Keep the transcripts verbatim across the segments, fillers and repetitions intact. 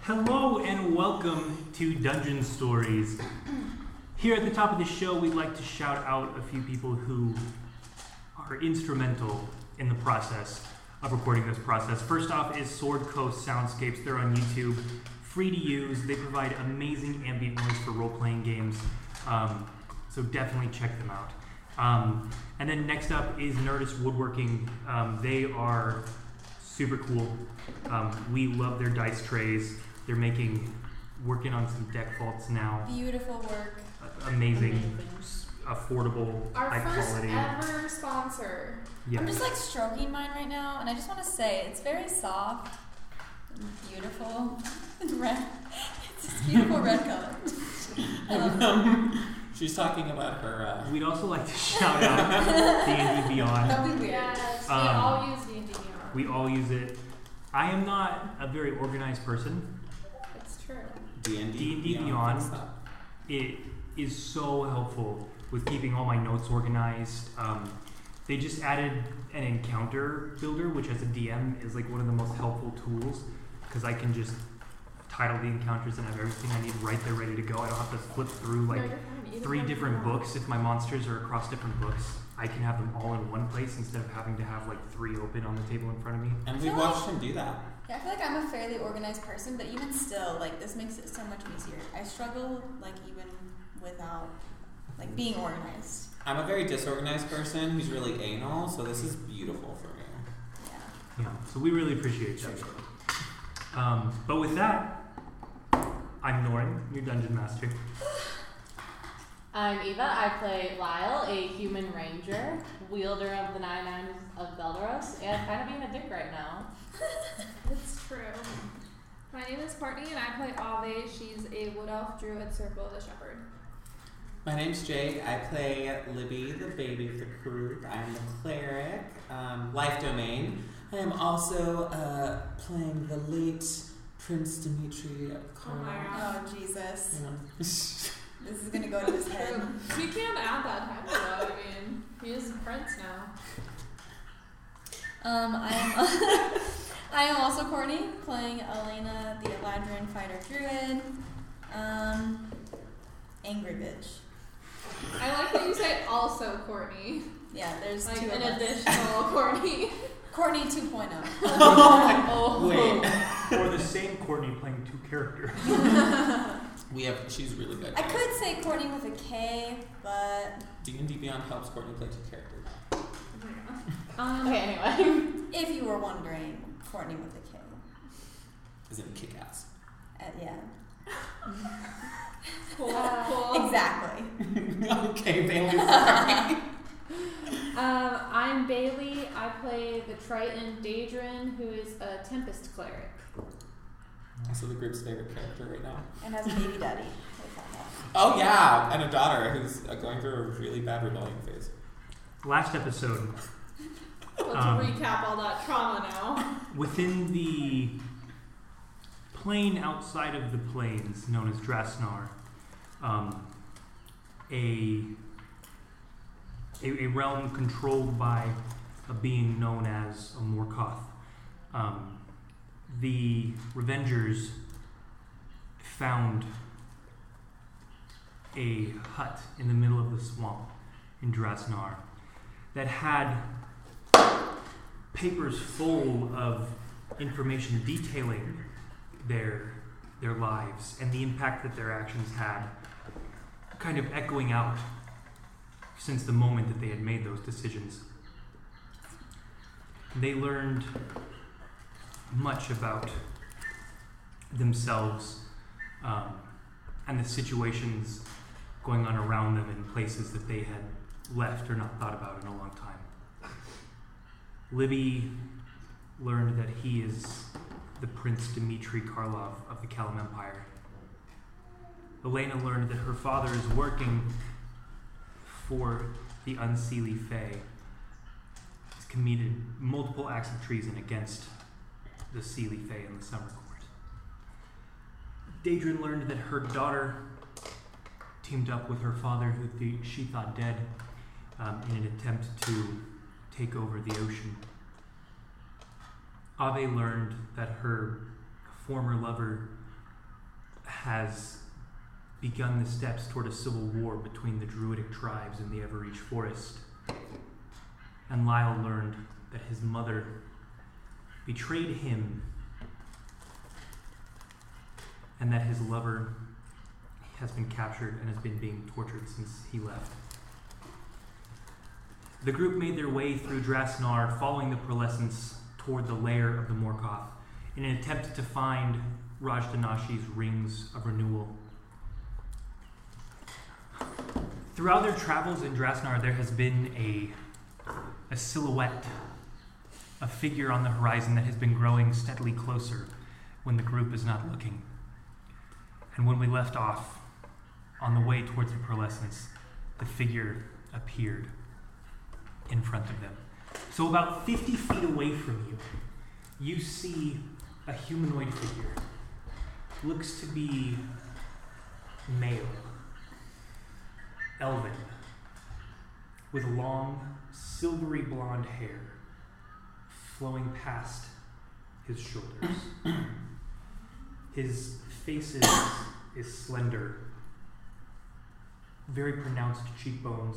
Hello and welcome to Dungeon Stories. Here at the top of the show, we'd like to shout out a few people who are instrumental in the process of recording this process. First off is Sword Coast Soundscapes. They're on YouTube, free to use. They provide amazing ambient noise for role-playing games, um, so definitely check them out. Um, and then next up is Nerdist Woodworking. Um, they are super cool. Um, we love their dice trays. They're making, working on some deck vaults now. Beautiful work. Uh, amazing, affordable, Our high first quality. ever sponsor. Yes. I'm just like stroking mine right now, and I just want to say it's very soft, and beautiful, and red. It's this beautiful red color. I love it. Um, she's talking about her. Uh, We'd also like to shout out D and D Beyond. That'd be weird. Yes, we Um, all use D and D Beyond. We all use it. I am not a very organized person. It's true. D and D D and D Beyond. Beyond. Stuff. It is so helpful with keeping all my notes organized. Um, they just added an encounter builder, which as a D M is like one of the most helpful tools because I can just title the encounters and have everything I need right there ready to go. I don't have to flip through like no, you're fine. Either three one different you want. books. If my monsters are across different books, I can have them all in one place instead of having to have like three open on the table in front of me. And we watched him do that. Yeah, I feel like I'm a fairly organized person, but even still, like this makes it so much easier. I struggle like even without like being organized. I'm a very disorganized person who's really anal, so this is beautiful for me. Yeah. Yeah, so we really appreciate that. Um, but with that, I'm Norin, your dungeon master. I'm Eva. I play Lyle, a human ranger, wielder of the Nine Nines of Belderos, and kind of being a dick right now. It's true. My name is Courtney, and I play Ave. She's a wood elf druid, Circle the Shepherd. My name's Jake. I play Libby, the baby of the group. I'm the cleric. Um, life domain. I am also uh, playing the late Prince Dimitri of Oh my Karnak. god. Oh Jesus, You know. this is gonna go to his head. We can't add that title though. I mean, he is a prince now. Um, I am. I am also Courtney, playing Elena, the Eladrin fighter druid. Um, angry bitch. I like that you say also Courtney. Yeah, there's Like two an of us. additional Courtney. Courtney two point oh. Oh. Wait. Or the same Courtney playing two characters. We have. She's really good. I could say Courtney with a K, but D and D Beyond helps Courtney play two characters. Oh my god. Um, Okay, anyway. if you were wondering, Courtney with a K. Is in kick ass. Uh, yeah. Cool. Cool. Exactly. Okay, Bailey. Sorry. Um, I'm Bailey. I play the Triton Daedrin, who is a Tempest cleric. Also the group's favorite character right now. And has a baby daddy. Oh yeah, and a daughter who's uh, going through a really bad rebellion phase. Last episode, Let's Um, recap all that trauma now. within the plane outside of the plains known as Drasnar, um, a, a a realm controlled by a being known as a Morkoth. Um, the Revengers found a hut in the middle of the swamp in Drasnar that had papers full of information detailing their their lives and the impact that their actions had, kind of echoing out since the moment that they had made those decisions. They learned much about themselves um, and the situations going on around them in places that they had left or not thought about in a long time. Libby learned that he is the Prince Dmitri Karlov of the Kalam Empire. Elena learned that her father is working for the Unseelie Fae. He's committed multiple acts of treason against the Seelie Fae in the Summer Court. Daedrin learned that her daughter teamed up with her father, who th- she thought dead, um, in an attempt to take over the ocean. Ave learned that her former lover has begun the steps toward a civil war between the druidic tribes in the Everreach Forest. And Lyle learned that his mother betrayed him and that his lover has been captured and has been being tortured since he left. The group made their way through Drasnar, following the Pearlescence toward the lair of the Morkoth in an attempt to find Rajdanashi's rings of renewal. Throughout their travels in Drasnar, there has been a, a silhouette, a figure on the horizon that has been growing steadily closer when the group is not looking. And when we left off, on the way towards the Pearlescence, the figure appeared in front of them. So about fifty feet away from you, you see a humanoid figure. Looks to be male, elven, with long, silvery blonde hair flowing past his shoulders. His face is, is slender, very pronounced cheekbones,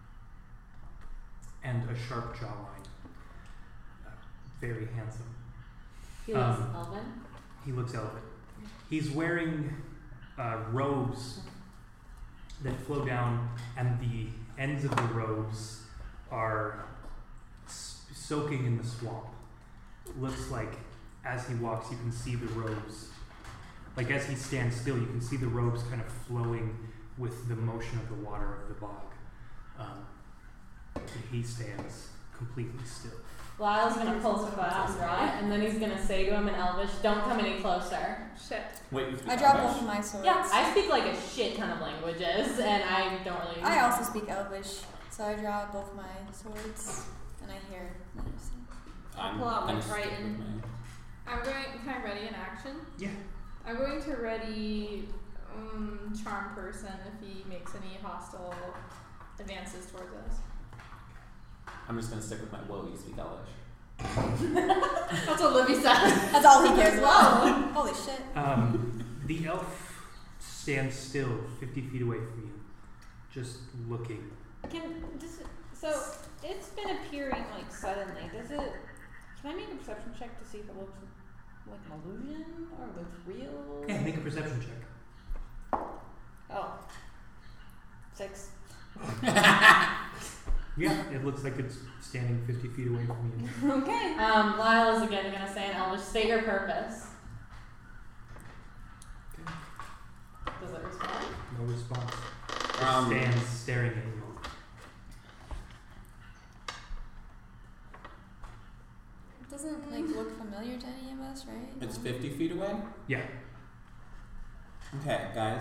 and a sharp jawline. Uh, very handsome. He looks Um, elven. He looks elven. He's wearing uh, robes that flow down, and the ends of the robes are s- soaking in the swamp. Looks like as he walks, you can see the robes. Like as he stands still, you can see the robes kind of flowing with the motion of the water of the bog. Um, but he stands completely still. Lyle's gonna pull Squat out and draw it, and then he's gonna say to him in Elvish, "Don't come any closer." Shit. Wait, you speak I drop Elvish? both of my swords. Yeah, I speak like a shit ton of languages, and I don't really. I also speak Elvish, so I draw both my swords, and I hear medicine. I'm pull out my gonna stick Triton. with my- I'm going. Can I ready an action? Yeah. I'm going to ready um, charm person if he makes any hostile advances towards us. I'm just gonna stick with my whoa, you speak Elvish. That's what Livy said. That's all he cares about. Holy shit. Um, the elf stands still fifty feet away from you, just looking. Can does it, so it's been appearing like suddenly. Does it? Can I make a perception check to see if it looks like an illusion or looks real? Yeah, make a perception check. Oh. Six. Yeah, it looks like it's standing fifty feet away from you. Okay. Um, Lyle is again gonna say in Elvish, "State your purpose." Does it respond? No response. It Um, stands staring at you. It doesn't like look familiar to any of us, right? It's No? fifty feet away? Yeah. Okay, guys.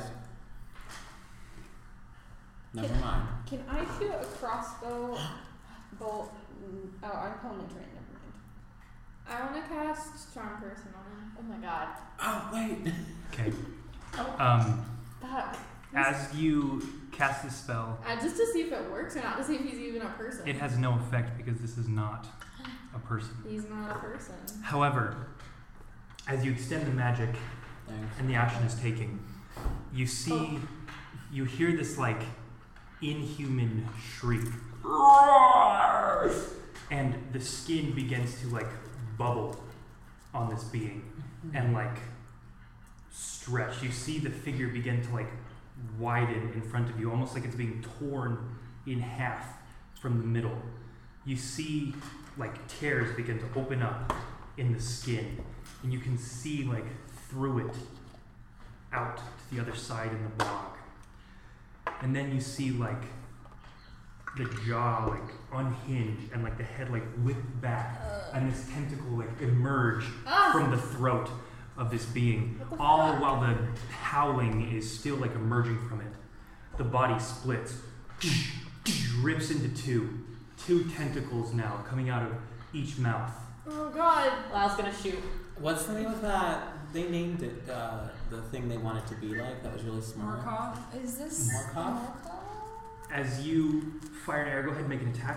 Never Can- mind. Can I shoot a crossbow bolt? mm, Oh, I'm parliamentary. Never mind. I want to cast charm person on him. Oh my god. Oh, wait. Okay. Um, Fuck. as you cast this spell, Uh, just to see if it works or not, to see if he's even a person. it has no effect because this is not a person. He's not a person. However, as you extend the magic Thanks. and the action is taken, you see, you hear this like inhuman shriek, and the skin begins to like bubble on this being and like stretch. You see the figure begin to like widen in front of you, almost like it's being torn in half from the middle. You see like tears begin to open up in the skin, and you can see like through it out to the other side in the bog. And then you see like the jaw like unhinge and like the head like whip back and this tentacle like emerge Ah! from the throat of this being, all while the howling is still like emerging from it. The body splits, rips into two, two tentacles now coming out of each mouth. Oh god. Lyle's gonna shoot. What's the name of that? They named it uh, the thing they wanted to be like. That was really smart. Morkoth. Is this Morkoth? Morkoth? As you fire an arrow, go ahead and make an attack.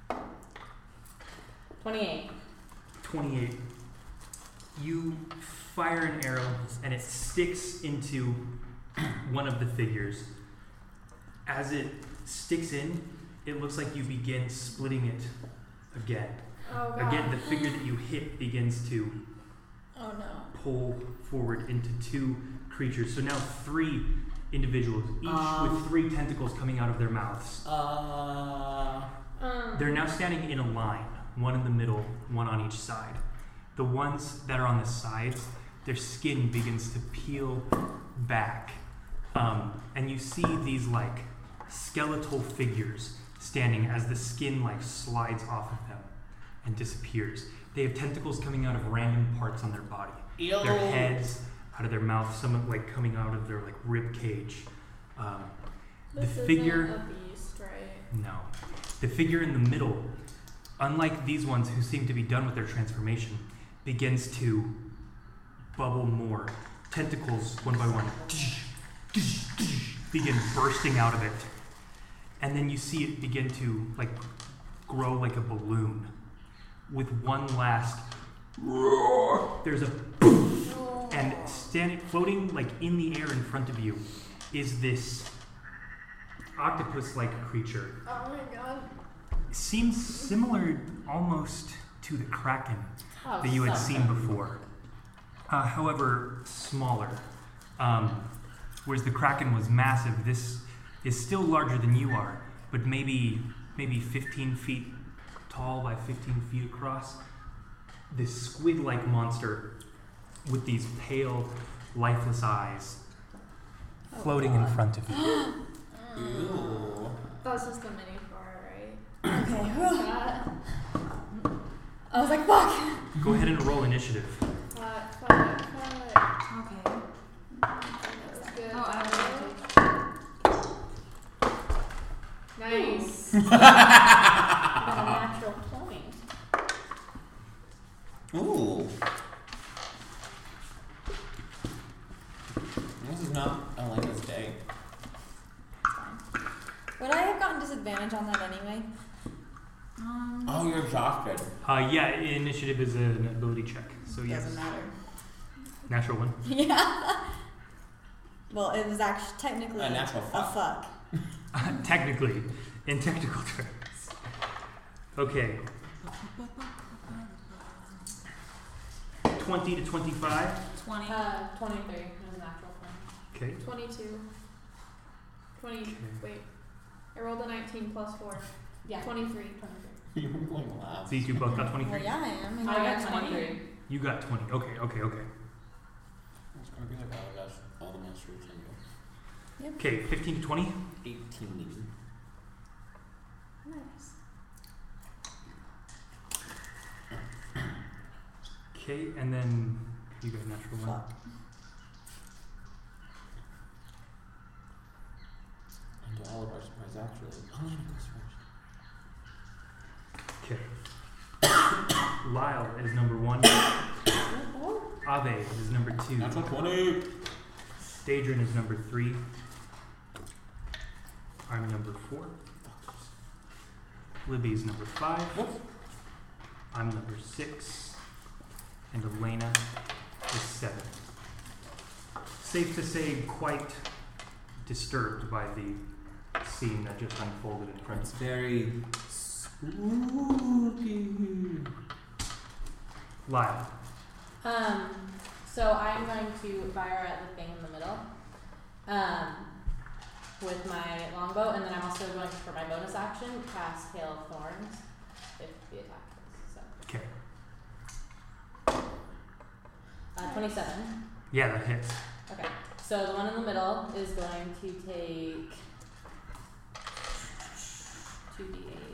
Twenty-eight. twenty-eight. You fire an arrow, and it sticks into one of the figures. As it sticks in, it looks like you begin splitting it again. Oh god. Again, the figure that you hit begins to Oh no. pull forward into two creatures. So now three individuals, each Um. with three tentacles coming out of their mouths. Uh. Um, They're now standing in a line, one in the middle, one on each side. The ones that are on the sides, their skin begins to peel back. Um, and you see these like skeletal figures standing as the skin like slides off of them and disappears. They have tentacles coming out of random parts on their body. Ew. Their heads, out of their mouth, some like coming out of their like rib cage. Um, this the figure. isn't a beast, right? No. The figure in the middle, unlike these ones who seem to be done with their transformation, begins to bubble more. Tentacles, one by one, begin bursting out of it. And then you see it begin to like grow like a balloon. With one last roar, there's a boom, and standing, floating like in the air in front of you, is this octopus-like creature. Oh my god. Seems similar almost to the Kraken Oh, that you had so seen before. Uh, however, smaller. Um, whereas the Kraken was massive, this is still larger than you are, but maybe maybe fifteen feet tall by fifteen feet across. This squid-like monster with these pale, lifeless eyes floating in front of you. Ew. That's just the mini for it, right? Okay. That, I was like, fuck. Go ahead and roll initiative. that, that, that. Okay. That's good. Oh, I Nice. Got a natural point. Ooh. This is not Elena's day. Would I have gotten disadvantage on that anyway? Um, Oh, you're exhausted. Uh, yeah, initiative is an ability check, so yes. Doesn't matter. Natural one. Yeah. Well, it was actually technically A natural a fuck. fuck. Technically, in technical terms. Okay. twenty to twenty-five. twenty. Uh, twenty-three is a natural point. Okay. twenty-two. twenty. Okay. Wait. I rolled a nineteen plus four. Yeah. twenty-three. twenty-three. You were going last. So you two both got Well, twenty-three? yeah, I am. I I got twenty-three. You got twenty. Okay, okay, okay. It's gonna be like all the best, all the most routes I Okay, fifteen to twenty. eighteen. Nice. Okay, and then you got a natural one. Fuck. And to all of our surprise, actually, Elena goes first. Okay. Lyle is number one. Ave is number two. Natural twenty. Daedrin is number three. I'm number four. Libby is number five. Whoops. I'm number six. And Elena is seven. Safe to say, quite disturbed by the scene that just unfolded in front It's of very spooky. Lyle. Um, so I'm going to fire at the thing in the middle, um, with my longbow, and then I'm also going to, for my bonus action, cast Hail of Thorns if the attack is. So, uh, twenty-seven. Yeah, that hits. Okay. So the one in the middle is going to take two d eight.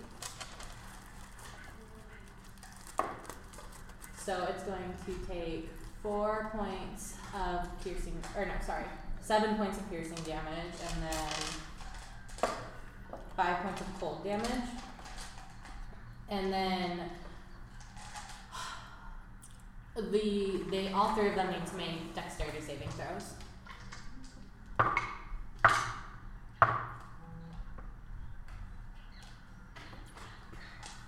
So it's going to take four points of piercing, or no, sorry, seven points of piercing damage, and then five points of cold damage. And then the they all three of them need to make dexterity saving throws.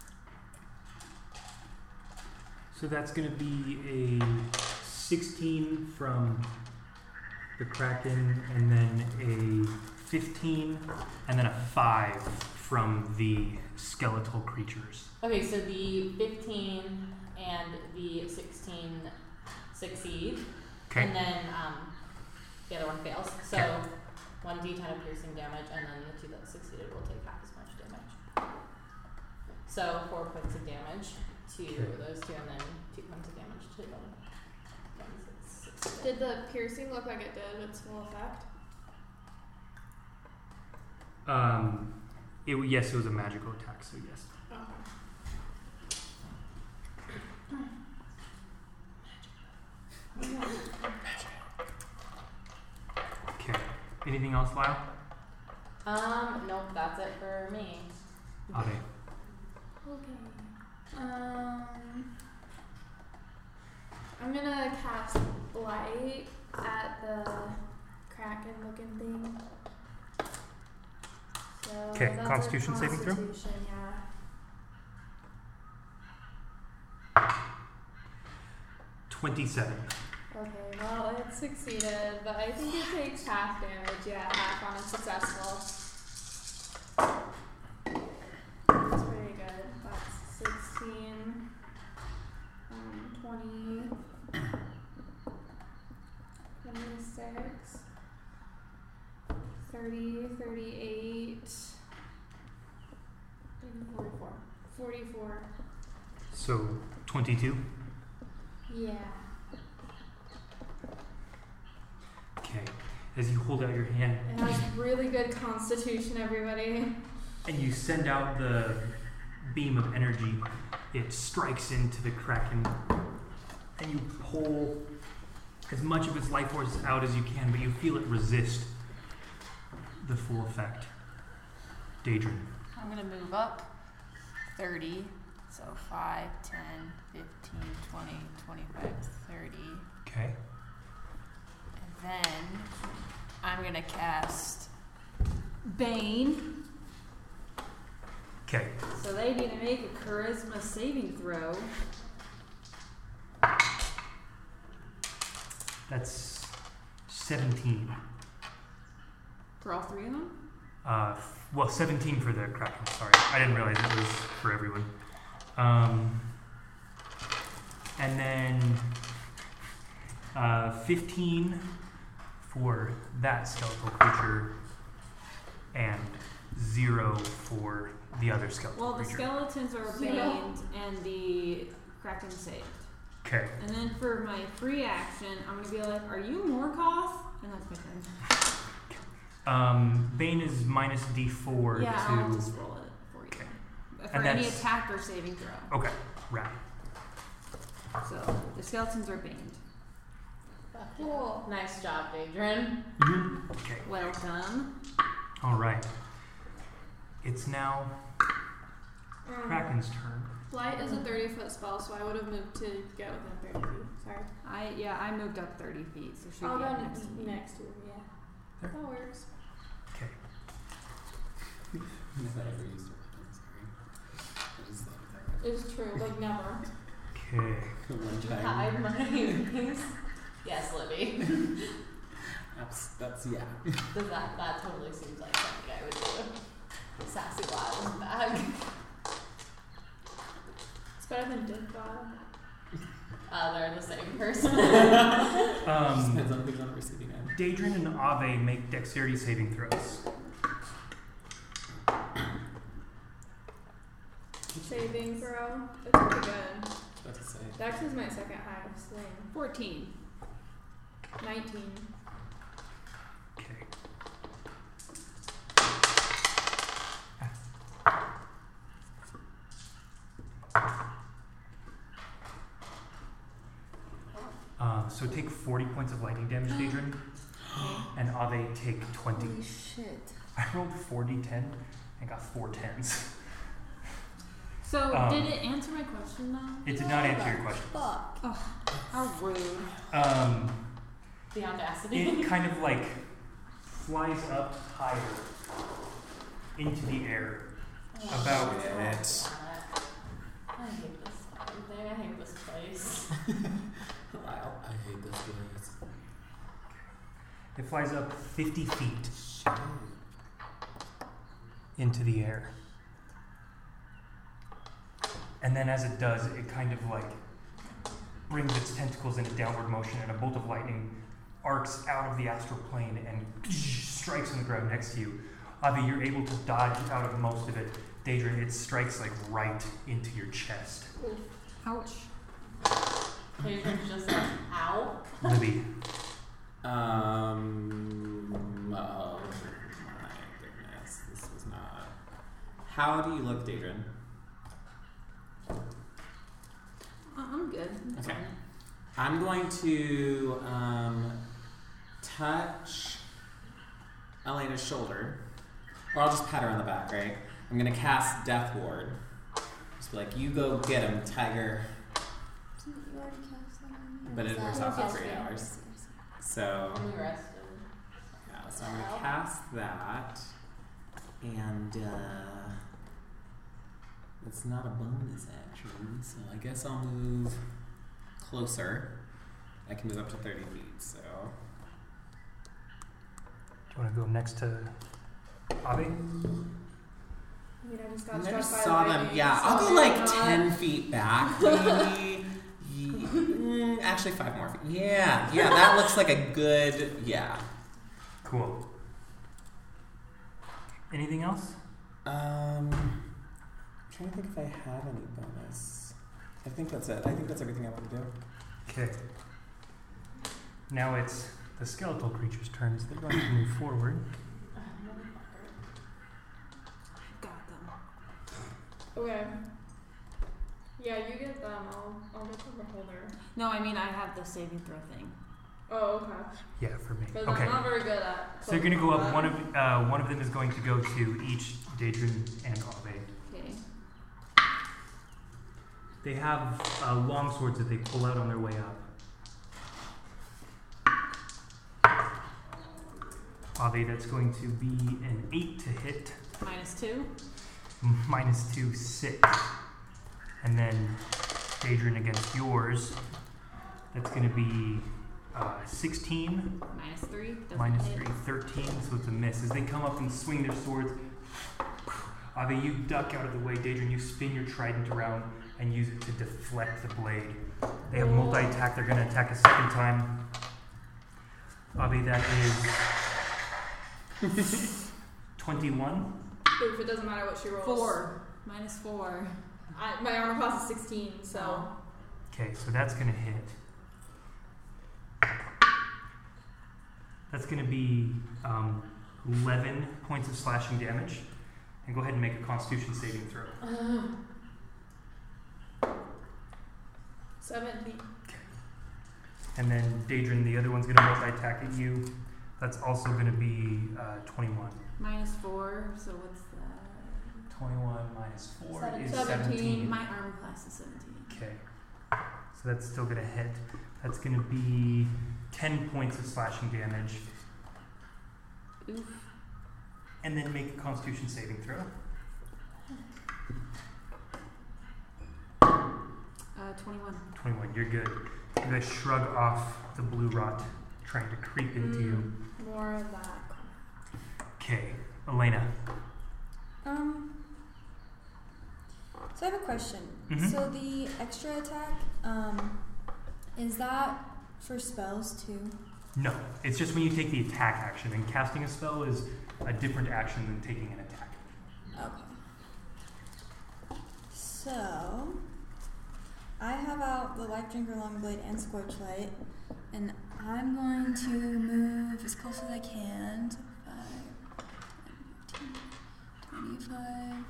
So that's going to be a sixteen from the Kraken, and then a fifteen, and then a five from the skeletal creatures. Okay, so the fifteen and the sixteen succeed, Okay. and then um, the other one fails. So Okay. one d ten of piercing damage, and then the two that succeeded will take half as much damage. So four points of damage to Okay. those two, and then two points of damage to the one that succeeded. Did the piercing look like it did its full effect? Um, it, yes, it was a magical attack, so yes. Okay. Okay. Anything else, Lyle? Um, nope, that's it for me. Ave. Okay. Um, I'm gonna cast Blight at the Kraken looking thing. So 'Kay, that's a Constitution saving throw? Constitution, yeah. twenty-seven. Okay, well, it succeeded, but I think it takes half damage. Yeah, half on a successful. That's pretty good. That's sixteen, um, twenty, twenty-six, thirty, thirty-eight, forty-four. forty-four. So twenty-two. Yeah. Okay. As you hold out your hand It has really good constitution, everybody. and you send out the beam of energy, it strikes into the Kraken, and you pull as much of its life force out as you can, but you feel it resist the full effect. Daedrin. I'm gonna move up thirty. So five, ten, fifteen, twenty, twenty-five, thirty. Okay. And then I'm gonna cast Bane. Okay. So they need to make a charisma saving throw. That's seventeen. For all three of them? Uh, f- well, seventeen for the Kraken. Sorry, I didn't realize it was for everyone. Um, and then uh, fifteen for that skeletal creature, and zero for the other skeletal Well, the creature. skeletons are Zero. baned and the Kraken saved. Okay. And then for my free action, I'm gonna be like, "Are you Morkoth?" And that's my turn. Um, Bane is minus D four Yeah, to. I'll just roll it for you. Okay. For And any that's- attack or saving throw. Okay. Right. So the skeletons are banned. Cool. Nice job, Daedrin. Okay. Welcome. All right. It's now Um, Kraken's turn. Blight is a thirty foot spell, so I would have moved to get within thirty feet. Sorry. I yeah, I moved up thirty feet, so she'll I'll be go up n- next to me. next to her, yeah. There. That works. Okay. Have I ever used a weapon? Sorry. I just thought of that. It's true, like never. Okay. One Did you time. hide my things? Yes, Libby. That's, that's yeah. Does that that totally seems like something I would do. Sassy Lyle's bag. It's better than Dick Bottom. Uh, they're the same person. Um, Depends on who's on the receiving end. Daedrin and Ave make dexterity saving throws. Saving throw. It's pretty good. What to say? Dex is my second highest thing. Fourteen. nineteen. Okay. Uh, so take forty points of lightning damage, Daedrin, and Ave take twenty. Holy shit. I rolled four d ten and got four tens. So Um, did it answer my question though? It did not answer your question. Fuck. How rude. Um, The audacity. it kind of like flies up higher into the air. Oh, about shit. it. I hate this fucking thing. I hate this place. Wow, I hate this place. It flies up fifty feet into the air. And then as it does, it kind of like brings its tentacles into downward motion, and a bolt of lightning arcs out of the astral plane and strikes on the ground next to you. Avi, you're able to dodge out of most of it. Daedrin, it strikes like right into your chest. Ouch. Daedrin's just like, ow. Libby. Um. Oh my goodness, this was not. How do you look, Daedrin? I'm good. That's Okay. fine. I'm going to um, touch Elena's shoulder, or I'll just pat her on the back, right? I'm gonna cast Death Ward. Just be like, you go get him, Tiger. Didn't you already cast that on me? But it works out for three Okay. hours. So, And we rested. yeah, so I'm gonna cast that, and uh, it's not a bonus actually, so I guess I'll move closer. I can move up to thirty feet, so. Do you want to go next to Avi? I mean, I just got I struck just by saw them. lightning, Yeah, so I'll go why like not? ten feet back, maybe. Ye- mm, actually, five more feet. Yeah, yeah, that looks like a good. Yeah. Cool. Anything else? Um, I'm trying to think if I have any bonus. I think that's it. I think that's everything I want to do. Okay. Now it's the skeletal creature's turns. They're going to move forward. Got them. Okay. Yeah, you get them. I'll, I'll get the beholder. No, I mean I have the saving throw thing. Oh, okay. Yeah, for me. Because Okay. I'm not very good at. So they're going to go up. combat. One of uh, one of them is going to go to each Daedrin and Avi. Okay. They have uh, long swords that they pull out on their way up. Avi, that's going to be an eight to hit, Minus two. minus two, six. And then Daedrin against yours, that's going to be uh, sixteen, Minus three. Doesn't minus hit. three, thirteen, so it's a miss. As they come up and swing their swords, Avi, you duck out of the way. Daedrin, you spin your trident around and use it to deflect the blade. They have multi-attack. They're going to attack a second time. Avi, that is twenty-one. Oof, it doesn't matter what she rolls. Four. Minus four. I, my armor class is sixteen, so. Oh. Okay, so that's going to hit. That's going to be um, eleven points of slashing damage. And go ahead and make a Constitution saving throw. seventeen. And then Daedrin, the other one's going to multi-attack at you. That's also going to be uh, twenty-one. Minus four. So what's that? twenty-one minus four is Seventeen. seventeen. My armor class is seventeen. Okay. So that's still going to hit. That's going to be ten points of slashing damage. Oof. And then make a Constitution saving throw. Uh, twenty-one. twenty-one, you're good. You guys shrug off the blue rot trying to creep into you. More of that. Okay, Elena. Um. So I have a question. Mhm. So the extra attack, um, is that for spells too? No, it's just when you take the attack action, and casting a spell is a different action than taking an attack. Okay. So I have out the Life Drinker Longblade and Scorchlight, and I'm going to move as close as I can to five, fifteen, twenty-five,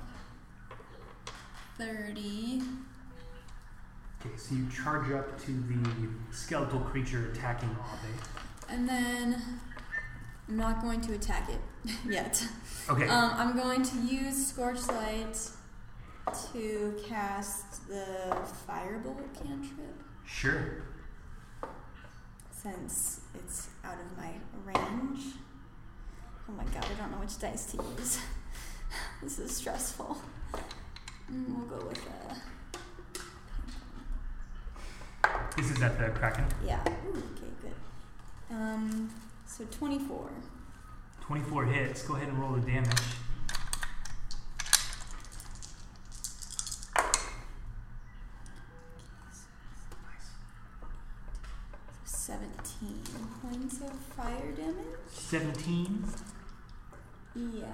thirty. Okay, so you charge up to the skeletal creature attacking Ave. And then I'm not going to attack it yet. Okay, Um, I'm going to use Scorchlight to cast the Firebolt cantrip, sure. since it's out of my range. Oh my god, I don't know which dice to use. This is stressful. Mm, we'll go with uh This is at the Kraken. yeah. Ooh, okay, good. Um, So twenty-four. twenty-four hits. Go ahead and roll the damage. seventeen points of fire damage. seventeen. Yeah.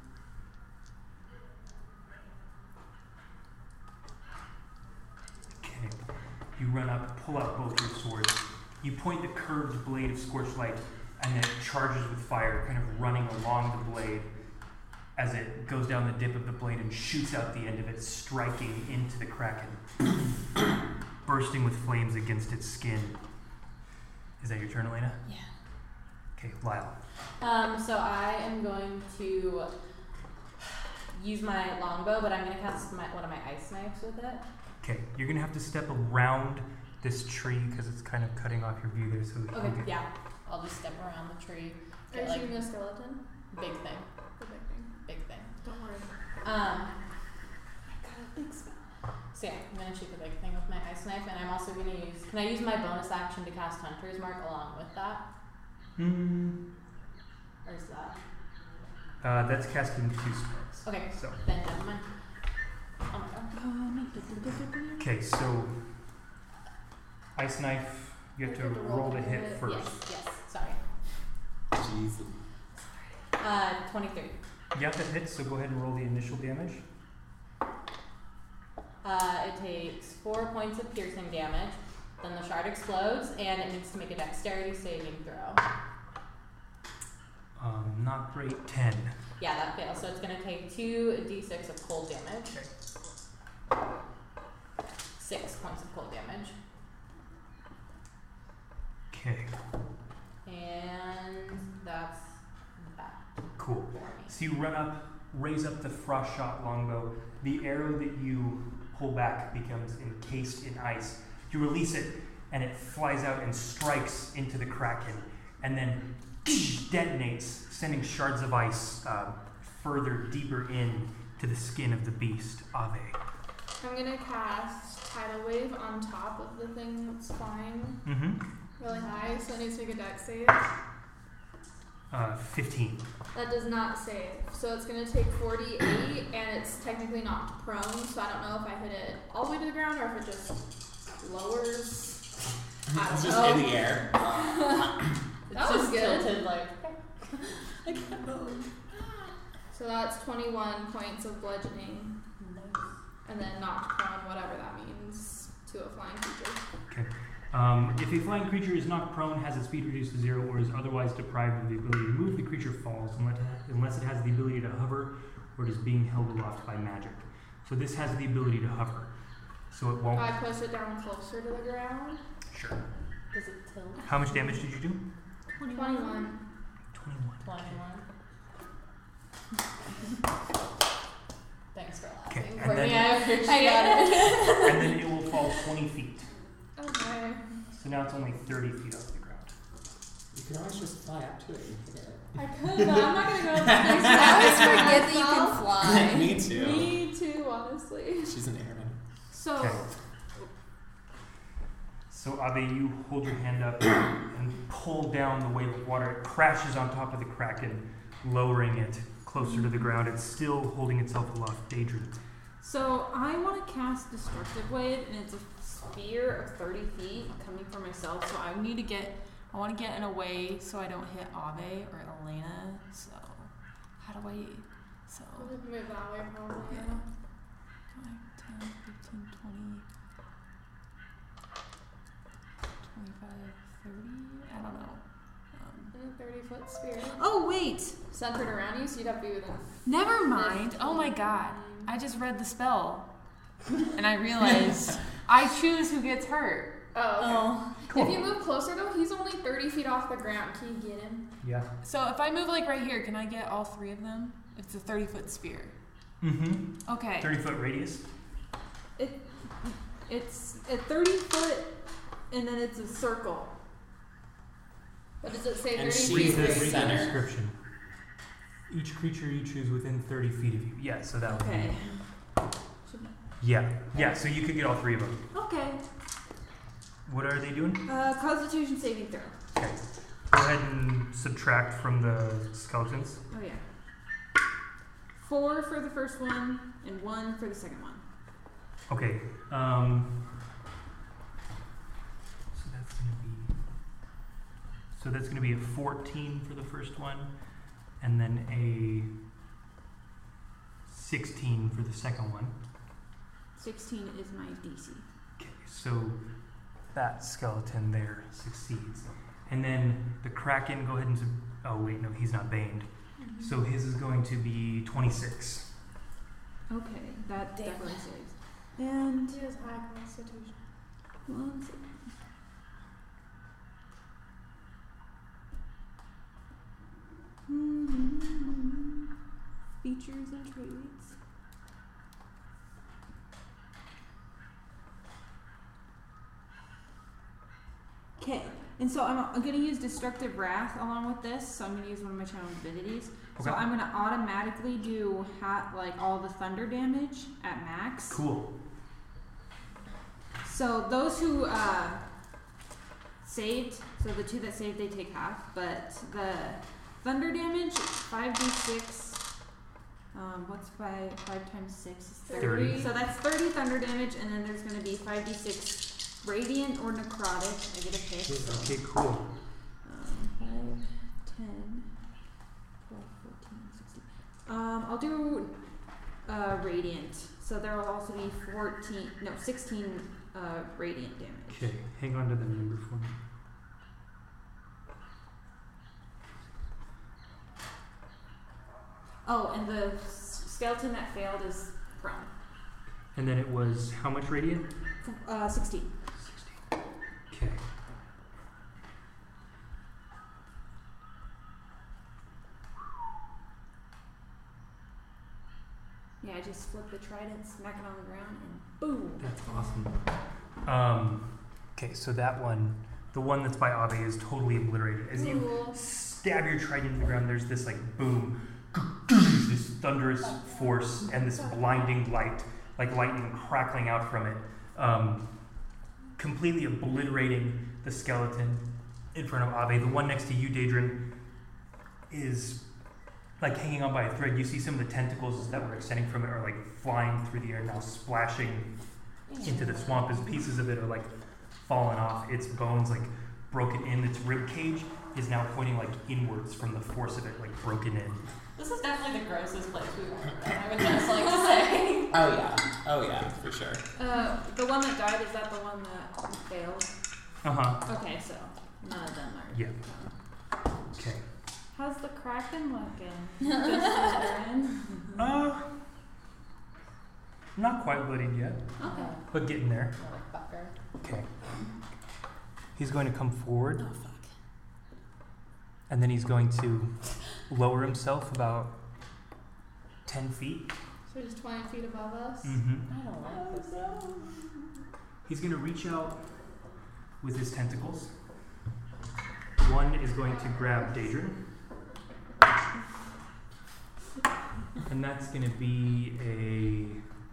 Okay. You run up, pull out both your swords. You point the curved blade of Scorchlight, and it charges with fire, kind of running along the blade as it goes down the dip of the blade and shoots out the end of it, striking into the Kraken, bursting with flames against its skin. Is that your turn, Elena? Yeah. Okay, Lyle. Um, so I am going to use my longbow, but I'm going to cast my, one of my ice knives with it. Okay, you're gonna have to step around this tree because it's kind of cutting off your view there. So Okay, you get- yeah. I'll just step around the tree. Are Get, you like, shooting a skeleton? big thing. The big thing. Big thing. Don't worry. Um, got a big spell. So yeah, I'm gonna shoot the big thing with my ice knife, and I'm also gonna use. Can I use my bonus action to cast Hunter's Mark along with that, Mm, or is that uh, that's casting two spells. okay? So Then never mind. Oh my god. okay, so ice knife. You have to roll the hit first. Yes. Yes. Sorry. Jesus. Uh, twenty-three. Yeah, that hits. So go ahead and roll the initial damage. Uh, it takes four points of piercing damage. Then the shard explodes, and it needs to make a dexterity saving throw. Um, not great. Ten. Yeah, that fails. So it's going to take two d six of cold damage. Okay. Six points of cold damage. Okay. And that's that Cool. for me. So you run up, raise up the frost shot longbow. The arrow that you pull back becomes encased in ice. You release it, and it flies out and strikes into the Kraken, and then detonates, sending shards of ice uh, further deeper in to the skin of the beast. Ave. I'm gonna cast Tidal Wave on top of the thing that's flying Mm-hmm. really high, so it needs to make a dex save. Uh, fifteen. That does not save. So it's gonna take forty-eight, and it's technically knocked prone, so I don't know if I hit it all the way to the ground or if it just lowers. I don't It's know. just in the air. It's That was just good. tilted like. So that's twenty-one points of bludgeoning, and then knocked prone, whatever that means, to a flying creature. Um, if a flying creature is knocked prone, has its speed reduced to zero, or is otherwise deprived of the ability to move, the creature falls unless unless it has the ability to hover or it is being held aloft by magic. So this has the ability to hover. So it won't. I push it down closer to the ground. Sure. Does it tilt? How much damage did you do? twenty-one. twenty-one. Twenty-one. Thanks for Okay, laughing and for then- me. I appreciate it. And then it will fall twenty feet. Okay. So now it's only thirty feet off the ground. You can always just fly up to it and hit it. I could, but I'm not gonna go up the space I always station forget that you can myself. fly. Me too. Me too, honestly. She's an airman. So, Okay. So Abe, you hold your hand up and pull down the wave of water. It crashes on top of the Kraken, lowering it closer to the ground. It's still holding itself aloft. Daedrin. So I want to cast Destructive Wave, and it's a sphere of thirty feet coming for myself. So I need to get, I want to get in a way so I don't hit Ave or Elena. So how do I? So we could move that way probably. Yeah. five, ten, fifteen, twenty, twenty-five, thirty. I don't know. Um, In a thirty foot sphere. oh wait, Centered around you, so you'd have to be within. never mind. Oh my god, I just read the spell, and I realized I choose who gets hurt. Oh, okay. Oh. Cool. If you move closer though, he's only thirty feet off the ground. Can you get him? Yeah. So if I move like right here, can I get all three of them? It's a thirty foot sphere. Mm-hmm. Okay. thirty foot radius. It it's a thirty foot, and then it's a circle. What does it say? And thirty she's feet. the Read the, read the center. description. Each creature you choose within thirty feet of you. Yeah, so that would Okay. be. Yeah. Yeah, so you could get all three of them. Okay. What are they doing? Uh, Constitution saving throw. Okay. Go ahead and subtract from the skeletons. Oh yeah. Four for the first one and one for the second one. Okay. Um, so that's gonna be. So that's gonna be a fourteen for the first one, and then a sixteen for the second one. Sixteen is my D C. Okay, so that skeleton there succeeds. And then the Kraken, go ahead and. Sub- oh, wait, no, he's not baned. Mm-hmm. So his is going to be twenty-six. Okay, that Damn. definitely saves. And He has high constitution. one second. Hmm. Features and traits. Okay, and so I'm, I'm going to use Destructive Wrath along with this. So I'm going to use one of my channel abilities. Okay. So I'm going to automatically do ha- like all the thunder damage at max. Cool. So those who uh, saved, so the two that saved, they take half. But the thunder damage, five d six. Um, what's five? Five times six is thirty. thirty. So that's thirty thunder damage, and then there's going to be five d six radiant or necrotic. I get a pick. So, Okay, cool. um, five, ten, twelve, fourteen, sixteen. Um, I'll do uh, radiant. So there will also be fourteen, no, sixteen uh, radiant damage. Okay, hang on to the number for me. Oh, and the s- skeleton that failed is prone. And then it was how much radiant? F- Uh, sixteen. sixteen. Okay. Yeah, I just flip the trident, smack it on the ground, and boom. That's awesome. Um, okay, so that one, the one that's by Ave, is totally obliterated. As you Cool. stab your trident in the ground, there's this like boom, this thunderous force, and this blinding light, like lightning crackling out from it, um, completely obliterating the skeleton in front of Ave. The one next to you, Daedrin, is like hanging on by a thread. You see some of the tentacles that were extending from it are like flying through the air now, splashing into the swamp as pieces of it are like falling off. Its bones like broken in. Its rib cage is now pointing like inwards from the force of it like broken in. This is definitely the grossest place we've ever been, I would just like to say. Oh yeah. Oh yeah, for sure. Uh, the one that died, is that the one that failed? Uh huh. Okay, so none of them are. Yeah. Okay. How's the Kraken looking? Just wondering. Uh, not quite bloodied yet, Okay. but getting there. Motherfucker. Okay. He's going to come forward, Oh fuck. and then he's going to lower himself about ten feet. So he's twenty feet above us. Mm-hmm. I don't like this. He's going to reach out with his tentacles. One is going to grab Daedrin. And that's going to be a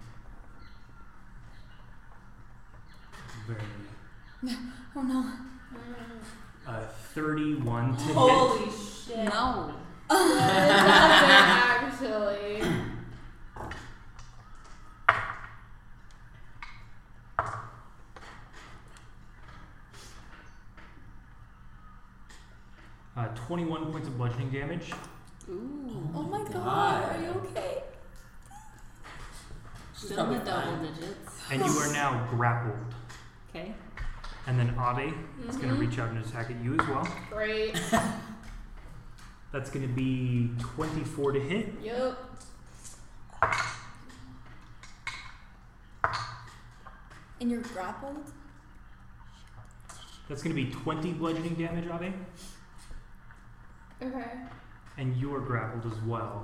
very Oh no. Mm. uh, thirty-one to hit. Holy shit. No. It doesn't actually. Uh, twenty-one points of bludgeoning damage. Ooh. Oh my god. God. Are you okay? She's Still in the probably double fine. digits. And you are now grappled. Okay. And then Ave is going to Mhm. reach out and attack at you as well. Great. That's going to be twenty-four to hit. Yup. And you're grappled? That's going to be twenty bludgeoning damage, Ave. Okay. And you are grappled as well.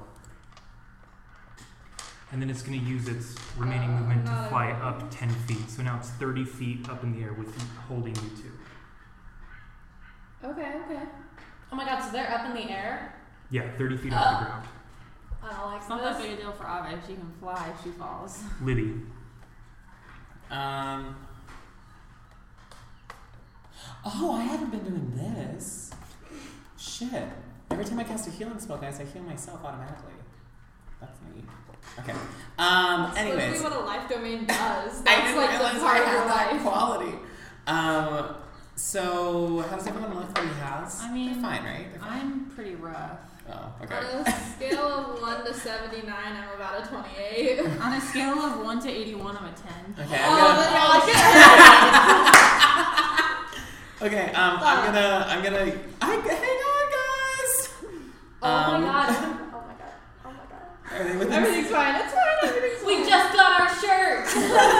And then it's going to use its remaining Uh, movement to not fly okay. up ten feet. So now it's thirty feet up in the air with you holding you two. Okay, okay. Oh my god, so they're up in the air? Yeah, thirty feet off the ground. I don't like It's not that this. big a deal for Ave. She can fly if she falls. Libby. Um. Oh, I haven't been doing this. shit. Every time I cast a healing spell, guys, I heal myself automatically. That's neat. Okay. Um, That's anyways. literally what a life domain does. I That's didn't like realize the part I of your had that life. quality. Um, so, how does everyone look that he has? I mean, They're fine, right? They're fine. I'm pretty rough. Oh, okay. On a scale of one to seventy-nine, I'm about a twenty-eight. On a scale of one to eighty-one, I'm a ten. Okay, Oh, I'm then gonna. Okay, um, I'm gonna, I'm gonna. I, hang on, guys. Oh Um, my god. Oh my god. Oh my god. Are they within? Everything's fine. It's fine. Everything's fine. We just got our shirt.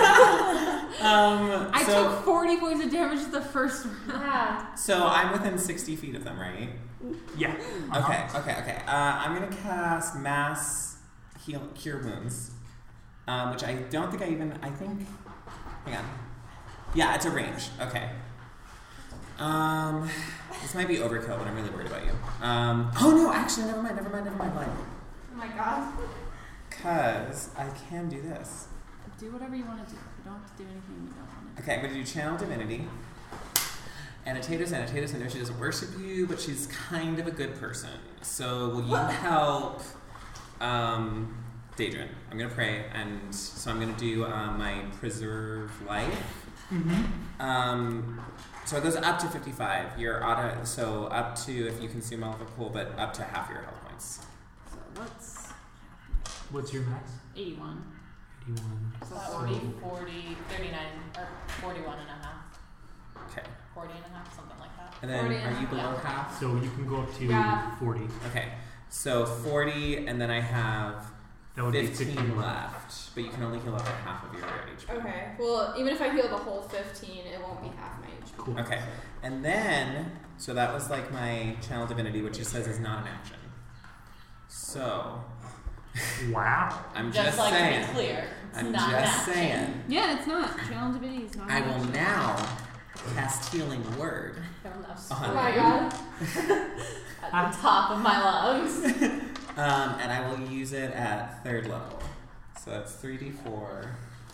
Um, I so, took forty points of damage the first round. Yeah. so I'm within sixty feet of them, right? Yeah. Okay, okay, okay. Uh, I'm gonna cast mass heal cure wounds, um, which I don't think I even. I think. Hang on. Yeah, it's a range. Okay. Um, this might be overkill, but I'm really worried about you. Um, oh no, actually, never mind, never mind, never mind, mind. Oh my god. Cause I can do this. Do whatever you want to do. You don't have to do anything you don't want to do. Okay, I'm gonna do Channel Divinity. Annotatus, Annotatus, I know she doesn't worship you, but she's kind of a good person. So will you help um, Daedrin? I'm gonna pray, and so I'm gonna do uh, my Preserve Life. Mm-hmm. Um, so it goes up to fifty-five. Your auto, so up to, if you consume all of the pool, but up to half your health points. So what's What's your max? eighty-one? eighty-one. So forty, forty, thirty-nine, or forty-one and a half. Okay. forty and a half, something like that. And then, forty are and you a below half. half? So you can go up to Yeah. forty. Okay. So forty, and then I have That would be fifteen fifteen left, but you can only heal up to half of your H P. Okay. Well, even if I heal the whole fifteen, it won't be half my H P. Cool. Okay, and then, so that was like my Channel Divinity, which it says is not an action. So, Wow. I'm Just, just, like saying. to be clear. It's I'm not just an saying. Yeah, it's not. Channel Divinity is not. I an will action. now cast Healing Word. action. I'm Oh Oh my god. At the top of my lungs. Um, and I will use it at third level. So that's three d four.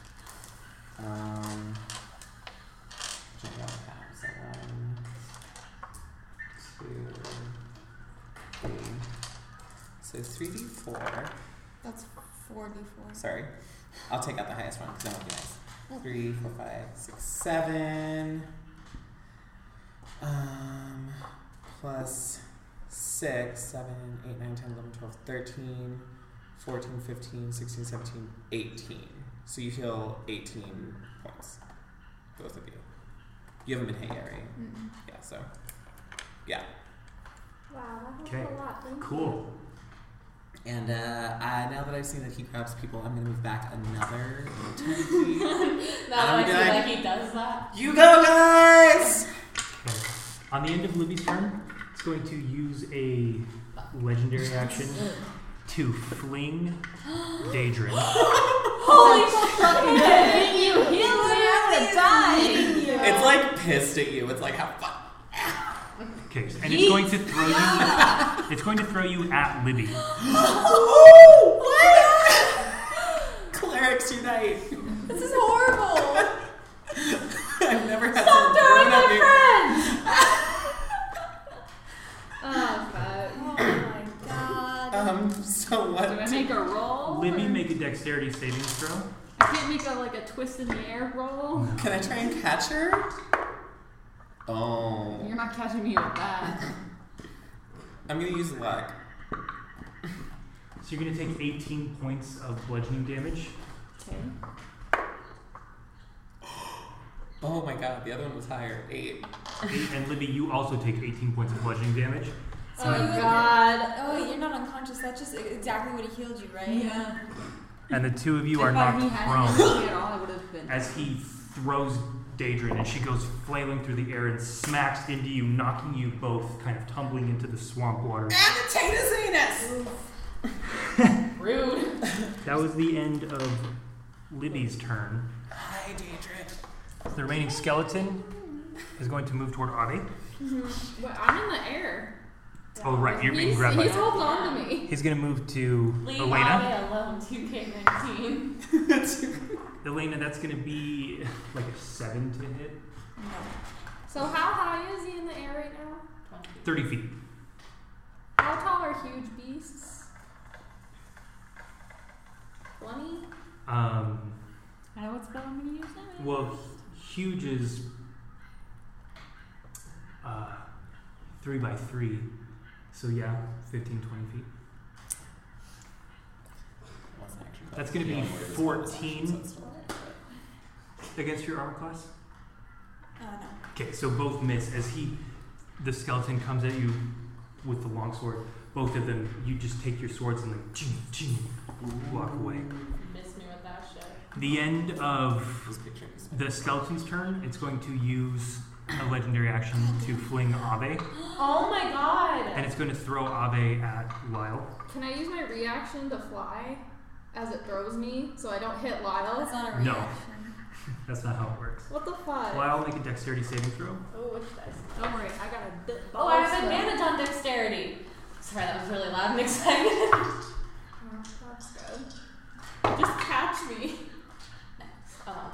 Um, which I don't have. So one, two, three. So three d four. That's forty-four. Sorry. I'll take out the highest one because that would be nice. Three, four, five, six, seven. Um, plus six, seven, eight, nine, ten, eleven, twelve, thirteen, fourteen, fifteen, sixteen, seventeen, eighteen. So you heal eighteen points. Both of you. You haven't been hit yet, right? Mm-mm. Yeah, so. Yeah. Wow, that helps Okay. a lot. Thank you. Cool. And uh, I, now that I've seen that he grabs people, I'm going to move back another ten feet. Now that I'm I feel gonna- like he does that. You go, guys! Okay. On the end of Libby's turn, it's going to use a legendary action to fling Daedrin. Holy fucking shit! You healed me, I'm gonna die. It's like pissed at you. It's like, have fun. Okay, and it's going to throw you. It's going to throw you at Libby. Oh, what? Clerics unite. This is horrible. I've never had Stop someone throwing thrown at my me. friends! Oh, fuck. Oh my god. Um, so what? Do I make a roll? Libby, or- make a dexterity saving throw. I can't make a like a twist in the air roll. Can I try and catch her? Oh. You're not catching me with that. I'm gonna use luck. So you're going to take eighteen points of bludgeoning damage. Okay. Oh my god, the other one was higher. Eight. Eight, and Libby, you also take eighteen points of bludgeoning damage. So Oh, you- God. Oh wait, you're not unconscious. That's just exactly what he healed you, right? Yeah. And the two of you If are I- knocked he had prone energy at all, I would have been. as he throws Daedrin, and she goes flailing through the air and smacks into you, knocking you both kind of tumbling into the swamp water. Annotatus anus! Rude. That was the end of Libby's turn. Hi, Daedrin. The remaining skeleton is going to move toward Ave. Mm-hmm. Well, I'm in the air. Oh, right, you're being He's, grabbed by he's it. holding on to me. He's going to move to Leave Elena. Ave alone, two K nineteen. Elena, that's going to be like a seven to hit. No. So how high is he in the air right now? thirty feet. huge beasts? twenty? Um, I know what spell I'm gonna use now. well, huge is uh, three by three. So yeah, fifteen, twenty feet. Wasn't actually That's gonna be feeling where this fourteen. bonus action, so it's still alright, Against your armor class? Uh, no. Okay, so both miss as he, the skeleton comes at you with the longsword. Both of them, you just take your swords and like, ching, ching, walk away. Miss me with that shit. The end of but this picture is the skeleton's turn. It's going to use a legendary action to fling Ave, Oh my god! and it's going to throw Ave at Lyle. Can I use my reaction to fly as it throws me so I don't hit Lyle? That's not a No. reaction. That's not how it works. What the fuck? Lyle, make a dexterity saving throw. Oh, which dice? Don't worry, I got a bit. Oh, I have advantage on dexterity. Sorry, that was really loud and excited. Oh, that's good. Just catch me. um,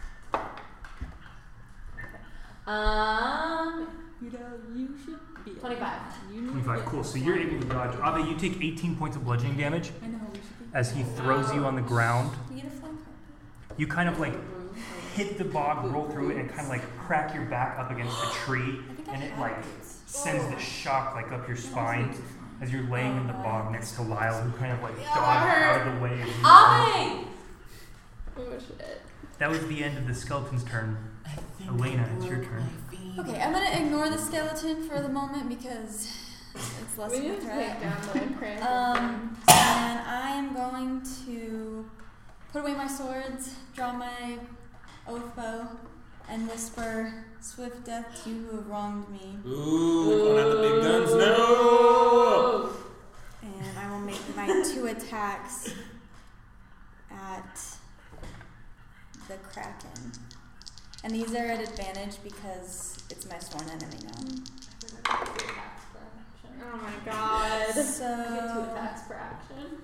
um, You know, you should be. twenty-five. You need to twenty-five. get Cool. So you're able to dodge. Ave, you take eighteen points of bludgeoning damage I know, we should be. as he throws you on the ground. We get a flying carpet. You kind of like hit the bog, roll through it, and kind of like crack your back up against a tree, I think I and it have like these. sends the shock like up your spine as you're laying in the bog next to Lyle, who kind of like Yeah, dodged that out of the way. Of you. Ave! Oh shit. That was the end of the skeleton's turn. I think Elena, I it's your broke turn. my feet. Okay, I'm gonna ignore the skeleton for the moment because it's less We of a need to threat. take down the crank. Um, and I am going to put away my swords, draw my oath bow, and whisper, "Swift death to you who have wronged me." Ooh, we're going out the big guns. No! And I will make my two attacks at the Kraken. And these are at advantage because it's my sworn enemy now. Oh my god. I get two So, attacks per action.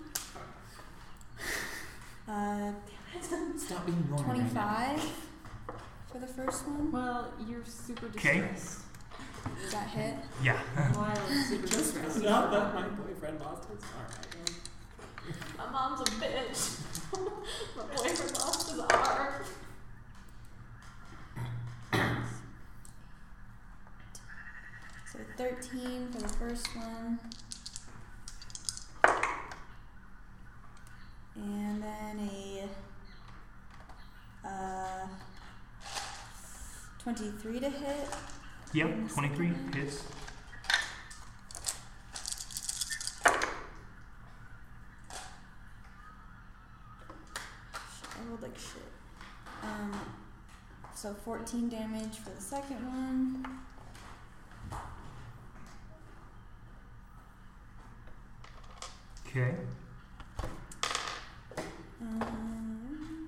uh, Stop being normal. right now. twenty-five for the first one. Well, you're super 'Kay. distressed. Does that hit? Yeah. Lyle is super Just distressed. not that my boyfriend lost his arm. My mom's a bitch. My boyfriend lost his arm. So thirteen for the first one. And then a uh, twenty-three to hit. Yep. twenty-three hits. I rolled like shit. Um, so fourteen damage for the second one. Okay. Um,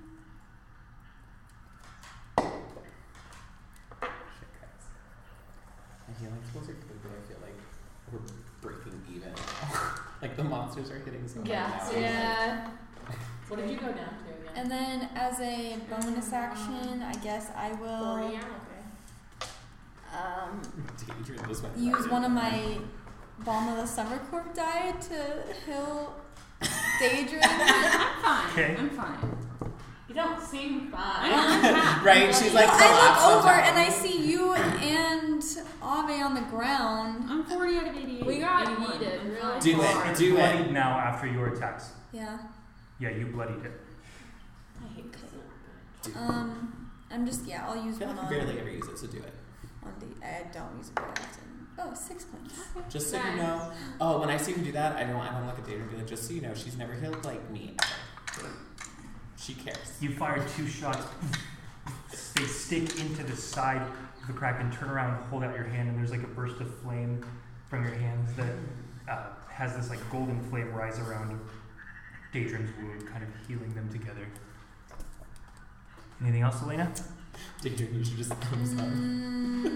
My healing skills are good, but I feel like we're breaking even. Like the monsters are hitting so Yeah, hard now. seriously. Yeah. What did you go down to again? and then as a bonus action, I guess I will forty, I'm okay. um, Danger, this one use right one of now. my Balm of the Summer Corp die to heal Daedrin. I'm fine. Okay. I'm fine. You don't seem I'm fine. happy. Right, she's like, I collapsed look on over top. and I see you and Ave on the ground. I'm forty out of eighty-eight. We got eighty-one. yeeted I'm really fine. Do it, hard. do it. Bloodied now after your attacks. Yeah. Yeah, you bloodied it. I hate this. Do it. Um, I'm just yeah. I'll use I feel one like on you barely ever use it, so do it. on the. I don't use it very often. Oh, six points. Just so you Nice. know. Oh, when I see her do that, I don't. I don't look at David and be like, just so you know, she's never healed like me. Ever. She cares. You fire two shots. They stick into the side of the Kraken. Turn around, hold out your hand, and there's like a burst of flame from your hands that uh, has this like golden flame rise around Daedrin's wound, kind of healing them together. Anything else, Elena? David, you should just thumbs up. Mm,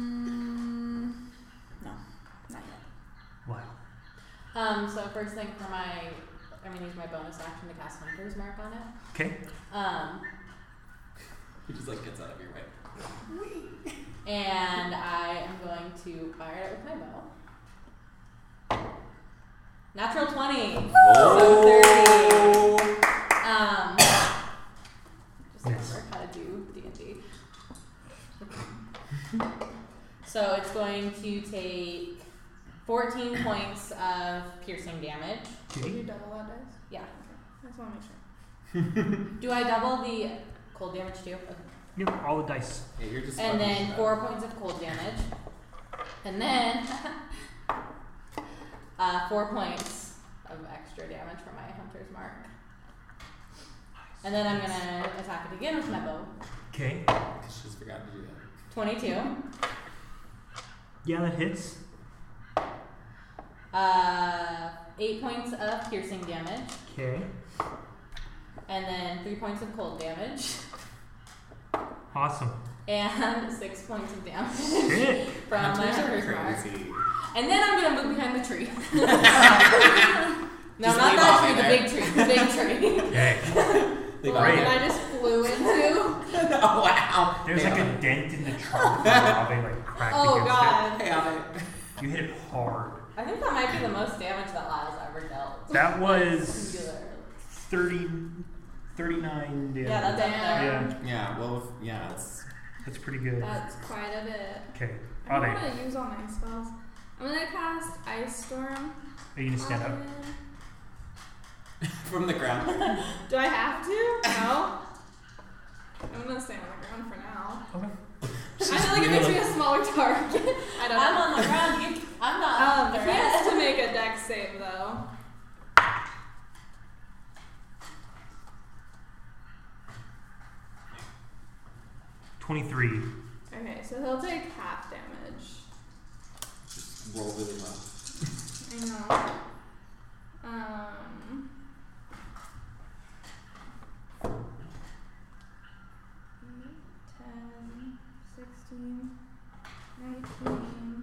no, not yet. Wow. Um, so first thing for my, I'm gonna use my bonus action to cast Hunter's Mark on it. Okay. Um, He just like gets out of your way. and I am going to fire it with my bow. Natural twenty. Oh. So thirty. Um, just Yes. remember how to do D and D. So it's going to take fourteen points of piercing damage. Did Okay. you double that dice? Yeah. Okay. I just want to make sure. Do I double the cold damage too? Okay. Yep, all the dice. Yeah, you're just And fucking then shit four up. points of cold damage. And then uh, four points of extra damage for my hunter's mark. And then I'm gonna attack it again with my bow. Okay. She just forgot to do that. twenty-two. Yeah, that hits. Uh, eight points of piercing damage. Okay. And then three points of cold damage. Awesome. And six points of damage Sick. from my Hunters are hunter's mark. crazy. And then I'm gonna move behind the tree. no, Just not leave that Ave tree, the there. big tree. The big tree. Okay. Leave Well, Ave Great. that there. I just flew into. Oh wow. There's Hey, like Ave. a dent in the trunk where Ave like cracked Oh against god. Hey, Ave. it. You hit it hard. I think that might be the most damage that Lyle's ever dealt. That was Singular. thirty, thirty-nine damage. Yeah, that's up Damn. there. Yeah, Yeah, well, if- yeah, it's that's pretty good. That's quite a bit. Okay. I don't Ave, want to use all my spells. I'm gonna cast Ice Storm. are you gonna stand up? on- from the ground. Do I have to? No. I'm gonna stay on the ground for now. Okay. I feel like it makes me a smaller target. I don't I'm know. on the ground. You, I'm not Um, on the he has to ground. make a dex save though. twenty-three. Okay, so he'll take half damage. Just roll really well. I know. Um. ten, sixteen, nineteen,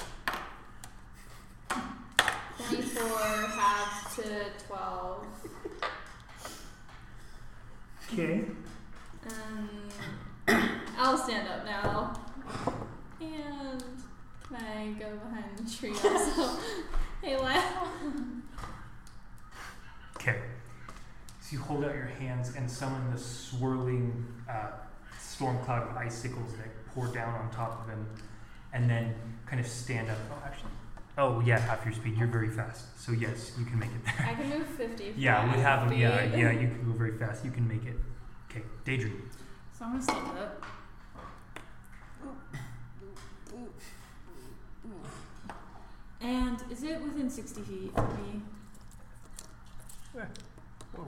twenty-four, half to twelve. Okay. Um, I'll stand up now. And can I go behind the tree also? Hey, Lyle. Okay. So you hold out your hands and summon the swirling uh, storm cloud of icicles that pour down on top of him, and then kind of stand up. Oh, actually. Oh, yeah, half your speed. You're very fast. So, yes, you can make it there. I can move fifty. Yeah, we have them. Yeah, feet. yeah, you can go very fast. You can make it. Okay, Daydream. So I'm gonna stand up. And is it within sixty feet of me? Whoa.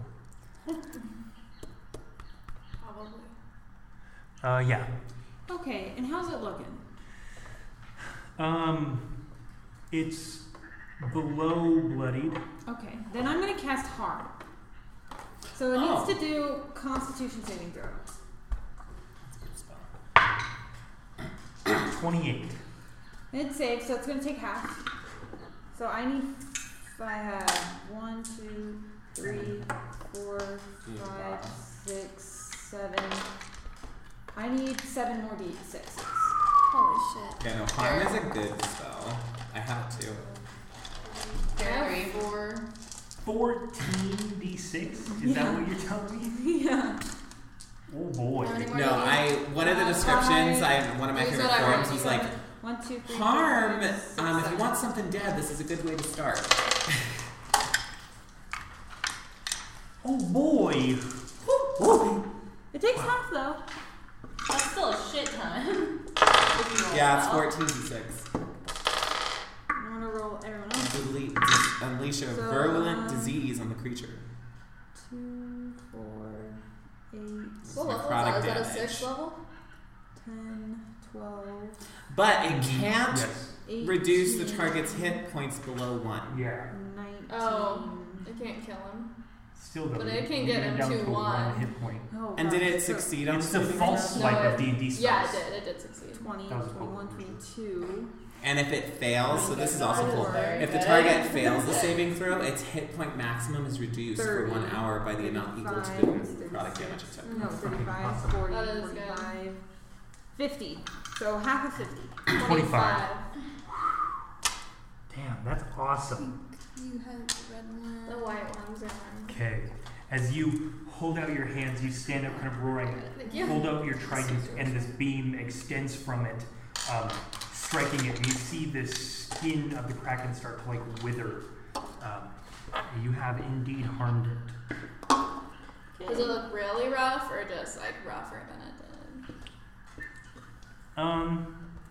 Probably. Uh, yeah. Okay, and how's it looking? Um, it's below bloodied. Okay, then I'm gonna cast harm. So it Oh. needs to do Constitution saving throw. That's a good spell. twenty-eight. It's safe, so it's gonna take half. So I need. I have one, two, three, four, five, six, seven. I need seven more d sixes. Holy shit. Yeah, no, harm is a good spell. I have it too. I have Three. four. fourteen d six? Is Yeah. that what you're telling me? Yeah. Oh boy. How many more? No, I one of the Uh, descriptions, I five. one of my Use favorite whatever forms you was got. like One, two, three. harm. four, five, six, Um, if you seven. want something dead, this is a good way to start. Oh boy. Woo. It takes half though. That's still a shit ton. If you roll Yeah, it's well. fourteen d six. I'm gonna roll everyone else. Delete, dis- unleash a So, virulent um, disease on the creature. Two, four, eight, What level is necrotic that? Is that a damage. sixth level? ten, twelve, But it can't Yes. eighteen, reduce the target's hit points below one. Yeah. nineteen. Oh. It can't kill him. Still though. But it can you get get him down to one. hit point. Oh, And did gosh, it so succeed on It's the the saving false throw? No, swipe it- of D and D spells. Yeah, it did. It did succeed. twenty, That was a twenty-one, cool twenty-two. And if it fails, so this is also cool. Very If the good. target fails the saving throw, its hit point maximum is reduced for one thirty, hour by the amount equal to the thirty-five, product damage it took. No, thirty-five, forty, That is good. forty-five, fifty. So half of fifty. twenty-five. Damn, that's awesome. You have the red one. The white ones are mine. Okay. As you hold out your hands, you stand up kind of roaring, Thank you. hold out your trident, and this beam extends from it, um, striking it. And you see the skin of the kraken start to like wither. Um, you have indeed harmed it. Does it look really rough or just like rougher than it did? Um,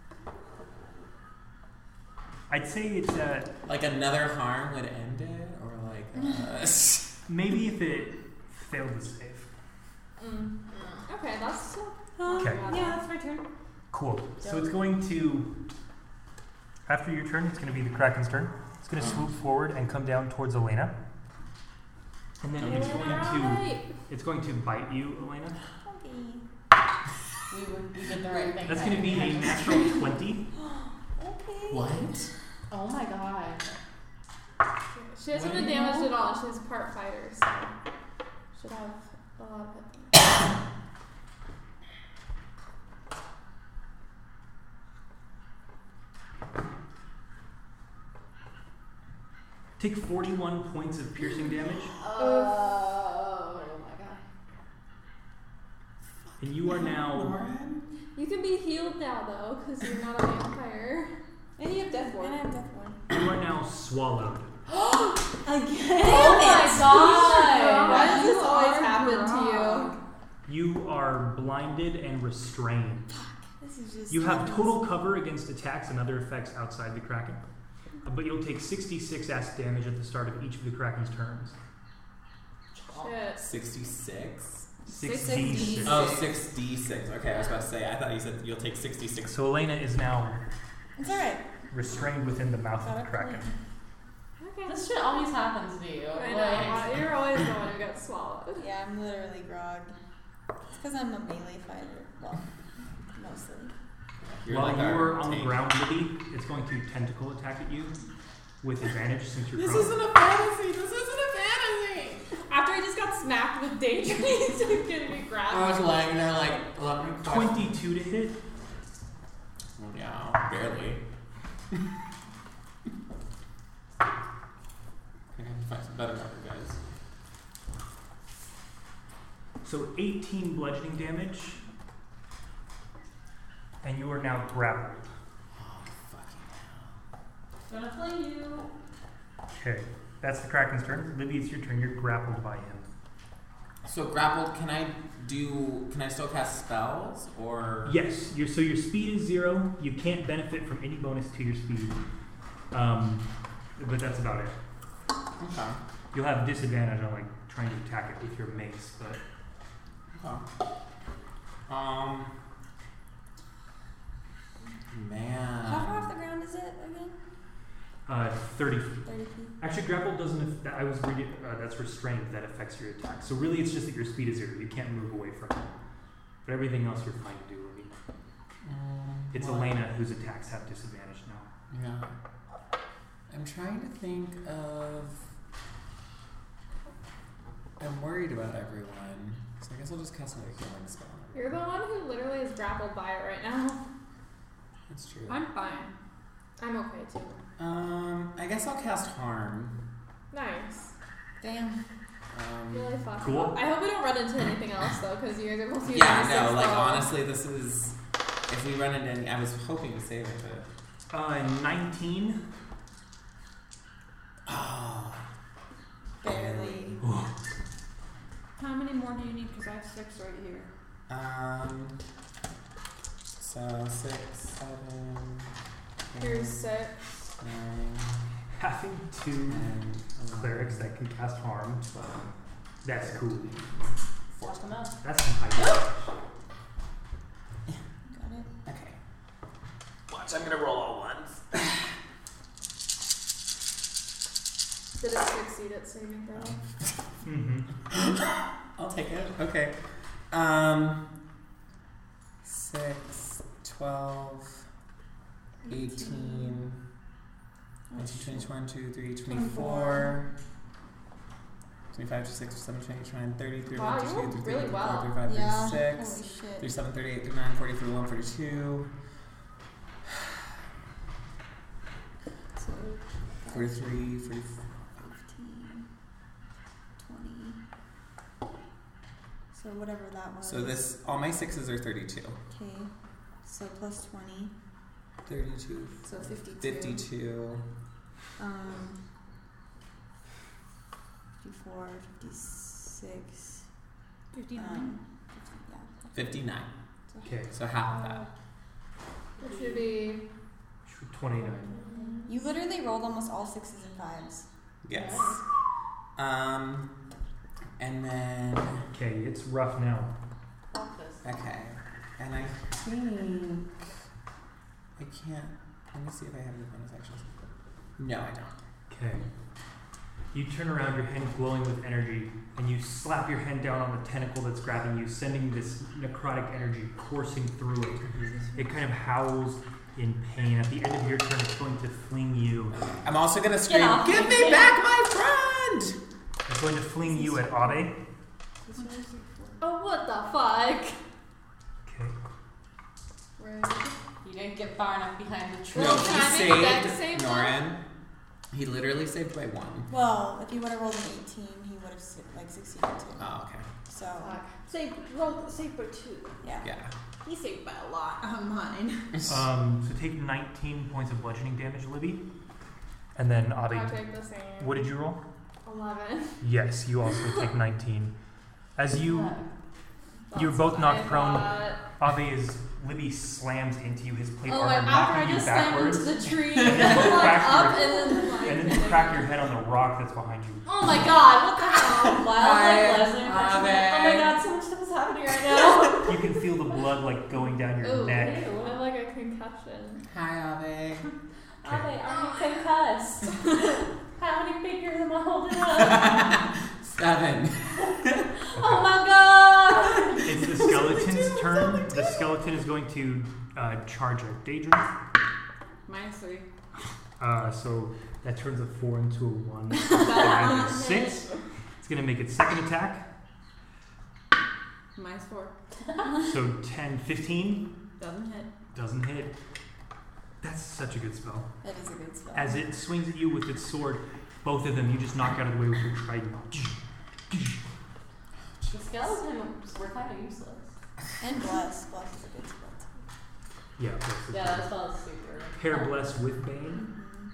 I'd say it's uh, Like another harm would end it, or like uh, maybe if it failed to save. Mm. Okay, that's Um, Okay. Yeah, that's my turn. Cool. So it's going to, after your turn, it's going to be the kraken's turn. It's going to swoop forward and come down towards Elena. And then it's going to, Alright. it's going to bite you, Elena. Okay. We, were, we did the right thing. That's going to be a natural twenty. Okay. what? Oh my god. She hasn't What been do you damaged know? at all. She's part fighter, so should have a lot of it. Take forty-one points of piercing damage, Oh, oh my god. and you are now Lauren? You can be healed now though, because you're not a vampire. And you have death ward. And I have death ward. you are now swallowed. Again. Oh my god. Why does this You always are happen wrong. to you? You are blinded and restrained. This is just. You have total cover against attacks and other effects outside the kraken, but you'll take sixty-six acid damage at the start of each of the kraken's turns. Shit. sixty-six? six D d six. six. Oh, six d six. Okay, I was about to say, I thought you said you'll take sixty-six. So Elena is now It's alright. restrained within the mouth of Got the it. kraken. Okay. This shit always happens to you. I Like, know. You're always the one who gets swallowed. Yeah, I'm literally grog. It's because I'm a melee fighter. Well, mostly. You're While like you our are on the tank. ground, Libby, it's going to tentacle attack at you with advantage since you're This prone. isn't a fantasy! This isn't a fantasy! After I just got smacked with daydreams, it's gonna be I grabbed. was lying there like, let me question. twenty-two to hit. Yeah, barely. I have to find some better number, guys. So eighteen bludgeoning damage. And you are now grappled. Oh, fucking gonna play you. Okay. That's the kraken's turn. Libby, it's your turn. You're grappled by him. hell. So grappled, can I do, can I still cast spells, or? Yes. Your, so your speed is zero. You can't benefit from any bonus to your speed. Um, but that's about it. Okay. You'll have disadvantage on like trying to attack it with your mace, but Okay. Um. Man. How far off the ground is it again? uh, thirty feet. thirty feet. Actually, grapple doesn't. Aff- that- I was reading. Uh, that's restrained. That affects your attack. So really, it's just that your speed is zero. You can't move away from it. But everything else, you're fine to do. Libby. Um, It's well, Elena whose attacks have disadvantage now. Yeah. I'm trying to think of. I'm worried about everyone, so I guess I'll just cast another healing spell. You're the one who literally is grappled by it right now. That's true. I'm fine. I'm okay too. Um, I guess I'll cast harm. Nice. Damn. Um, Really fun. Cool. I hope we don't run into anything else though, because you guys are both using yeah, the no, six like level. honestly, this is. If we run into any, I was hoping to save it, but. Uh, nineteen. Oh. Barely. How many more do you need? Because I have six right here. Um. So six, seven. Here's eight, six. nine, Having two ten, clerics that can cast harm. That's cool. Force them out. That's some high damage. Got it. Okay. Watch, I'm gonna roll all ones. Did it succeed at saving throw? Mm-hmm. I'll take it. Okay. Um. Six, twelve, eighteen, nineteen, twenty, twenty-two, three, twenty-four, twenty-five, twenty-six, twenty-seven, twenty-eight, twenty-nine, thirty, thirty-one, Wow, you thirty-two, rolled thirty-three, really thirty-four, well. thirty-five, Yeah. thirty-six, Holy shit. thirty-seven, thirty-eight, thirty-nine, forty, forty-one, forty-two, So, forty-three, forty, So whatever that was. So this, all my sixes are thirty-two. Okay. So plus twenty. thirty-two. So fifty-two. fifty-two. Um. fifty-four, fifty-six. Fifty-nine. Um, fifty, yeah. fifty-nine. Okay. So half of that. It should be. twenty-nine. You literally rolled almost all sixes and fives. Yes. Um, and then, Okay, it's rough now. Fuck this. okay. And I think I can't. Let me see if I have any bonus actions. No, I don't. Okay. You turn around, your hand glowing with energy, and you slap your hand down on the tentacle that's grabbing you, sending this necrotic energy coursing through it. It kind of howls in pain. At the end of your turn, it's going to fling you. I'm also gonna scream, off "Give me. me back my friend!" It's going to fling you at Abe. Oh, what the fuck? Okay. Right. You didn't get far enough behind the tree. No, Well, he can I make a dex saved save Norin. He literally saved by one. Well, if he would have rolled an eighteen, he would have like succeeded too. Oh, okay. So Fuck. Save, roll, save by two. yeah. Yeah. He saved by a lot. Uh, mine. Um, so take nineteen points of bludgeoning damage, Libby. And then Abe, I'll take the same. what did you roll? eleven. Yes, you also take nineteen. As you, you're That's both what knocked I prone. thought. Abe is, Libby slams into you, his plate Oh, armor and after I knocking you just slammed backwards. into the tree, And like then you crack up your- and then like. And then you crack your head on the rock that's behind you. Oh my god, what the hell? Wild Hi, like Lesnar. Ave. Oh my god, so much stuff is happening right now. You can feel the blood like going down your Ooh, neck. ew, I have like a concussion. Hi, Ave. Ave, are you concussed? How many fingers am I holding up? Seven. Oh my god! It's the skeleton's turn. The skeleton is going to uh, charge at Daedra. Minus three. Uh, so that turns a four into a one. Five and a six. It's going to make its second attack. Minus four. So ten, fifteen. Doesn't hit. Doesn't hit. That's such a good spell. That is a good spell. As it swings at you with its sword, both of them you just knock out of the way with your trident. The skeletons were kind of useless. And bless. Bless is a good spell too. Yeah, that's the Yeah, that spell is super. Hair blessed with bane.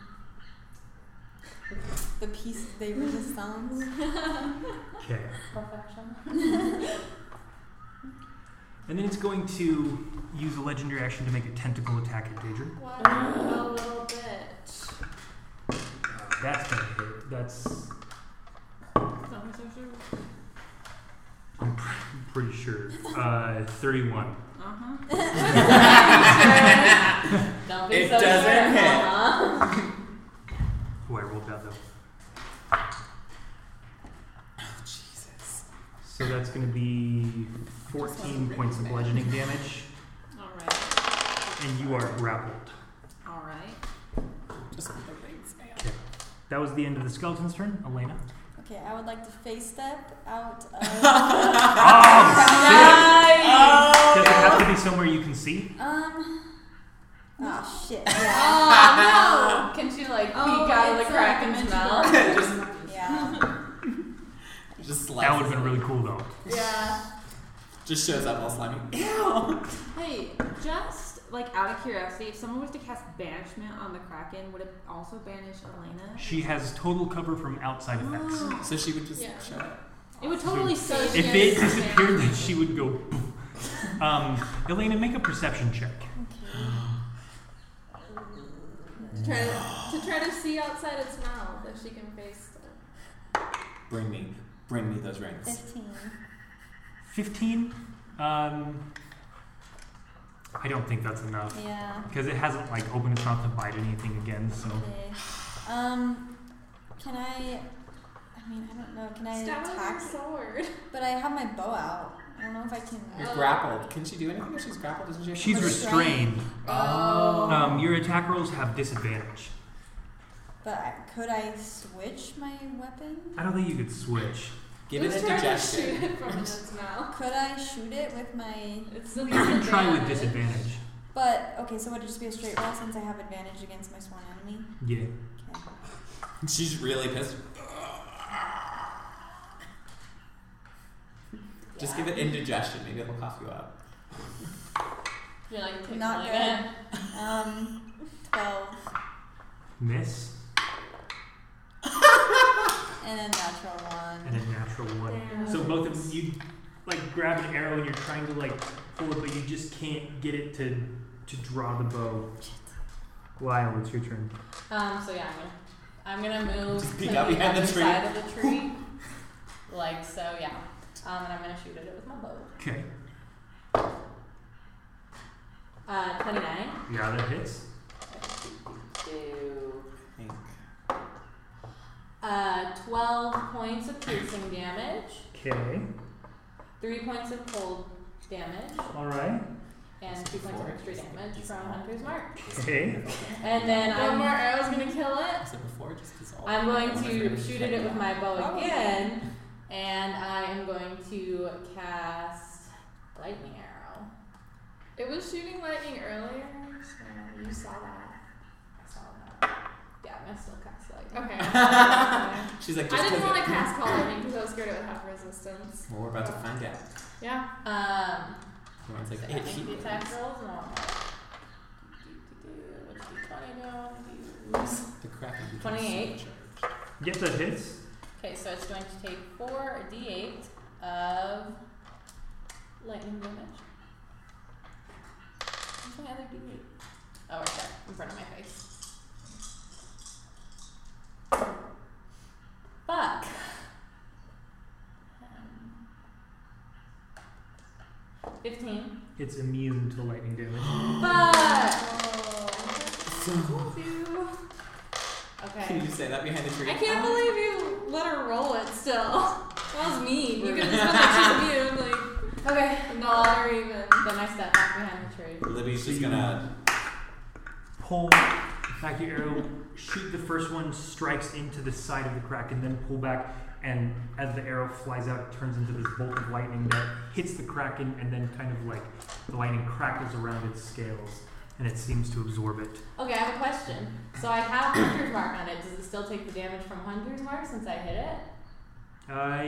Mm-hmm. The piece they resistance. Okay. Perfection. And then it's going to use a legendary action to make a tentacle attack at Daedra. What a little bit. Uh, that's gonna hit. That's Not so sure. I'm pr- pretty sure. Uh, thirty-one. Uh huh. Don't be It so doesn't sure, hit. Mama. Oh, I rolled that though. Oh, Jesus. So that's gonna be fourteen points of bludgeoning damage, Alright. and you are grappled. Alright. Just with the rings, man. Okay. That was the end of the skeleton's turn. Elena. Okay, I would like to face step out of. Oh, Oh, Does it have to be somewhere you can see? um. Oh shit. Yeah. Oh Can she like peek Oh, out of the it's crack like and a smell? just, Yeah. just That slices would have been it. really cool though. no! Yeah. Just shows up all slimy. Ew. Hey, just like out of curiosity, if someone was to cast banishment on the Kraken, would it also banish Elena? She has total cover from outside effects. Oh. So she would just Yeah. show up. It would totally So save she If has it to disappeared, then she would go. Poof. Um, Elena, make a perception check. To try to, to try to see outside its mouth if she can face it. Bring me, bring me those rings. Fifteen. Fifteen. Um, I don't think that's enough Yeah. because it hasn't like opened its mouth to bite anything again. So Okay. Um. Can I? I mean, I don't know. Can I Stab with attack? your sword. But I have my bow out. I don't know if I can. You're Oh. grappled. Can she do anything if she's grappled? Doesn't she? have she's to- restrained. Oh. Um, your attack rolls have disadvantage. But I, could I switch my weapon? I don't think you could switch. Give it Just a try to digestion. shoot it from its mouth. Could I shoot it with my? It's still You can try with disadvantage. disadvantage. But okay, so would it just be a straight roll since I have advantage against my sworn enemy? Yeah. Okay. She's really pissed. Just Yeah. give it indigestion. Maybe it'll cough you up. You're like Not tickling good. it. Um, twelve Miss and a natural and one. a natural one. Damn. So both of you like grab an arrow and you're trying to like pull it, but you just can't get it to to draw the bow. Lyle, it's your turn. Um, so yeah, I'm gonna, I'm gonna move Just to peek the out behind the other tree. side of the tree, like so. Yeah. Um, and I'm gonna shoot at it with my bow. Okay. Uh, twenty-nine. Yeah, that hits. Do I think. uh twelve points of piercing damage, Okay. three points of cold damage, All right. and two points of extra damage from Hunter's Mark. Okay. And then One more I'm arrow's gonna kill it. I said before, just dissolve. I'm going Otherwise to they're gonna shoot check at it with out. my bow Probably. again, and I am going to cast lightning arrow. It was shooting lightning earlier, so you saw that. I saw that. Yeah, I'm gonna still cast lightning. Okay. She's like, I just didn't 'cause want it- to cast call lightning because I was scared it would have resistance. Well, we're about to find out. Yeah. Um, Everyone's like, so it I think the heat. attack rolls normal. What's D twenty do? Use. The Kraken becomes twenty-eight. supercharged. Yep, that hits. Okay, so it's going to take four d eight of lightning damage. Where's my other d eight? Oh, right there, in front of my face. Fuck. Um, Fifteen. It's immune to lightning damage. Fuck. So, Told you. Okay. can you say that behind the tree? I can't believe you let her roll it still. That was mean. You could have just been like, she's immune, like, Okay. not or even. Then I step back behind the tree. Libby's So just you- gonna. Pull back your arrow, shoot the first one, strikes into the side of the Kraken, then pull back, and as the arrow flies out, it turns into this bolt of lightning that hits the Kraken, and then kind of like the lightning crackles around its scales, and it seems to absorb it. Okay, I have a question. So I have Hunter's Mark on it. Does it still take the damage from Hunter's Mark since I hit it? Uh,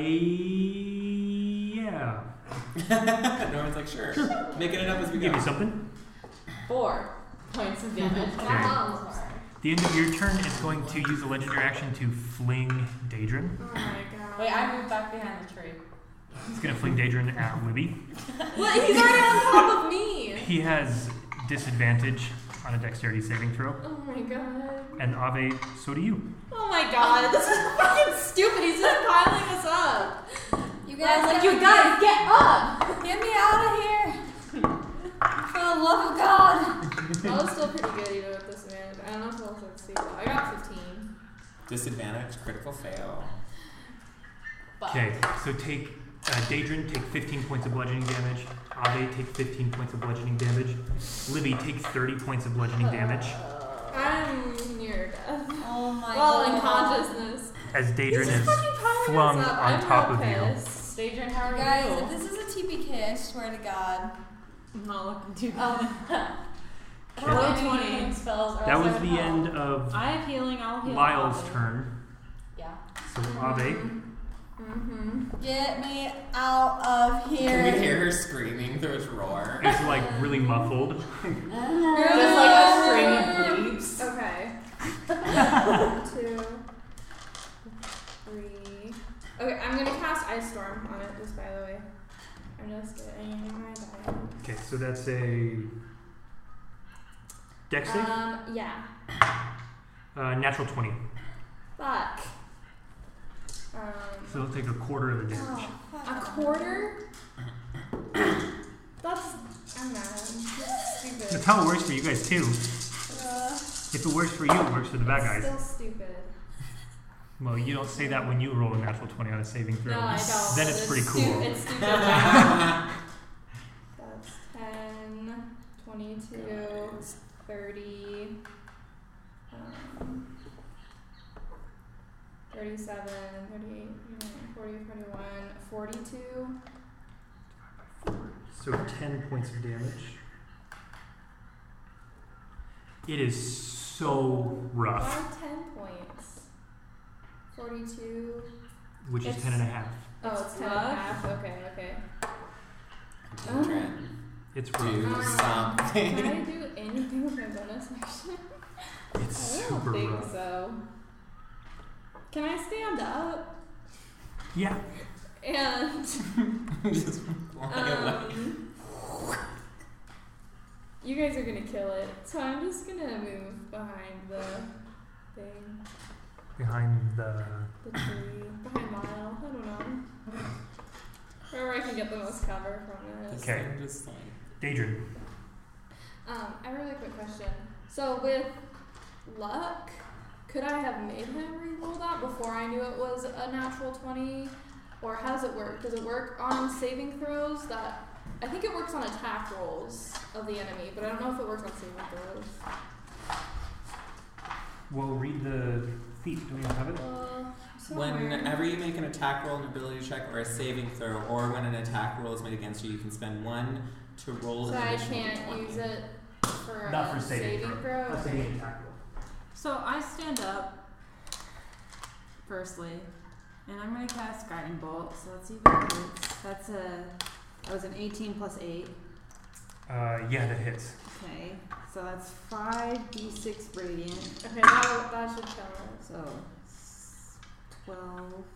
yeah. Norman's like, sure. Making it up as we Give go. you something. Four points of damage from Okay. Hunter's Mark. The end of your turn is going to use a legendary action to fling Daedrin. Oh my god. Wait, I moved back behind the tree. He's going to fling Daedrin at Libby. What? He's already on top of me. He has disadvantage on a dexterity saving throw. Oh my god. And Ave, so do you. Oh my god. This is fucking stupid. He's just piling us up. You I guys, was like, get you me- guys, get up! get me out of here! For the love of God! I was still pretty good even with this man. I don't know if I'll succeed. I got fifteen. Disadvantage, critical fail. Fuck. Okay, so take uh, Daedrin, take fifteen points of bludgeoning damage. Ave, take fifteen points of bludgeoning damage. Libby, take thirty points of bludgeoning damage. I'm near death. Oh my Well, God. in consciousness. As He's Daedrin just is fucking piling flung us up. on I'm top real of you. pissed. Adrian, how are Guys, you? if this is a T P K, I swear to God. I'm not looking too good. Oh. I Okay. don't have Roll any healing spells, or That else I was would the help. end of I have healing. I'll heal. Lyle's Ave. turn. Yeah. So Ave, Mm-hmm. Get me out of here. Can we hear her screaming through its roar? it's like really muffled. Just like a string of bleeps. Okay. Two. Three. Okay, I'm gonna cast Ice Storm on it, just by the way. I'm just getting my die. Okay, so that's a dex save. Um, yeah. Uh, natural twenty. Fuck. Um, So it'll take a quarter of the damage. oh, a quarter? That's. I'm mad. That's stupid. That's how it works for you guys too. Uh, If it works for you, it works for the bad guys. Still stupid. Well, you don't say that when you roll a natural twenty on a saving throw. No, I don't. Then it's pretty stu- cool. It's stupid. That's ten, twenty-two, thirty, um, thirty-seven, thirty-eight, forty, forty-one, forty-two. So ten points of damage. It is so rough, Why ten points? forty-two. which is It's- ten and a half. Oh, it's ten and a half. Okay, okay. Adrian, It's do rough. Um, something. Can I do anything with my bonus action? It's I don't super think rough. so. Can I stand up? Yeah. And Just fly away. um, you guys are gonna kill it, so I'm just gonna move behind the thing, Behind the. the tree, behind Lyle. I don't know. Wherever I can get the most cover from it. This Okay. thing just like. Daedrin. Um, I have a really quick question. So with luck, could I have made him re-roll that before I knew it was a natural twenty? Or how does it work? Does it work on saving throws that... I think it works on attack rolls of the enemy, but I don't know if it works on saving throws. Well, read the feat. Do we have it? Uh, somewhere. Whenever you make an attack roll, an ability check, or a saving throw, or when an attack roll is made against you, you can spend one to roll So an I additional can't twenty. use it for Not a for saving, saving throw. throw? That's Okay. an attack roll. So I stand up, firstly, and I'm gonna cast Guiding Bolt. So let's see if it hits. That's a that was an eighteen plus eight. Uh, yeah, that hits. Okay, so that's five d six radiant. Okay, that, that should kill it. So s- twelve,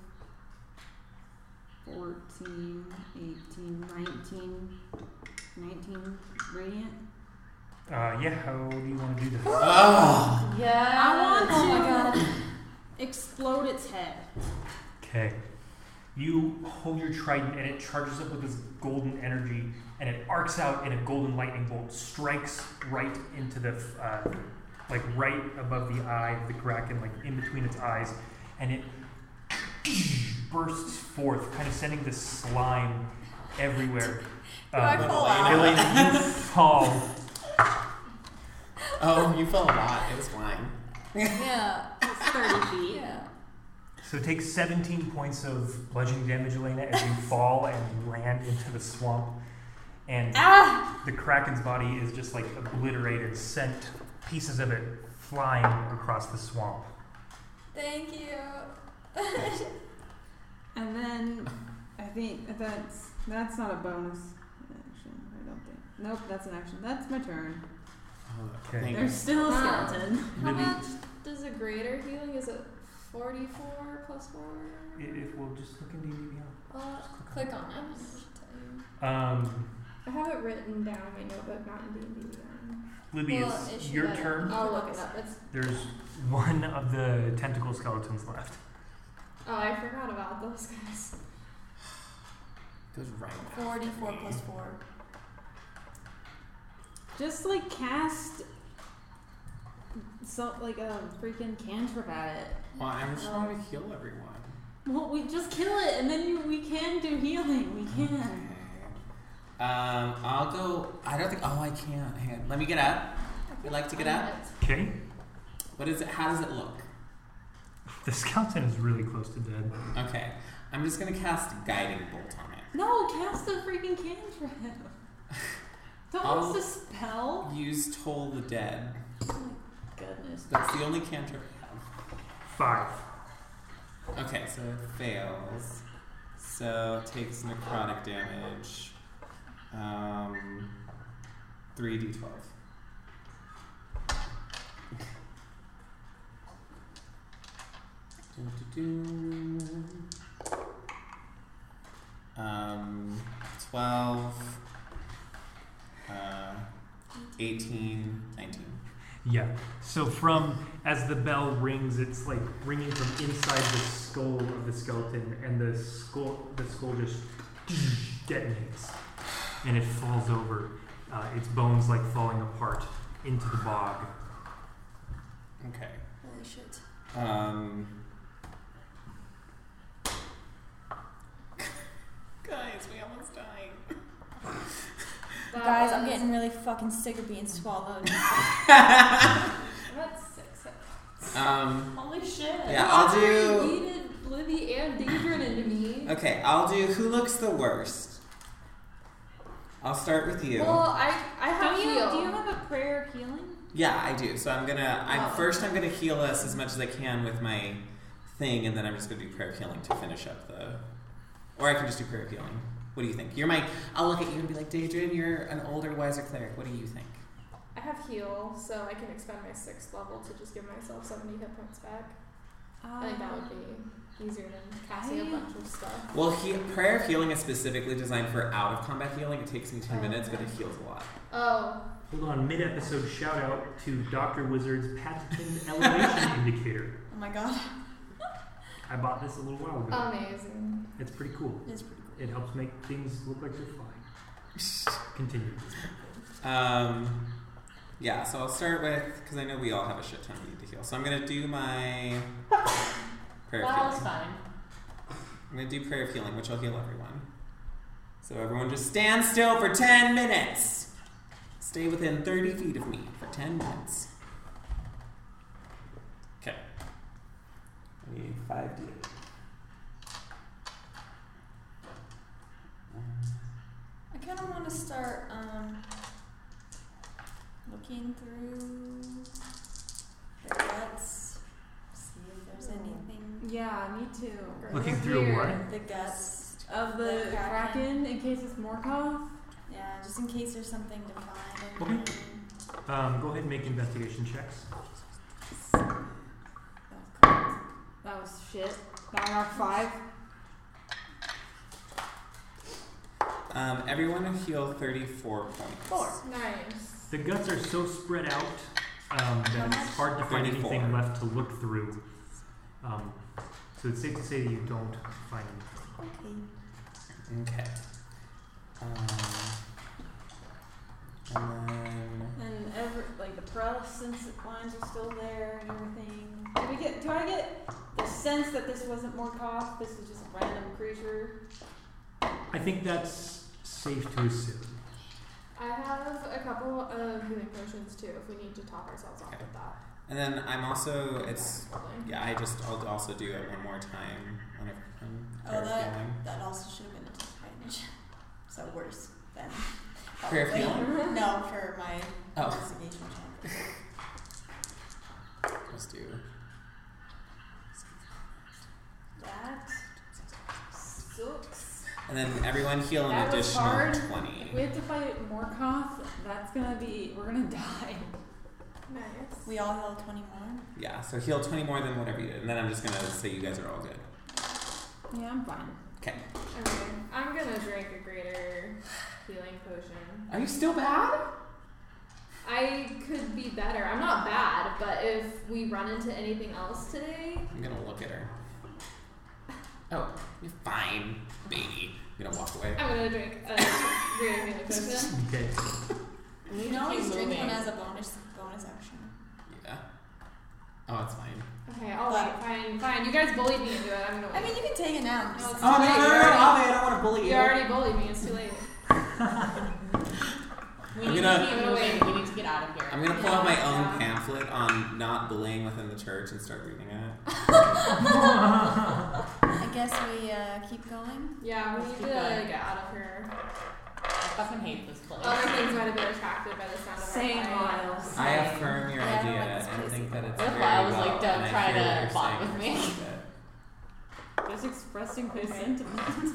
fourteen, eighteen, nineteen, nineteen radiant. Uh, yeah, how do you want to do this? Oh! Yeah. I want Oh my to god. explode its head. Okay. You hold your trident and it charges up with this golden energy and it arcs out in a golden lightning bolt, strikes right into the, uh, like right above the eye of the Kraken, like in between its eyes, and it bursts forth, kind of sending this slime everywhere. Do I Um, fall out? Elena, you fall. Oh, you fell a lot. It was fine. Yeah. It's thirty feet. Yeah. So take seventeen points of bludgeoning damage, Elena, as you fall and land into the swamp. And Ah! the Kraken's body is just like obliterated, sent pieces of it flying across the swamp. Thank you. And then I think that's that's not a bonus action. I don't think. Nope, that's an action. That's my turn. Oh, Okay. thank There's still a Wow. skeleton. How Libby. much does a greater healing? Is it forty-four plus four? If if we'll just look in D and D Uh, click on it. Beyond. Um, I have it written down in my notebook, not in D and D Beyond. Libby, Well, it it's should your have- turn. I'll look it up. It's There's one of the tentacle skeletons left. oh, I forgot about those guys. Goes right. forty-four plus four. Just like cast so like a freaking cantrip at it. Well, I'm just trying to heal everyone. Well, we just kill it, and then you, we can do healing. We Okay. can. Um, I'll go. I don't think. Oh, I can't. Hang on. Let me get up. You'd like to get up? Okay. What is it? How does it look? The skeleton is really close to dead. Okay. I'm just gonna cast Guiding Bolt on it. No, cast a freaking cantrip. Don't I'll- use a spell. Use Toll the Dead. Oh my goodness. That's the only cantrip I have. Five. Okay, so it fails. So it takes necrotic damage. Um, three d twelve. Um, twelve, uh, eighteen, nineteen. Yeah. So from as the bell rings, it's like ringing from inside the skull of the skeleton, and the skull the skull just detonates, and it falls over. Uh, its bones like falling apart into the bog. Okay. Holy shit. Um. Guys, we almost died. That Guys, I'm was- getting really fucking sick of being swallowed. That's six. hits. Um. Holy shit. Yeah, I'll Why do- You needed Livy and Daedrin into me. Okay, I'll do who looks the worst. I'll start with you. Well, I I have Don't you, heal. do you have a prayer of healing? Yeah, I do. So I'm gonna. I'm Oh. first. I'm gonna heal us as much as I can with my thing, and then I'm just gonna do prayer of healing to finish up the. Or I can just do prayer of healing. What do you think? You're my. I'll look at you and be like, Daedrin, you're an older, wiser cleric. What do you think? I have heal, so I can expend my sixth level to just give myself seventy hit points back. I think that would be easier than casting I- a bunch of stuff. Well, he, prayer of healing is specifically designed for out of combat healing. It takes me ten Oh, minutes, but okay. it heals a lot. Oh, Hold on, mid-episode shout out to Doctor Wizard's patented elevation indicator. Oh my god. I bought this a little while ago. amazing. It's pretty cool. It's pretty cool. It helps make things look like they're flying. Continue. Um, yeah, so I'll start with, because I know we all have a shit ton we need to heal. So I'm going to do my prayer of Lyle's healing. fine. I'm going to do prayer of healing, which will heal everyone. So everyone just stand still for ten minutes. Stay within thirty feet of me for ten minutes. Okay. I need five d eight. I kind of want to start um, looking through the guts, see if there's anything. Yeah, me too. Looking We're through here. what? The guts. Of the, The Kraken. Kraken, in case it's Morkoth. Yeah, just in case there's something to find. Okay. And Um, go ahead and make investigation checks. That was shit. Nine out of five. Um, everyone heal thirty-four points. Four. Nice. The guts are so spread out um, that it's hard to find thirty-four. anything left to look through. Um, so it's safe to say that you don't find anything. Okay. Okay. Um, and then And every like the pearlescence lines are still there and everything. Do we get? Do I get the sense that this wasn't Morkoth? This is just a random creature. I think that's safe to assume. I have a couple of healing potions too if we need to top ourselves off Okay. with that. and then I'm also it's Probably. yeah I just I'll also do it one more time on everyone. Oh, Prayer of that healing. that also should have been a disadvantage. So worse than. Prayer of probably. healing? No, for my Oh. investigation check. Let's do. That sucks. And then everyone heal an That was additional hard. twenty. If we have to fight Morkoth, that's gonna be. We're gonna die. Nice. We all heal twenty more. Yeah, so heal twenty more than whatever you did, and then I'm just gonna say you guys are all good. Yeah, I'm fine. Okay. Okay. I'm gonna drink a greater healing potion. Are you still bad? I could be better. I'm not bad, but if we run into anything else today, I'm gonna look at her. Oh, you're fine, baby. I'm gonna walk away. I'm gonna drink a greater healing potion. Okay. We You need can to always keep drink moving. one as a bonus bonus action. Yeah. Oh, it's fine. Okay, I'll wait. Fine, fine. You guys bullied me into it. I'm gonna wait. I mean, you can take it now. No, Just- it's Oh, no, too no, late. no, You no, already- Ave, I don't want to bully you. You already bullied me. It's too late. We I'm need gonna- to keep moving. We need to get out of here. I'm gonna pull out my Yeah. own pamphlet on not bullying within the church and start reading it. I guess we uh, keep going. Yeah, we Let's need keep to going. get out of here. I fucking hate this place. Other things might have been attracted by the sound of Same, our fight. Miles. I affirm your Yeah, I don't idea like this and place think that either. it's What if very I was well, like, don't and I try hear what to you're bond saying with and me. respect it. Just expressing his sentiments.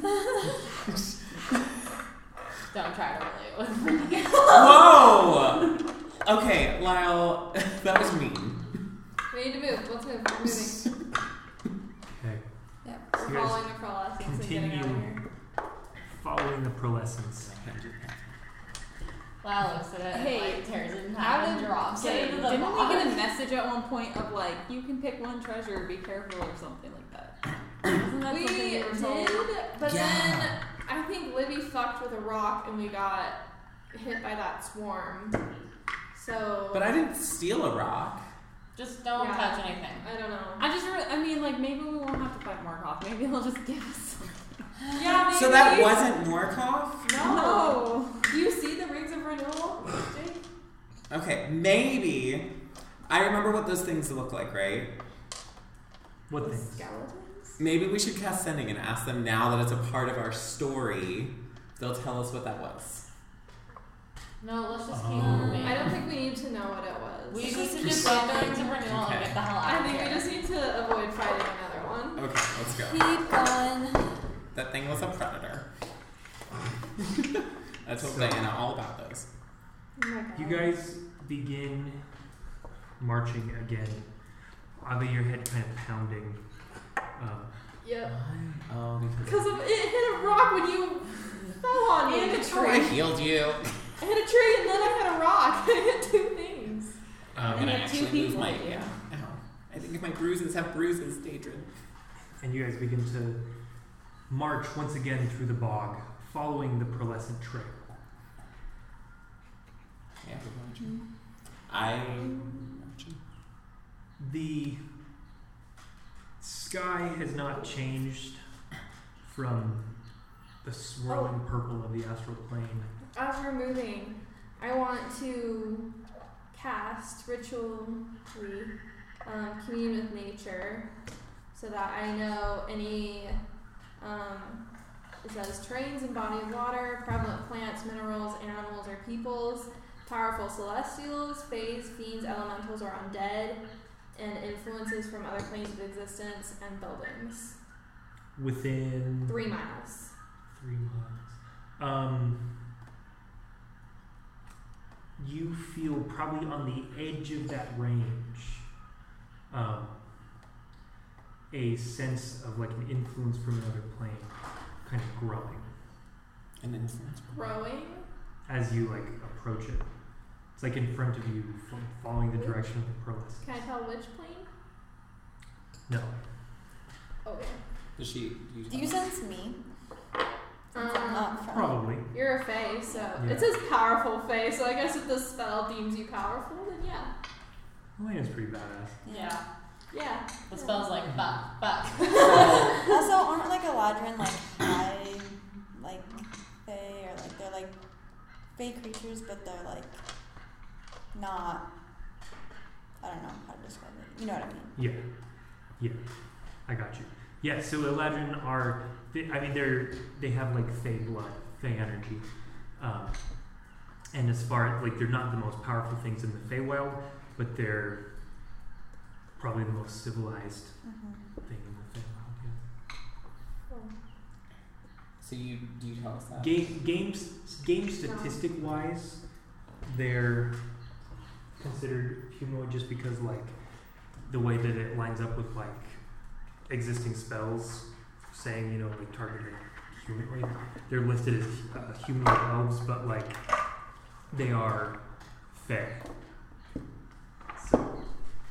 Don't try to relate with me. Whoa! Okay, Lyle, that was mean. We need to move. Let's move. We're moving. Okay. Yep. We're You guys following the pearlescence and getting out of continue. here. Following the pearlescence. Wow, looks at it. Hey, like, tears it in How half and did drops it didn't, into the didn't we get a box. message at one point of like you can pick one treasure, be careful or something like that? Isn't that We something we were did, told? but Yeah. then I think Libby fucked with a rock and we got hit by that swarm. So. But I didn't steal a rock. Just don't Yeah. touch anything. I don't know. I just, re- I mean, like maybe we won't have to fight Morkoth. Maybe he'll just give us something. Yeah, maybe. So that wasn't Morkoth? No. Do you see the rings of renewal, Jake? Okay, maybe. I remember what those things look like, right? What The things? skeletons? Maybe we should cast Sending and ask them now that it's a part of our story. They'll tell us what that was. No, let's just keep Oh. moving. I don't think we need to know what it was. We Let's need to just just keep get the going. rings of renewal Okay. and get the hell out I of think here. we just need to avoid fighting another one. Okay, let's go. Keep going. That thing was a predator. That's what So- Diana all about those. Oh my god. You guys begin marching again. Ava, your head kind of pounding. Um, Yep. Why? Oh, because Because of, it hit a rock when you fell on me. And a Oh, I tree. healed you. I hit a tree and then I hit a rock. I hit two things. I'm And gonna you have two actually move people my with you. yeah. Ow. I think if my bruises have bruises, Daedrin. and you guys begin to march once again through the bog, following the pearlescent trail. Yeah, we're marching. I'm marching. The sky has not changed from the swirling purple of the astral plane. As we're moving, I want to cast ritually um, commune with nature so that I know any, um, it says terrains and body of water, prevalent plants, minerals, animals, or peoples, powerful celestials, fays, fiends, elementals, or undead, and influences from other planes of existence and buildings. Within Three miles. three miles. Um, you feel probably on the edge of that range um, a sense of like an influence from another plane kind of growing An influence. Growing. as you like approach it. It's like in front of you, f- following the direction of the pearlescent. Can I tell which plane? No. Okay. Does she? Do Do you sense me? Um, Not from. Probably. You're a fae, so Yeah. it says powerful fae. So I guess if the spell deems you powerful, then yeah, Elena's pretty badass. Yeah. yeah. The spell's like fuck, fuck. Also, aren't like Eladrin like high, like fae or like they're like fae creatures, but they're like not. I don't know how to describe it. You know what I mean? Yeah, yeah, I got you. Yeah, so Eladrin are, they, I mean, they're they have like Fey blood, Fey energy, um, and as far like they're not the most powerful things in the Feywild, but they're probably the most civilized Mm-hmm. thing in the Feywild. Cool. So you do you tell us Yeah. that? Game games game statistic wise, they're considered humanoid just because like the way that it lines up with like existing spells saying, you know, like targeting humanoid. They're listed as uh, humanoid elves, but like they are fae. So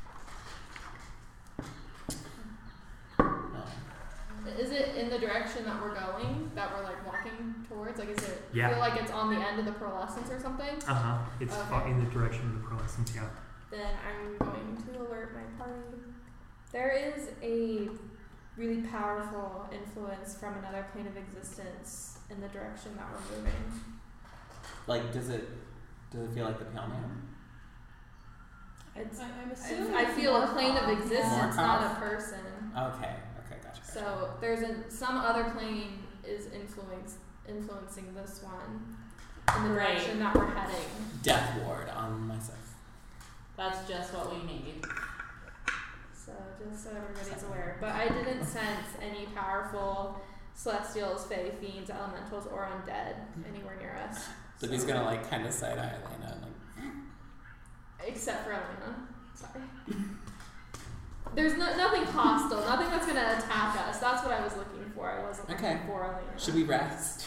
Oh. Is it in the direction that we're going? That we're like walking towards? Like, is it Yeah. feel like it's on the end of the pearlescence or something? uh huh. It's Okay. fa- in the direction of the pearlescence, yeah. Then I'm going to alert my party. There is a really powerful influence from another plane of existence in the direction that we're moving. Like, does it does it feel like the Pale Man? It's I, I'm I, assuming I it's feel a more plane of powerful. existence, More not a powerful? person. Okay. Okay. Gotcha. gotcha. So there's a, some other plane is influence, influencing this one in the Right. direction that we're heading. Death Ward on myself. That's just what we need. So just so everybody's aware. But I didn't sense any powerful celestials, fae, fiends, elementals, or undead anywhere near us. So he's gonna like kind of side eye Elena and like. Except for Elena. Sorry. There's no, nothing hostile, nothing that's gonna attack us. That's what I was looking for. I wasn't looking Okay. for Elena. Should we rest?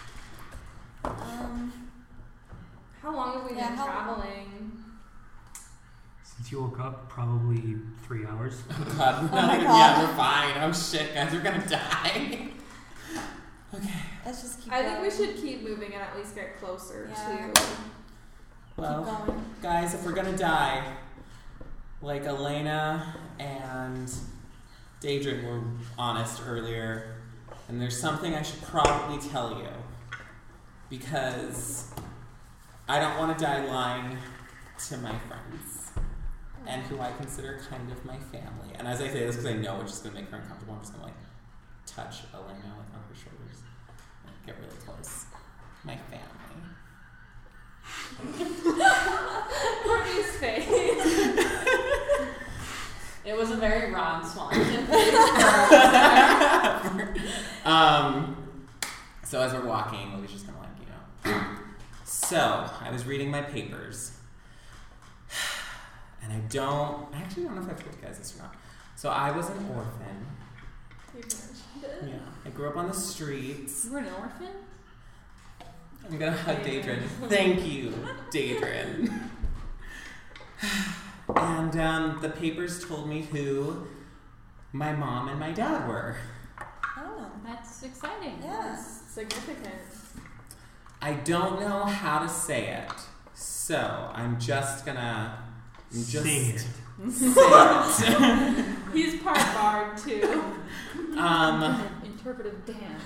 Um. How long have we Yeah, been how- traveling? Since you woke up, probably three hours. Oh God, we're Oh not my even. God. Yeah, we're fine. Oh shit, guys, we're gonna die. Okay. Let's just keep I going. think we should keep moving and at least get closer Yeah. to. Well, keep going. guys, if we're gonna die, like Elena and Daedrin were honest earlier, and there's something I should probably tell you because I don't want to die lying to my friends and who I consider kind of my family. And as I say this, because I know it's just gonna make her uncomfortable, I'm just gonna like touch Elena like on her shoulders, like, get really close. My family. Courtney's face. It was a very Ron Swanson. um, so as we're walking, Lily's just gonna like So, I was reading my papers. And I don't, I actually don't know if I've told you guys this or not. So I was an orphan. You mentioned it. Yeah. I grew up on the streets. You were an orphan? I'm gonna hug Daedrin. Thank you, Daedrin. And um, the papers told me who my mom and my dad were. Oh, That's exciting. yeah. Significant. I don't know how to say it, so I'm just gonna I'm just Sing it. say it. He's part bard too. Um, Interpretive dance.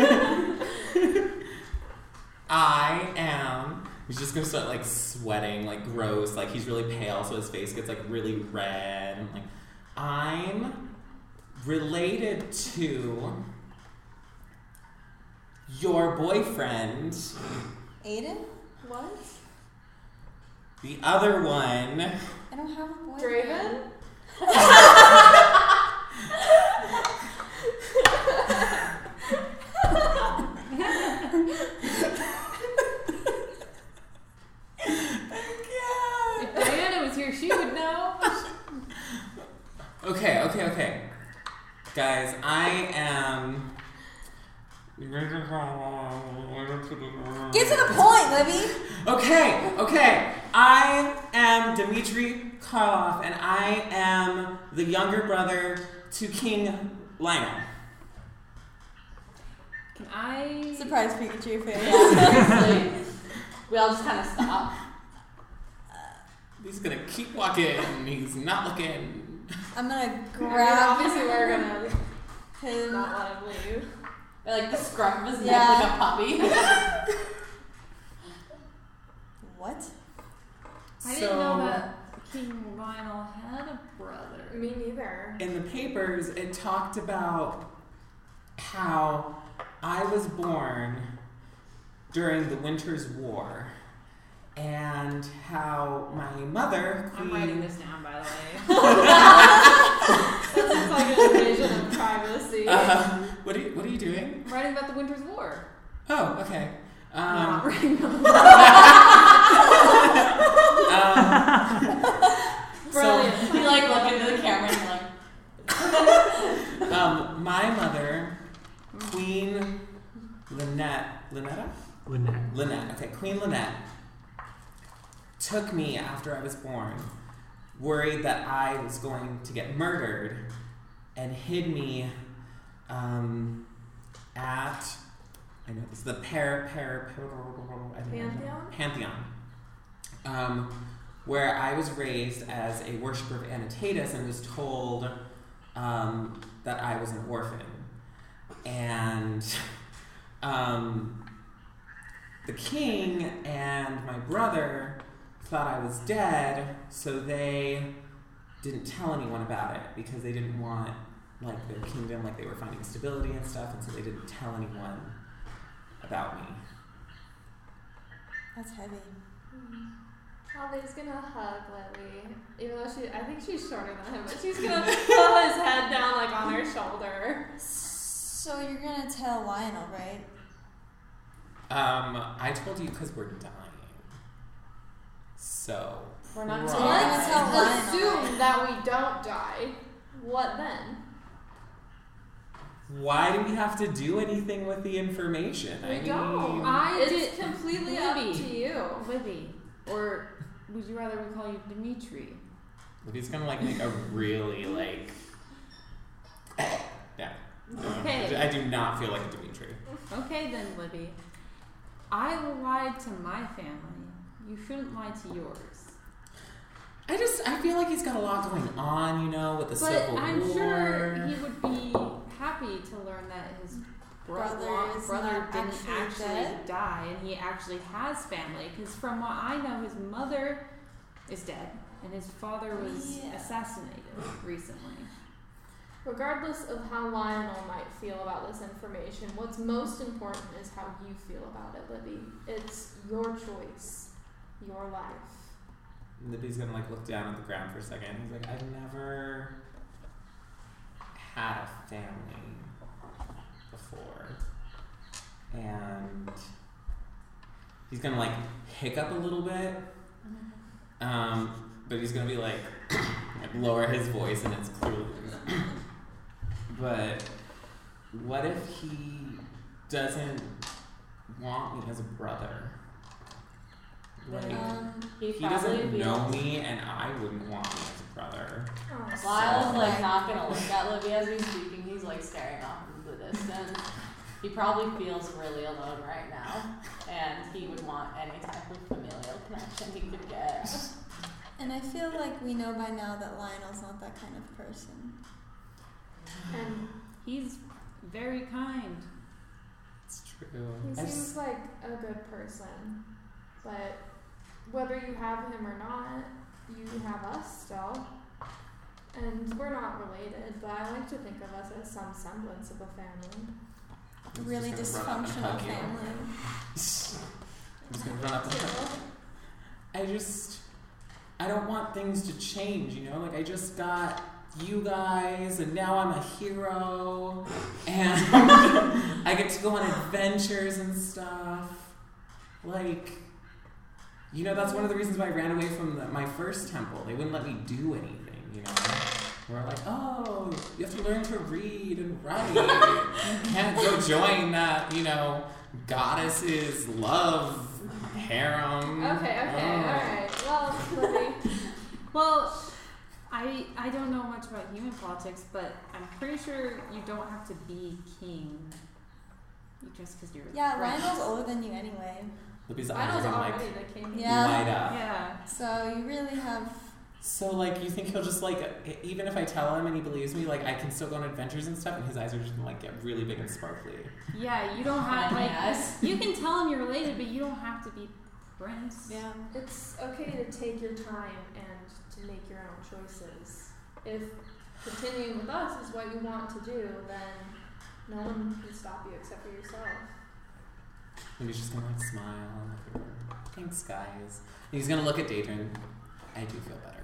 I am. He's just gonna start like sweating, like gross, like he's really pale, so his face gets like really red. And, like, I'm related to your boyfriend, Aiden? What? the other one. I don't have a boyfriend. Draven? If Diana was here, she would know. Okay, okay, okay. Guys, I am. Get to the point, Libby! Okay, okay. I am Dmitri Karloff, and I am the younger brother to King Lionel. Can I? Surprise Pikachu face. Yeah, seriously. We all just kind of stop. He's gonna keep walking. He's not looking. I'm gonna I mean, grab obviously we're gonna him. not let him leave. I like the scruff of his neck Yeah. like a puppy. What? I So, didn't know that King Lionel had a brother. Me neither. in the papers, it talked about how I was born during the Winter's War, and how my mother, I'm Queen, writing this down, by the way. This is like an invasion of privacy. Uh, what are you, what are you doing? I'm writing about the Winter's War. Oh, okay. I'm not Um, writing about um, Brilliant. so, You like look into the camera and you're like, um, my mother, Queen Lynette, Lynetta? Lynette. Lynette, okay, Queen Lynette took me after I was born, worried that I was going to get murdered, and hid me um, at, I know this, the par, par, par, I don't know. Pantheon? Pantheon, um, where I was raised as a worshiper of Annotatus and was told um, that I was an orphan. And um, the king and my brother thought I was dead, so they didn't tell anyone about it because they didn't want like their kingdom, like they were finding stability and stuff, and so they didn't tell anyone about me. That's heavy. Holly's gonna hug Lily, even though she, I think she's shorter than him, but she's gonna pull his head down like on her shoulder. So you're gonna tell Lionel, right? Um, I told you because we're dying. So we're not So telling we're gonna Let's tell Lionel. assume that we don't die. What then? why do we have to do anything with the information? We I mean, don't. I It's did- completely Libby. up to you. Libby. Or would you rather we call you Dimitri? He's gonna like make a really like. Yeah. Okay. I do not feel like a Dimitri. Okay then, Libby. I lied to my family. You shouldn't lie to yours. I just I feel like he's got a lot going on, you know, with the But Civil I'm War. sure he would be happy to learn that his bro- Brother lo- is brother not didn't actually actually dead? die and he actually has family. Because from what I know, his mother is dead and his father was Yeah. assassinated recently. Regardless of how Lionel might feel about this information, what's most important is how you feel about it, Libby. It's your choice, your life. Libby's gonna like look down at the ground for a second. He's like, I've never had a family before. And he's gonna like hiccup a little bit, um, but he's gonna be like, like lower his voice, and it's clearly. But what if he doesn't want me as a brother? Like, Um, He'd he probably doesn't be know me, and I wouldn't want me as a brother. Oh, Lyle's like Like- not gonna look at Libby as he's speaking. He's like staring off into the distance. He probably feels really alone right now, and he would want any type of familial connection he could get. and I feel like we know by now that Lionel's not that kind of person. and He's very kind. It's true. he I seems just- like a good person, but whether you have him or not, you have us still. And we're not related, but I like to think of us as some semblance of a family. A He's really just gonna run up and dysfunctional hug you. family. I'm just gonna run up and hug you. I just, I don't want things to change, you know? Like, I just got you guys, and now I'm a hero, and I get to go on adventures and stuff. Like, you know, that's one of the reasons why I ran away from the, my first temple. They wouldn't let me do anything, you know? We're like, oh, you have to learn to read and write. You can't go join that, you know, goddess's love harem. Okay, okay, Oh. alright. Well, Libby. Well, I I don't know much about human politics, but I'm pretty sure you don't have to be king just because you're. Yeah, friends. Lionel's older than you anyway. Libby's eyes I are was gonna already like the king. Yeah. light up. Yeah. So you really have. So, like, you think he'll just, like, even if I tell him and he believes me, like, I can still go on adventures and stuff, and his eyes are just gonna, like, get really big and sparkly. Yeah, you don't have like Yes. you can tell him you're related, but you don't have to be prince. Yeah. It's okay to take your time and to make your own choices. If continuing with us is what you want to do, then no one can stop you except for yourself. And he's just gonna, like, smile and look at her. Thanks, guys. And he's gonna look at Daedrin. I do feel better.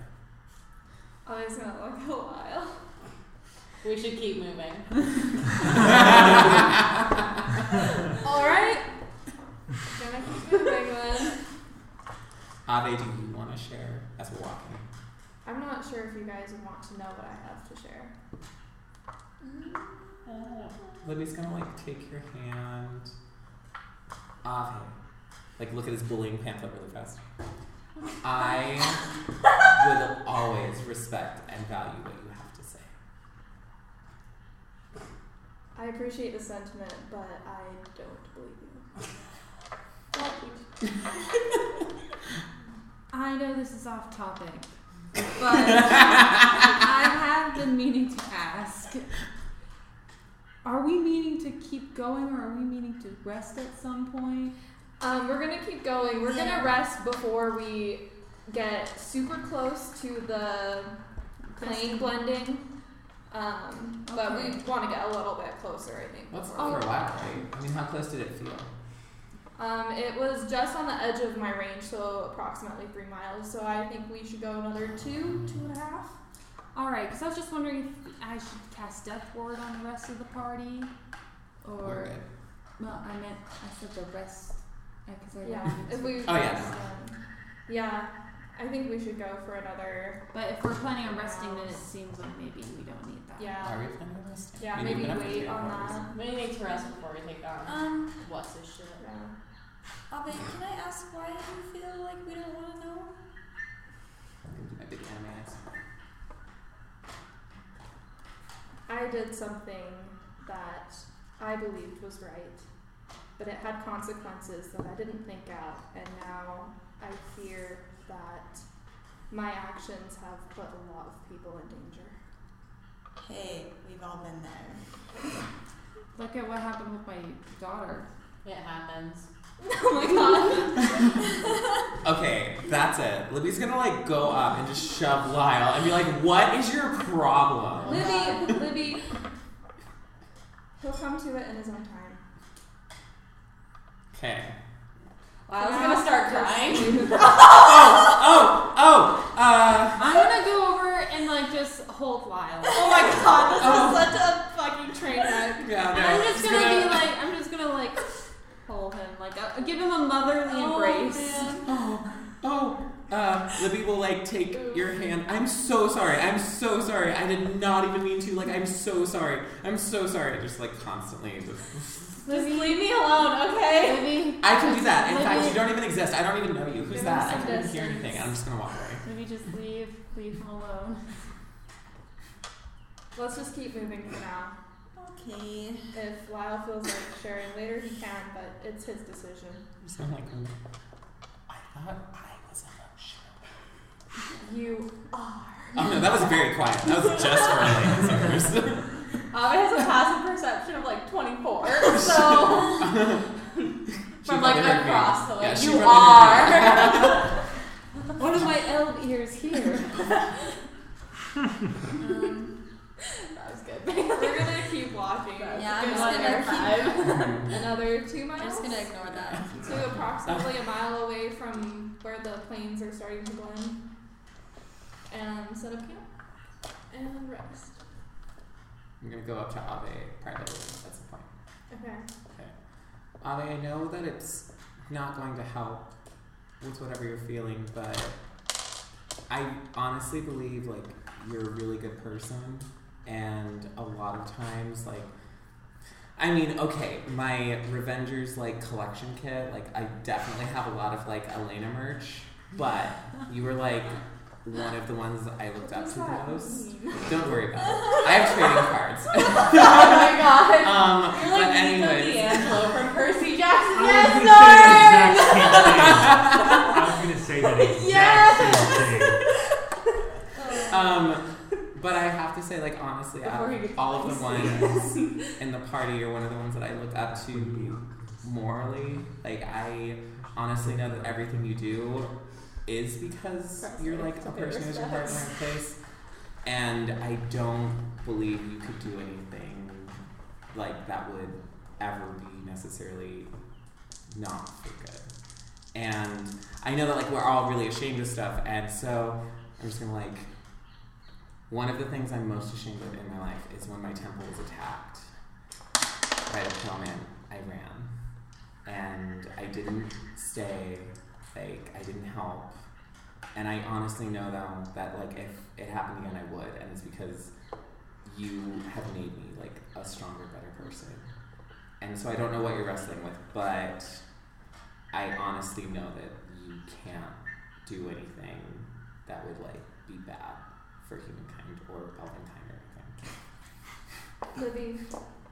I was gonna look a while. We should keep moving. Alright. Gonna keep moving then. Ave, do you want to share as we're walking? I'm not sure if you guys want to know what I have to share. Libby's gonna, like, take your hand. Ave. Like, look at his bullying pamphlet really fast. I will always respect and value what you have to say. I appreciate the sentiment, but I don't believe you. I know this is off topic, but I have been meaning to ask. Are we meaning to keep going, or are we meaning to rest at some point? Um, we're gonna keep going. We're Yeah. gonna rest before we get super close to the plane blending. Um, but Okay. we want to get a little bit closer, I think. That's before for we- a while, right? I mean, how close did it feel? Um, it was just on the edge of my range, so approximately three miles. So I think we should go another two, two and a half. All right, because I was just wondering if I should cast Death Ward on the rest of the party, We're or good. well, I meant I said the rest. Because I Yeah, don't if we. Oh, yeah. rest, um, yeah, I think we should go for another. But if we're planning on resting, then it seems like maybe we don't need that. Yeah. Are we planning on resting? Yeah, I mean, we've maybe been up for wait three on hours. that. We need to rest before we take on Um, what's his shit. Yeah. Ave, can I ask why you feel like we don't want to know? My big anime eyes. I did something that I believed was right, but it had consequences that I didn't think out, and now I fear that my actions have put a lot of people in danger. Hey, we've all been there. Look at what happened with my daughter. It happens. Oh my god. Okay, that's it. Libby's gonna, like, go up and just shove Lyle and be like, what is your problem? Libby, Libby, he'll come to it in his own time. Okay. Well, I was gonna start crying. Oh, oh, oh, uh, I'm gonna go over and like just hold Lyle. Oh my god, this Oh. is such a fucking train wreck. yeah, no. And I'm just it's gonna, be like, I'm just gonna like hold him, like uh, give him a motherly Oh embrace. take your hand. I'm so sorry. I'm so sorry. I did not even mean to. Like, I'm so sorry. I'm so sorry. I just, like, constantly just... Just leave me alone, okay? Maybe, I can do that. In Maybe- fact, you don't even exist. I don't even know you. Who's Give that? him I some can't even hear distance. anything. I'm just gonna walk away. maybe just leave, leave him alone. Let's just keep moving for now. Okay. If Lyle feels like sharing later, he can, but it's his decision. I'm just gonna, like, I thought I was emotional. You are. Oh no, that was very quiet. That was just for Elena listeners. Ave has a passive perception of like twenty-four, so from like across the way. Yeah, she You run are. One of my elf ears here. Um, That was good. We're gonna keep walking. Yeah, I'm Good just one, gonna air keep- five. Another two miles. I'm just gonna ignore that. To approximately a mile away from where the plains are starting to blend. And set up camp. And rest. I'm gonna go up to Ave privately at some point. Okay. Ave, I know that it's not going to help with whatever you're feeling, but I honestly believe like you're a really good person, and a lot of times like I mean, okay, my Revengers like collection kit, like I definitely have a lot of like Elena merch, but you were like one of the ones I looked up to the most. Don't worry about it. I have trading cards. Oh my god. Um, You're but like anyways. Nico D'Angelo from Percy Jackson. I Yes, was Lauren! gonna say the exact same thing. I was gonna say the exact same thing. Um, but I have to say, like, honestly, out Before he of gets all of the spicy. ones in the party, you're one of the ones that I look up to morally. Like, I honestly know that everything you do is because you're like a person who has your heart in the right place. And I don't believe you could do anything like that would ever be necessarily not for good. And I know that like we're all really ashamed of stuff, and so I'm just gonna like one of the things I'm most ashamed of in my life is when my temple was attacked by the Pillman. I ran, and I didn't stay. Like I didn't help, and I honestly know though that like if it happened again, I would, and it's because you have made me like a stronger, better person. And so I don't know what you're wrestling with, but I honestly know that you can't do anything that would like be bad for humankind or elvenkind or anything. Libby,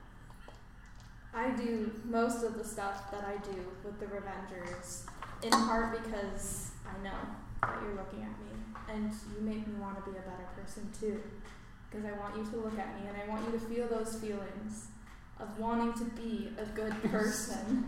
I do most of the stuff that I do with the Revengers in part because I know that you're looking at me and you make me want to be a better person too. Because I want you to look at me and I want you to feel those feelings of wanting to be a good person.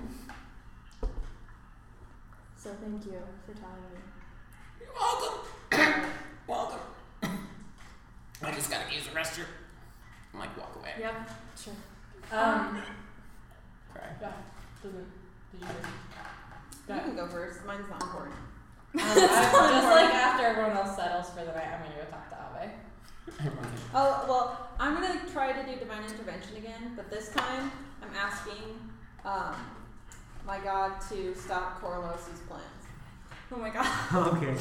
So thank you for telling me. You're welcome. Welcome. I just gotta use the restroom. I'm like walk away. Yep, sure. Um, Cry. yeah, doesn't, did you You can go first. Mine's not important. Um, I, just like after everyone else settles for the night, I'm gonna go talk to Ave. Oh, well, I'm gonna try to do divine intervention again, but this time I'm asking um, my god to stop Corlos's plans. Oh my god. Okay.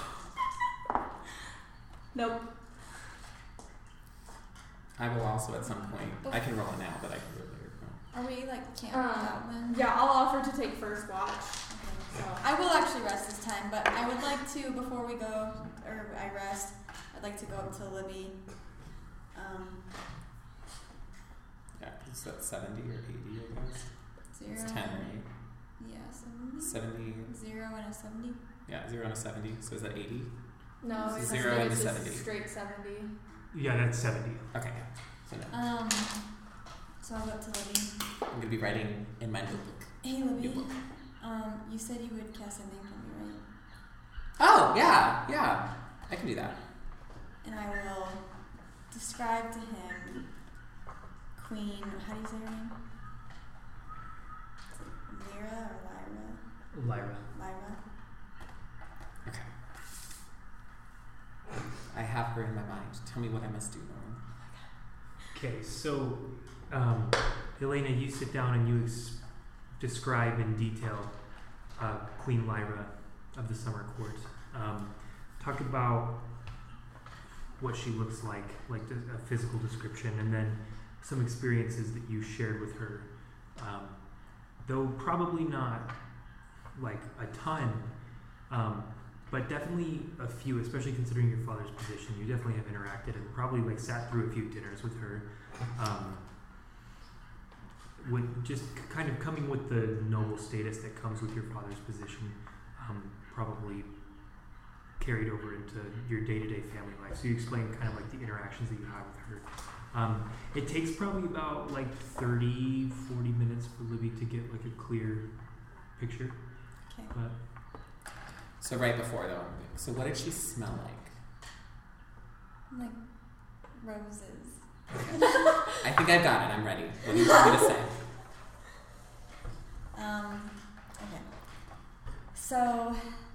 Nope. I will also at some point. I can roll it now, but I can do it later. Are we like camped Um, out then? Yeah, I'll offer to take first watch. So. I will actually rest this time, but I would like to, before we go, or I rest, I'd like to go up to Libby. Um, Yeah, is that seventy or eighty, I guess? zero. It's ten, right? Yeah, seventy. seventy. Zero and a seventy. Yeah, zero and a seventy. So is that eighty? No, it's Zero just, and it's a just seventy. straight seventy. Yeah, that's seventy. Okay, yeah. So no. Um, so I'll go up to Libby. I'm gonna be writing in my notebook. Hey New Libby, book. um, you said you would cast something from me, right? Oh, yeah, yeah. I can do that. And I will describe to him Queen, how do you say her name? Is it Lyra or Lyra? Lyra. Lyra. Okay. I have her in my mind. Tell me what I must do, Norman. Okay, so um, Elena, you sit down and you ex- describe in detail uh, Queen Lyra of the Summer Court. Um, talk about what she looks like, like a physical description, and then some experiences that you shared with her. Um, though probably not like a ton, um, but definitely a few, especially considering your father's position. You definitely have interacted and probably like sat through a few dinners with her. Um, with just kind of coming with the noble status that comes with your father's position, um, probably carried over into your day-to-day family life. So you explain kind of like the interactions that you have with her. Um, it takes probably about like thirty, forty minutes for Libby to get like a clear picture. Okay. But So right before though, so what did she smell like? Like roses. I think I've got it. I'm ready. What do you want me to say? Um, okay. So,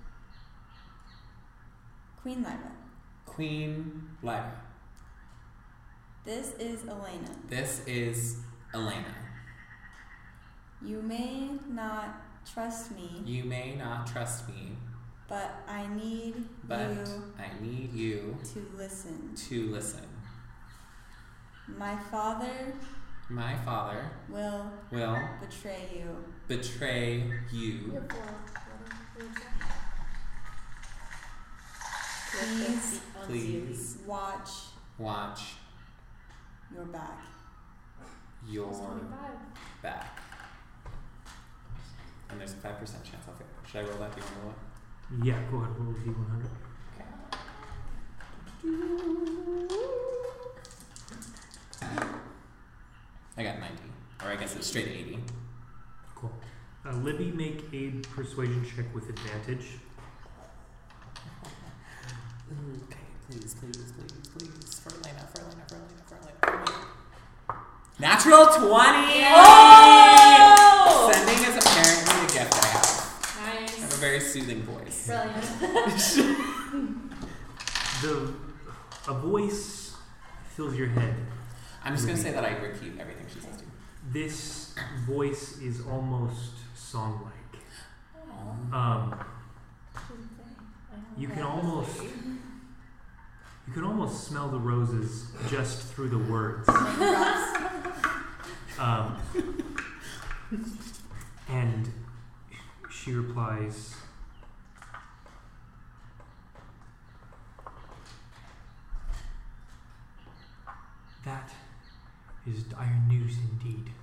Queen Lyra, Queen Lyra. this is Elena. This is Elena. You may not trust me, You may not trust me, but I need but you I need you to listen. to listen. My father My father will will betray you. betray you. You're four. What? Please Please watch watch your back. your twenty-five. back. And there's a five percent chance I'll fail. Should I roll that? Do you want to roll it? yeah, go ahead, roll D one hundred. I got ninety. Or I guess it's straight eighty. Cool. Uh, Libby, make a persuasion check with advantage. Okay, please, please, please, please. For Elena, for Elena, for Elena, for Elena, for Elena. Natural twenty! Oh! Sending is apparently a gift I have. I have a Nice. very soothing voice. Brilliant. The a voice fills your head. I'm just going to say that I repeat everything she says to me. This voice is almost song-like. Um, you can almost you can almost smell the roses just through the words. Um, and she replies, "That is dire news indeed.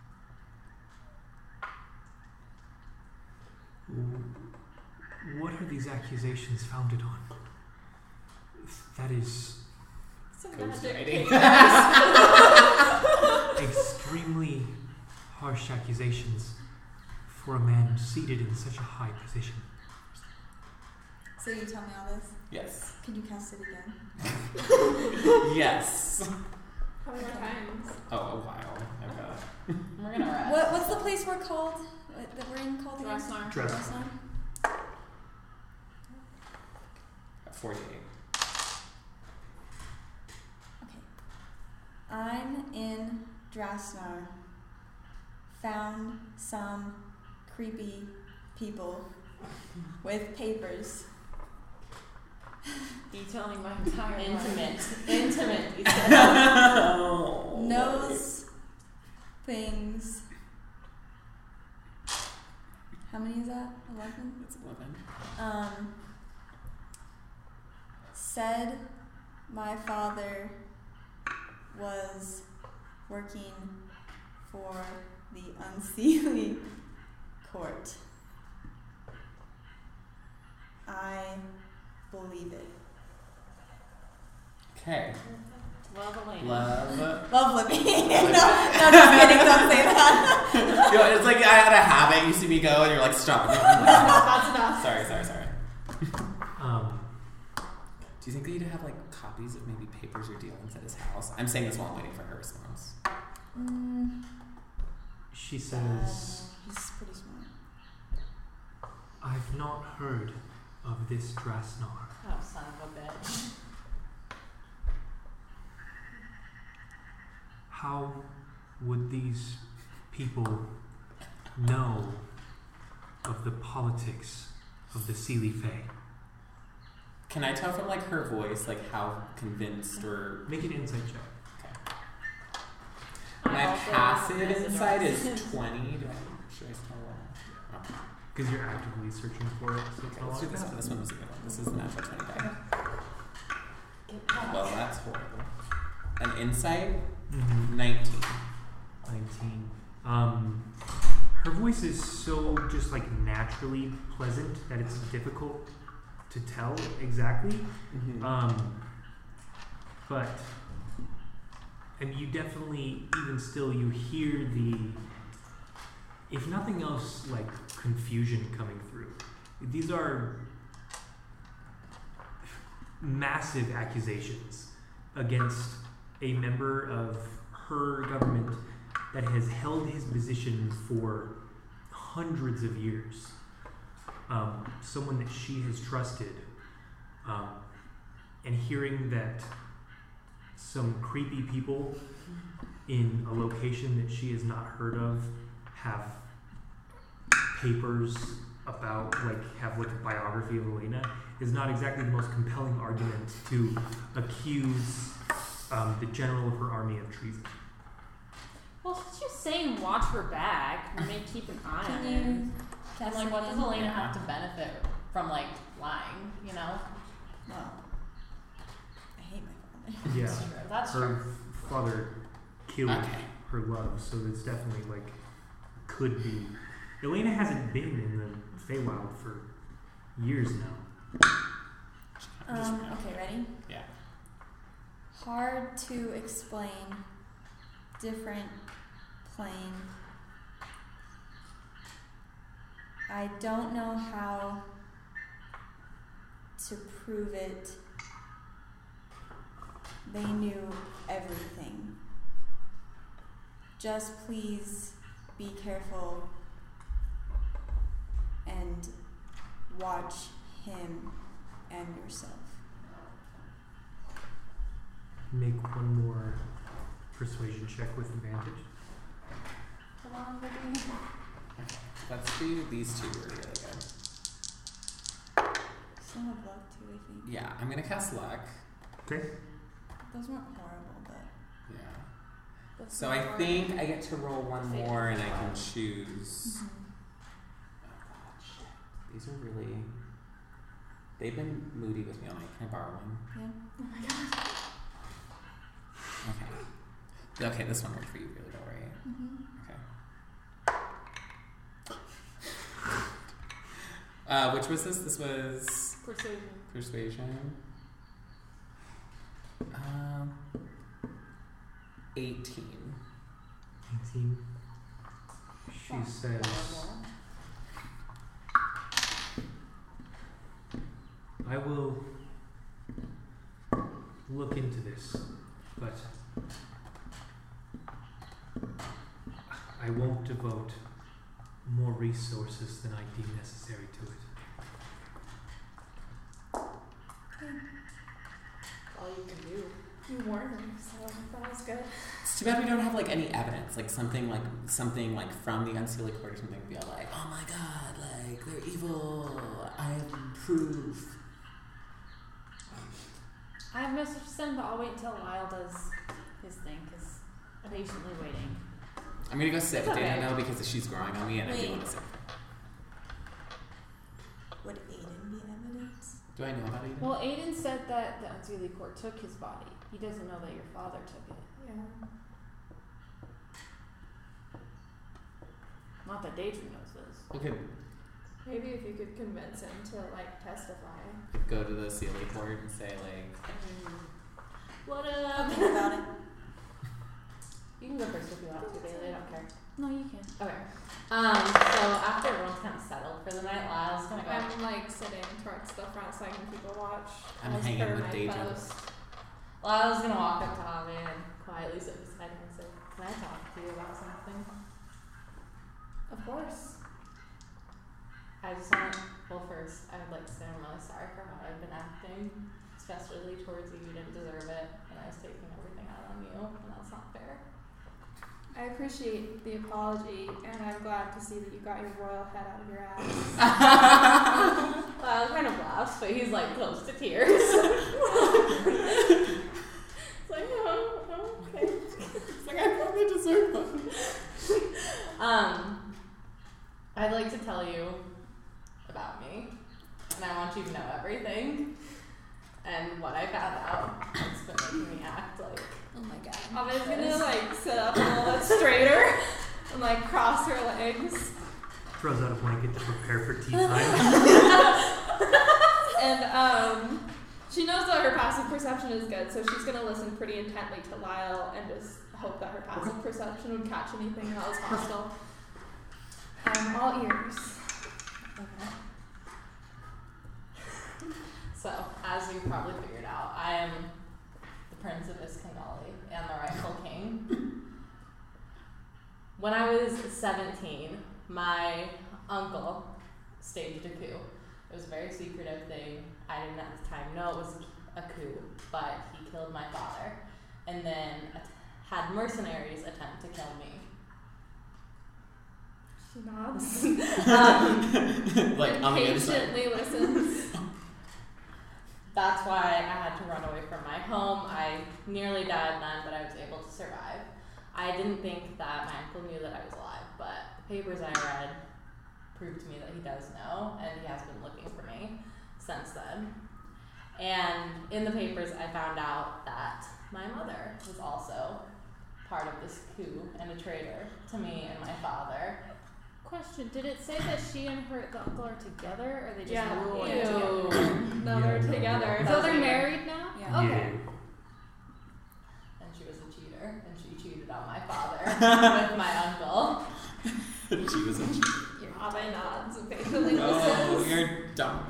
W- What are these accusations founded on? That is Some Ghost magic. writing. extremely harsh accusations for a man seated in such a high position." So you tell me all this? Yes. Can you cast it again? Yes. How many more times? Oh, a while. I've got We're gonna rest. What What's the place we're called? What, that we're in called again? Dressnar. Dress. Dressnar? forty-eight. Okay. I'm in Drasnar. Found some creepy people with papers. Detailing my entire life. Intimate. Intimate. You said. Knows things. How many is that? Eleven? That's eleven. Um, said my father was working for the unseelie court. I believe it. Okay. Love Elena. Love. Love Libby. no, no, just kidding. Don't say that. Yo, it's like I had a habit. You see me go, and you're like, stop. That's enough. That's enough. Sorry, sorry, sorry. Um, Do you think that you'd have like copies of maybe papers or dealings at his house? I'm saying this while I'm waiting for her response. Mm, she says, he's pretty smart. "I've not heard of this Drasnar. Oh, son of a bitch. How would these people know of the politics of the Seelie Fae?" Can I tell from like her voice, like how convinced or Make an insight check. I my also passive have insight this is twenty? Do I should I still roll? Okay. Because you're actively searching for it, so it's Okay, not let's do like this that. one. This one was a good one. This is the natural twenty die. Get past. Well, that's horrible. An insight, Mm-hmm. nineteen. nineteen. Um, her voice is so just like naturally pleasant that it's difficult to tell exactly. Mm-hmm. Um, but and you definitely, even still, you hear the, if nothing else, like confusion coming through. These are massive accusations against a member of her government that has held his position for hundreds of years. Um, someone that she has trusted. Um, and hearing that some creepy people in a location that she has not heard of have papers about, like, have like a biography of Elena is not exactly the most compelling argument to accuse um, the general of her army of treason. Well, she's just saying watch her back and maybe keep an eye on Can it. you And cast like, what does something? Elena have to benefit from like lying? You know? Well, I hate my father. Yeah, That's true. That's true. her father killed Okay. her love, so it's definitely like could be. Elena hasn't been in the Feywild for years now. Um, okay, ready? Yeah. Hard to explain. Different plane. I don't know how to prove it. They knew everything. Just please be careful and watch him and yourself. Make one more persuasion check with advantage. Come on, baby. Let's do these two are really good. Some of luck too, I think. Yeah, I'm gonna cast luck. Okay. Those weren't horrible, but Yeah. that's So not I hard. think I get to roll one more and I can choose. Mhm. Oh god, shit. These are really. They've been moody with me all night. Can I borrow one? Yeah. Oh my god. Okay. Okay, this one worked for you really well, right? Mm-hmm. Okay. Uh, which was this? This was Persuasion. persuasion. Um, eighteen. eighteen. She says, I will look into this, but I won't devote more resources than I deem necessary to it. All you can do. You warned her, so that was good. It's too bad we don't have like any evidence, like something like something like from the Unseelie Court or something. Be all like, oh my god, like they're evil. I have proof. I have message to send, but I'll wait until Lyle does his thing because I'm patiently waiting. I'm gonna go sit It's with Dana okay. now because she's growing on me and I do Wait. want to sit. Would Aiden be evidence? Do I know about it? Well, Aiden said that the Unseelie Court took his body. He doesn't know that your father took it. Yeah. Not that Daedra knows this. Okay, Maybe if you could convince him to like testify. go to the Sealy Court and say like, What I'll up? think about it. You can go first if you want to, Bailey. I don't care. No, you can. Okay. Um. So after everyone's kind of settled for the night, Lyle's gonna go. I'm like sitting towards the front so I can keep a watch. I'm as hanging per with my Daedra. post. Lyle's gonna walk up to Ave and quietly sit beside him and say, "Can I talk to you about something?" Of course. I just want. Well, first, I would like to say I'm really sorry for how I've been acting, especially towards you. You didn't deserve it, and I was taking everything out on you, and that's not fair. I appreciate the apology, and I'm glad to see that you got your royal head out of your ass. Well, I kind of laughs, but he's like close to tears. It's like, oh, oh, okay. It's like, I probably deserve one. Um, I'd like to tell you about me, and I want you to know everything. And what I found out, it's been making me act like, Oh my god. I'm just gonna like sit up a little bit straighter and like cross her legs. Throws out a blanket to prepare for tea time. And um, she knows that her passive perception is good, so she's gonna listen pretty intently to Lyle and just hope that her passive perception would catch anything that was hostile. I'm all ears. okay. So, as you probably figured out, I am the Prince of Iskangali and the rightful king. When I was seventeen, my uncle staged a coup. It was a very secretive thing. I didn't at the time know it was a coup, but he killed my father and then at- had mercenaries attempt to kill me. She nods. Um, Like, and on the other side. patiently listens. That's why I had to run away from my home. I nearly died then, but I was able to survive. I didn't think that my uncle knew that I was alive, but the papers I read proved to me that he does know, and he has been looking for me since then. And in the papers, I found out that my mother was also part of this coup and a traitor to me and my father. Question: did it say that she and her the uncle are together, or are they just Yeah. rolling Ew. together? No, Yeah, they're no. together. So That's they're weird. married now? Yeah. Okay. Yeah. And she was a cheater, and she cheated on my father with my uncle. She was a cheater. Your Ave nods and patiently Oh, listens. you're dumb.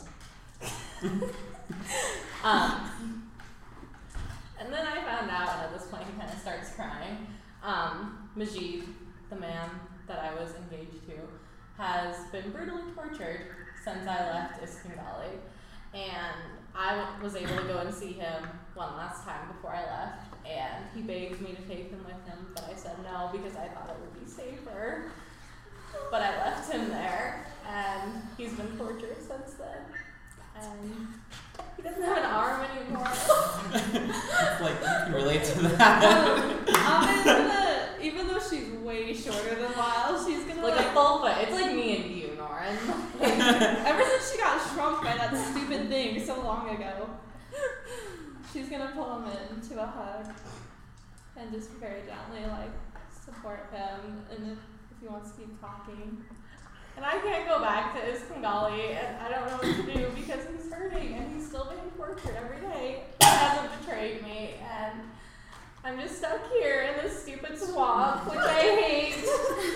Um, and then I found out, and at this point he kind of starts crying. Um, Majid, the man that I was engaged to, has been brutally tortured since I left Iskangali. And I w- was able to go and see him one last time before I left, and he begged me to take him with him, but I said no because I thought it would be safer. But I left him there, and he's been tortured since then. And he doesn't have an arm anymore. It's like, you can relate to that. Um, Ave's gonna, even though she's way shorter than Lyle, she's gonna Like like, a full foot. It's like me and you, Norin. ever since she got shrunk by that stupid thing so long ago, she's gonna pull him into a hug and just very gently like support him, and if, if he wants to keep talking. And I can't go back to Iskangali, and I don't know what to do because he's hurting and he's still being tortured every day. He hasn't betrayed me, and I'm just stuck here in this stupid swamp, which I hate.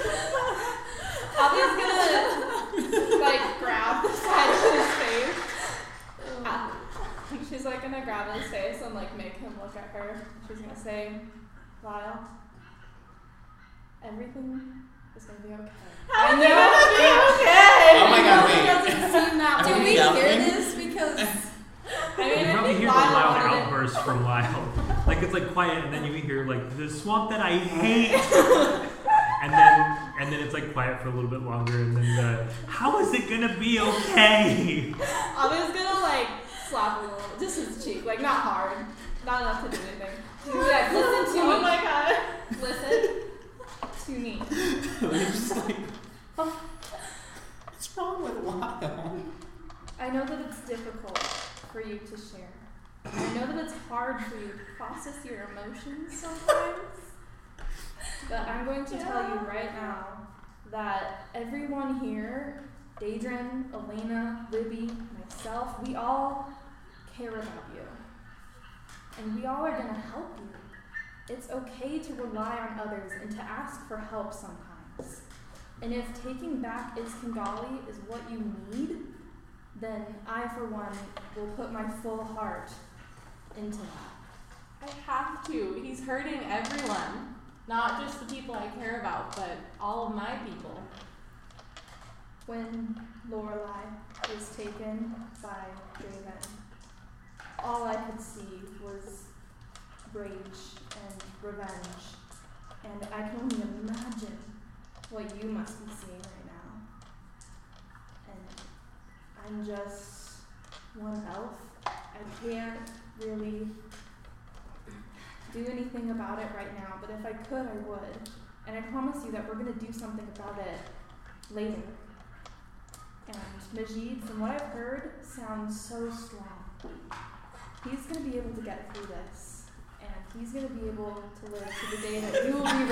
Avi's gonna like grab the side of his face. Ah. She's like gonna grab his face and like make him look at her. She's gonna say, Lyle, everything is gonna be okay. How I is it know. gonna be okay? Oh my god, It wait. doesn't seem that Are Did we we yelling? hear this? Because I mean, You I probably think hear the Lyle loud wanted it- outburst from Lyle. Like it's like quiet, and then you hear like the swamp that I hate, and then and then it's like quiet for a little bit longer, and then the how is it gonna be okay? Avi's gonna like slap a little, just his cheek, like not hard, not enough to do anything. She's gonna be like, listen to Oh me, my god. listen to me. You're just like, oh, what's wrong with Lyle? I know that it's difficult for you to share. I know that it's hard for you to process your emotions sometimes. But I'm going to tell you right now that everyone here, Daedrin, Elena, Libby, myself, we all care about you. And we all are going to help you. It's okay to rely on others and to ask for help sometimes. And if taking back Iskangali is what you need, then I, for one, will put my full heart into that. I have to. He's hurting everyone. Not just the people I care about, but all of my people. When Lorelai was taken by Draven, all I could see was rage and revenge. And I can only imagine what you must be seeing right now. And I'm just one elf. I can't really do anything about it right now, but if I could, I would. And I promise you that we're going to do something about it later. And Majid, from what I've heard, sounds so strong. He's going to be able to get through this. And he's going to be able to live to the day that you will be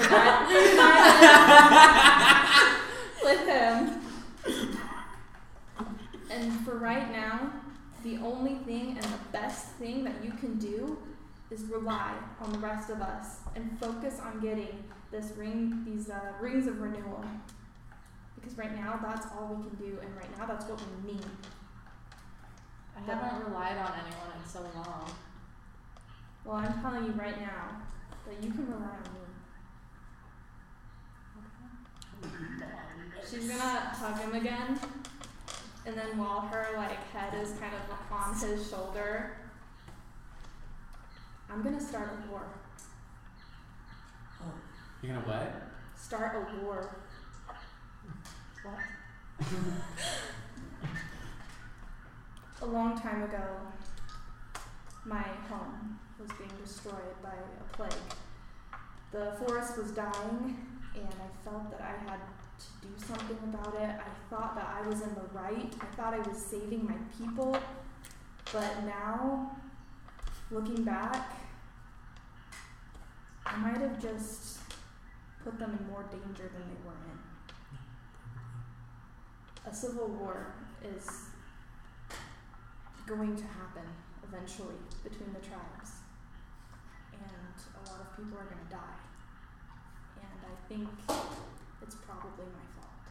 reunited with him. And for right now, the only thing and the best thing that you can do is rely on the rest of us and focus on getting this ring, these uh, rings of renewal. Because right now, that's all we can do, and right now, that's what we need. I haven't relied on anyone in so long. Well, I'm telling you right now that you can rely on me. She's gonna hug him again, and then while her like head is kind of on his shoulder, I'm gonna start a war. You're gonna what? Start a war. What? A long time ago, my home was being destroyed by a plague. The forest was dying, and I felt that I had to do something about it. I thought that I was in the right. I thought I was saving my people. But now, looking back, I might have just put them in more danger than they were in. A civil war is going to happen eventually between the tribes, and a lot of people are going to die, and I think it's probably my fault.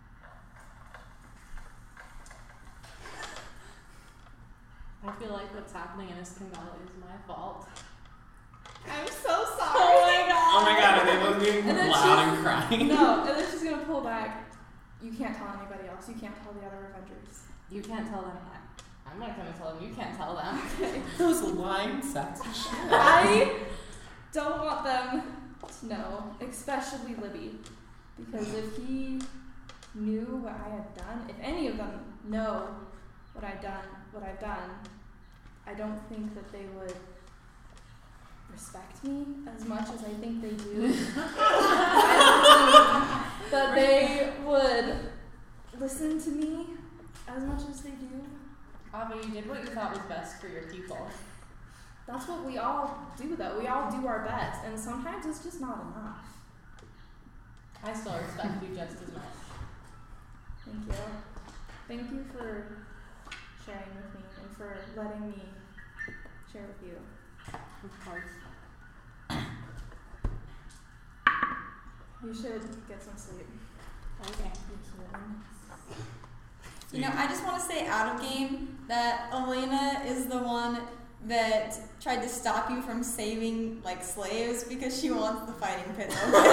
I feel like what's happening in Iskin Valley is my fault. I'm so sorry. Oh my god. Oh my god, are they both being And then loud she's- and crying? No, and then she's going to pull back. You can't tell anybody else. You can't tell the other Avengers. You can't tell them. I, I'm not gonna tell them. You can't tell them. Those lying sacks of shit. I don't want them to know, especially Libby, because if he knew what I had done, if any of them know what I've done, what I've done, I don't think that they would respect me as much as I think they do. I don't think that they would listen to me as much as they do. Ava, you did what you thought was best for your people. That's what we all do, though. We all do our best, and sometimes it's just not enough. I still respect you just as much. Thank you. Thank you for sharing with me and for letting me share with you. Of course. You should get some sleep. Okay. You know, I just want to say out of game that Elena is the one that tried to stop you from saving like slaves because she wants the fighting pit open. so,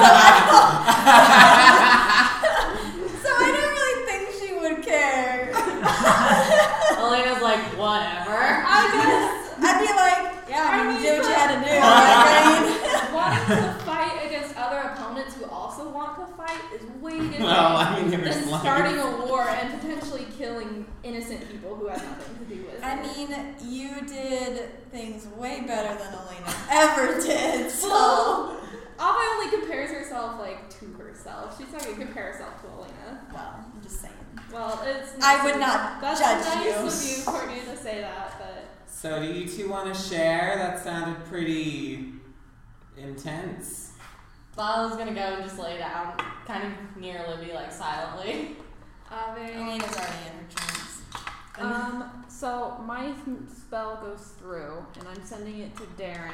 I so I don't really think she would care. Elena's like, whatever. I guess I'd be like, yeah, I mean, I you did what mean, you had to do. Like, I mean, Wanting to fight against other opponents who also want to fight is way different Well, I mean, than there's like- starting a war and potentially killing innocent people who have nothing to do with it. I mean, you did things way better than Elena ever did. So. Well, Ava only compares herself like to herself. She's not gonna compare herself to Elena. Well, I'm just saying. Well, it's. I nice would of- not That's judge nice you. of you, Courtney, to say that, but. So do you two want to share? That sounded pretty intense. Lala's gonna go and just lay down, kind of near Libby, like silently. Ave. Elena's already in her trance. Um, so my spell goes through, and I'm sending it to Darren.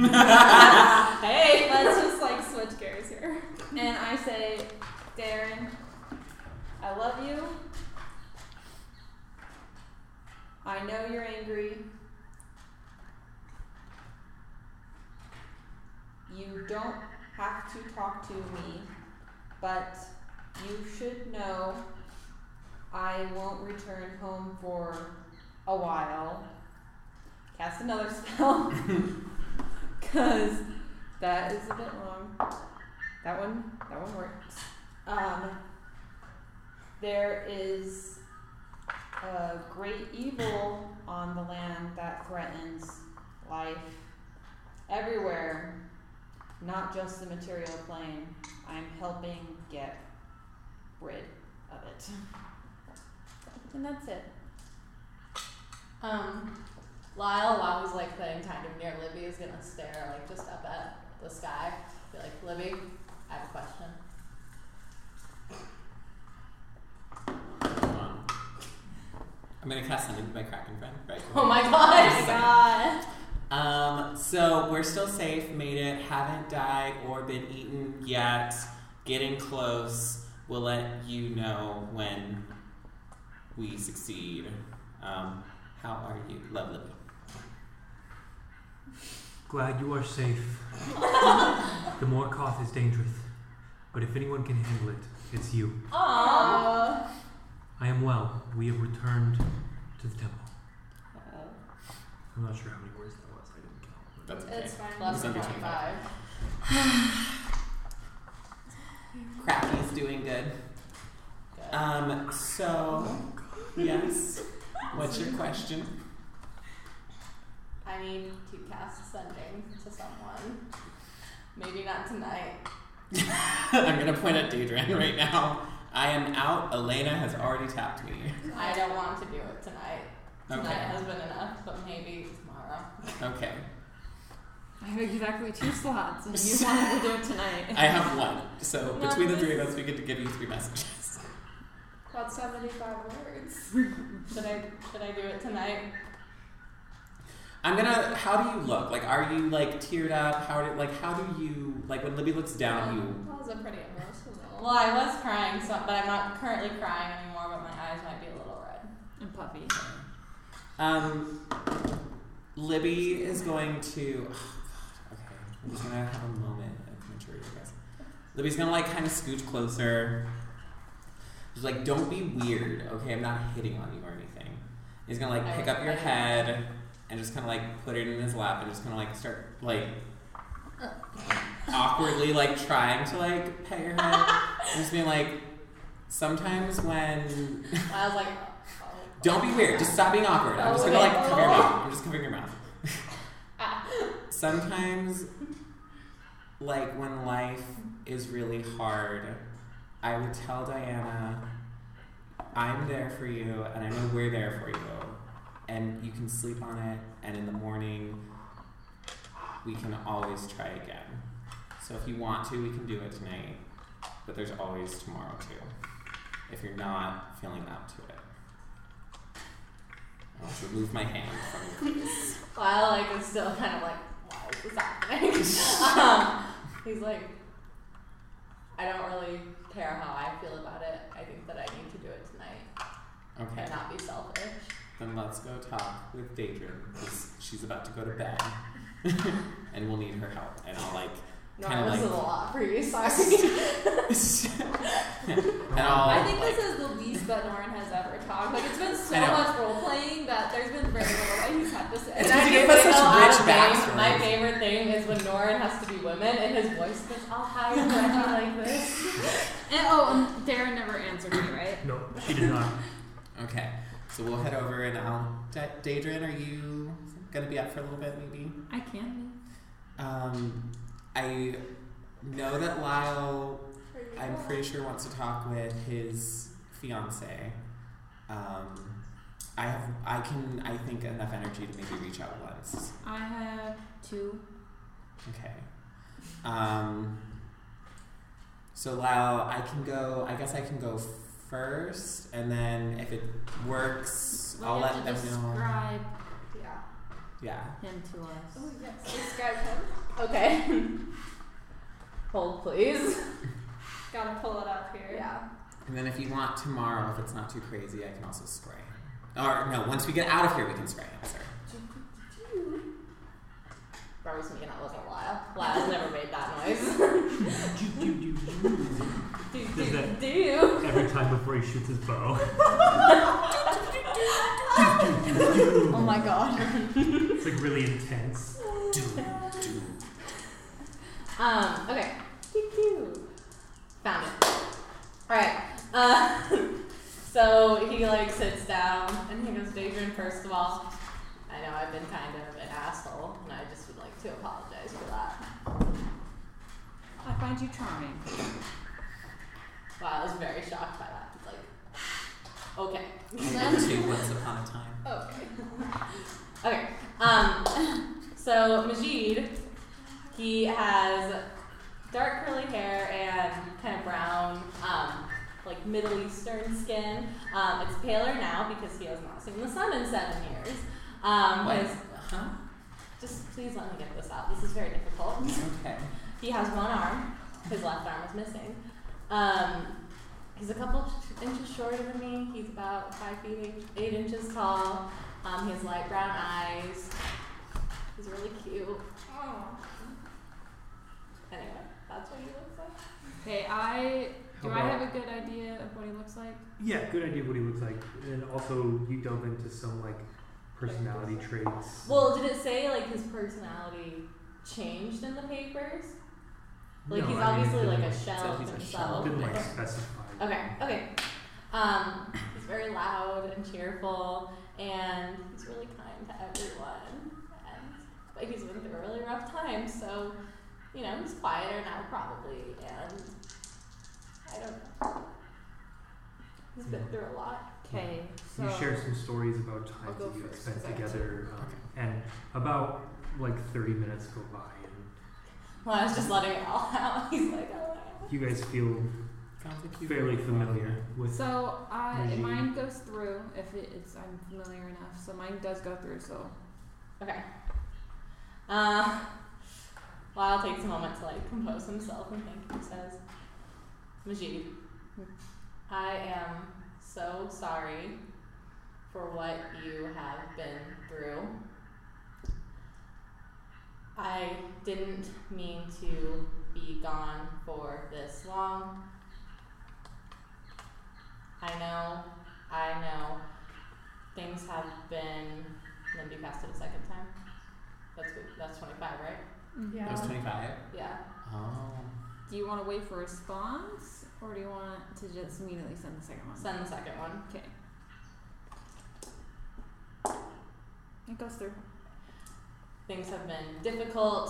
Hey, let's just like switch gears here. And I say, Darren, I love you. I know you're angry. You don't have to talk to me, but you should know I won't return home for a while. Cast another spell, because that is a bit long. That one, that one works. Um, there is a great evil on the land that threatens life everywhere, not just the material plane. I'm helping get rid of it. And that's it. Um, Lyle, while he's like playing kind of near Libby, is gonna stare like just up at the sky. Be like, Libby, I have a question. Hold on. I'm gonna cast something with my Kraken friend. Right. Oh my god! Just a second. Um, so we're still safe, made it, haven't died or been eaten yet. Getting close. We'll let you know when we succeed. Um, how are you? Lovely. Glad you are safe. The Morkoth is dangerous, but if anyone can handle it, it's you. Aww. I am well. We have returned to the temple. I'm not sure how many words that was. I didn't count. That's okay. It's fine. Plus It's under twenty-five. Cracky's doing good. Good. Um, so, yes. What's your question? I need to cast sending to someone. Maybe not tonight. I'm gonna point at Daedrin right now. I am out. Elena has already tapped me. I don't want to do it tonight. Tonight Okay. has been enough, but maybe tomorrow. Okay. I have exactly two slots, and you wanted to do it tonight. I have one. So No, between the this- three of us, we get to give you three messages. That's seventy-five words. Should I should I do it tonight? I'm gonna. How do you look? Like, are you like teared up? How do like? How do you like when Libby looks down at you? That was a pretty emotional. Well, I was crying, so but I'm not currently crying anymore. But my eyes might be a little red. And puppy. Um, Libby is going to. Oh God. Okay, I'm just gonna have a moment of maturity, guys. Libby's gonna like kind of scooch closer. Just like, don't be weird, okay? I'm not hitting on you or anything. He's gonna like pick up your head and just kind of like put it in his lap and just kind of like start like awkwardly like trying to like pet your head. And just being like, sometimes when I was like, oh, don't be weird, just stop being awkward. I'm just gonna like cover your mouth. I'm just covering your mouth. Sometimes, like when life is really hard, I would tell Diana, I'm there for you, and I know we're there for you, and you can sleep on it, and in the morning, we can always try again. So if you want to, we can do it tonight, but there's always tomorrow too, if you're not feeling up to it. I'll just remove my hand from your face. While like is still kind of like, why is this happening? um, he's like, I don't really care how I feel about it. I think that I need to do it tonight Okay. and not be selfish. Then let's go talk with Daedrin, because she's about to go to bed, and we'll need her help. And I'll like, No, kind of this like, is a lot for you. Sorry. and I'll I think like, this is the least that Norin has ever talked. Like, it's been so I know. much role playing that there's been very little that he's had to say. It's And I because he just gave us like such a lot rich of things. backstories. My favorite thing is when Norin has to be women and his voice goes all high and cracky like this. And, oh, and Darren never answered me, right? No, she did not. Okay, so we'll head over and I'll. Da- Daedrin, are you gonna be up for a little bit, maybe? I can Um, I know that Lyle, I'm pretty sure, wants to talk with his fiance. Um, I have, I can, I think enough energy to maybe reach out once. be. I have two. Okay. Um, so Lyle, I can go. I guess I can go first, and then if it works, Well, I'll you let have them to know. describe Yeah. Yeah. him to us. Oh, yes. Describe him. Okay. Hold please. Gotta pull it up here. Yeah. And then if you want tomorrow, if it's not too crazy, I can also spray. Or no, once we get out of here, we can spray him. Sorry. Barbie's making out with a Lyle. Lyle's never made that noise. Do, do, do, do. do, Does do, that- do. Every time before he shoots his bow. Oh my god. It's like really intense. Do, do. Um, okay. Cute, cute. So he like sits down and he goes, Daedrin, first of all, I know I've been kind of an asshole, and I just would like to apologize for that. I find you charming. Wow, I was very shocked by that. It's like, okay. Two once upon a time. Okay. Okay. Um, so Majid, he has dark curly hair and kind of brown, um, like Middle Eastern skin. Um, it's paler now because he has not seen the sun in seven years. Um, What? his, Huh? just please let me get this out. This is very difficult. Okay. He has one arm. His left arm is missing. Um, he's a couple inches shorter than me. He's about five feet eight, eight inches tall. Um, he has light brown eyes. He's really cute. Anyway, that's what he looks like. Okay, I do How I about- have a good idea of what he looks like? Yeah, good idea of what he looks like. And also, you delve into some like personality traits. Well, did it say like his personality changed in the papers? Like No, he's I mean, obviously it like a didn't- shell so of he's a himself. shell. didn't like specify. Okay, okay. Um, he's very loud and cheerful, and he's really kind to everyone. And but he's been through a really rough time, so you know he's quieter now probably, and I don't know. He's been through a lot. Okay, so You share some stories about I'll times go that you first, spent 'cause I have together, um, Okay. and about like thirty minutes go by, and Well, I was just letting it all out. He's like, oh my God. you guys feel Sounds like you fairly familiar with. So I Regime. mine goes through if it, it's I'm familiar enough. So mine does go through. So Okay. Uh, Lyle takes a moment to like compose himself and think. He says, Majid, I am so sorry for what you have been through. I didn't mean to be gone for this long. I know, I know, things have been. And then do you cast it a second time? That's good. That's twenty-five, right? That was twenty-five? Yeah. Oh. do you want to wait for a response or do you want to just immediately send the second one? Send the second one. Okay. It goes through. Things have been difficult.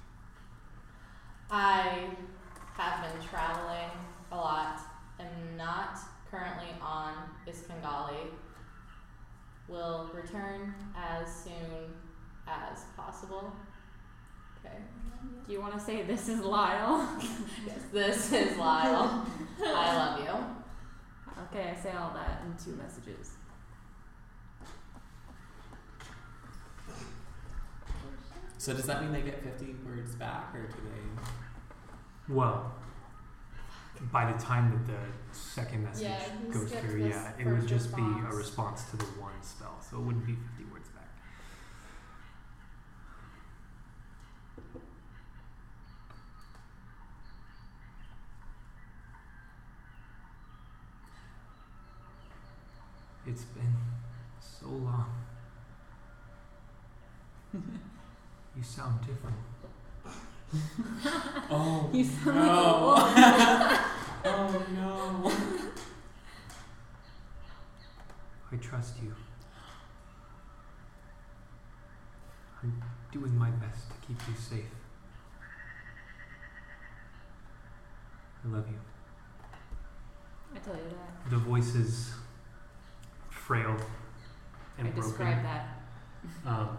I have been traveling a lot and not currently on Iskangali. Will return as soon as possible. Okay. Do you want to say this is Lyle? Yes, this is Lyle. I love you. Okay, I say all that in two messages. So does that mean they get fifty words back, or do they? Well, by the time that the second message Yeah, he goes skipped through, this yeah, it would first just be a response. response to the one spell, so it wouldn't be fifty words back. It's been so long. You sound different. Oh You sound no! like a wolf. Oh no! I trust you. I'm doing my best to keep you safe. I love you. I tell you that. The voice is frail and I broken. describe that. Um,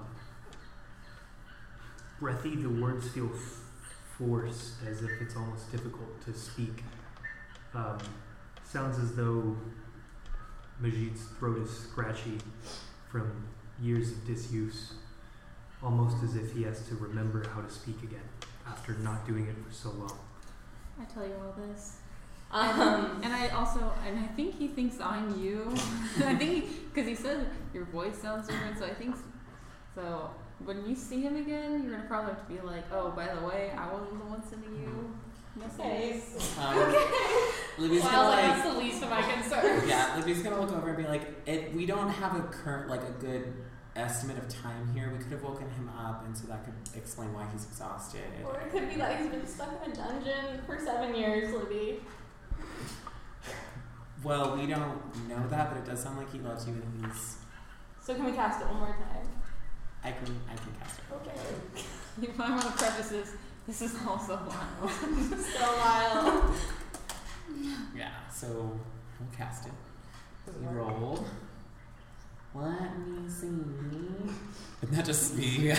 breathy, the words feel f- forced, as if it's almost difficult to speak. Um, sounds as though Majid's throat is scratchy from years of disuse, almost as if he has to remember how to speak again after not doing it for so long. I tell you all this. Um, And I also, and I think he thinks I'm you. I think, because he said your voice sounds different, so I think, so when you see him again, you're going to probably have to be like, oh, by the way, I wasn't the one sending you okay. messages. Um, Libby's Well, gonna like, like. that's the least of my concerns. Yeah, Libby's gonna look over and be like, it, we don't have a current, like a good estimate of time here. We could have woken him up, and so that could explain why he's exhausted. Or it could be that he's been stuck in a dungeon for seven years, Libby. Well, we don't know that, but it does sound like he loves you and he's... So can we cast it one more time? I can, I can cast it. Okay. You might want to preface this. This is also wild. So wild. Yeah, so we'll cast it. You roll. Let me see. Isn't that just me?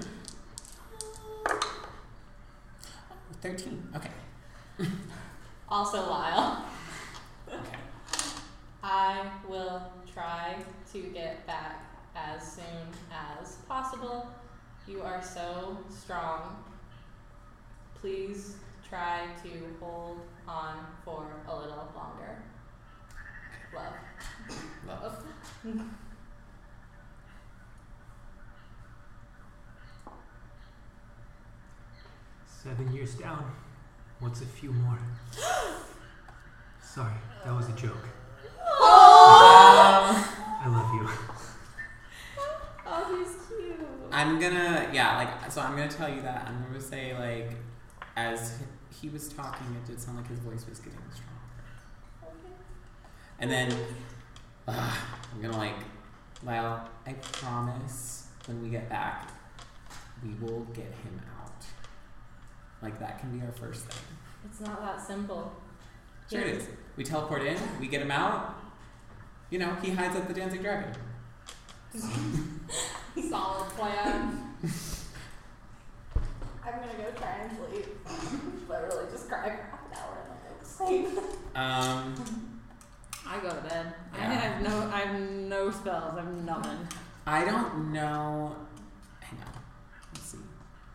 thirteen. Okay. Also Lyle. Okay. I will try to get back as soon as possible. You are so strong. Please try to hold on for a little longer. Love. Love. Seven years down. What's a few more? Sorry, that was a joke. Um, I love you. Oh, he's cute. I'm gonna, yeah, like, so I'm gonna tell you that. I'm gonna say, like, as he was talking, it did sound like his voice was getting stronger. Okay. And then, uh, I'm gonna, like, Lyle, I promise when we get back, we will get him out. Like, that can be our first thing. It's not that simple. Sure it is. We teleport in, we get him out. You know, he hides at the Dancing Dragon. Solid plan. I'm gonna go try and sleep. Literally just cry for half an hour and then go to sleep. Um, I go to bed. I Yeah. have no, I have no spells. I have nothing. I don't know. Hang on. Let's see.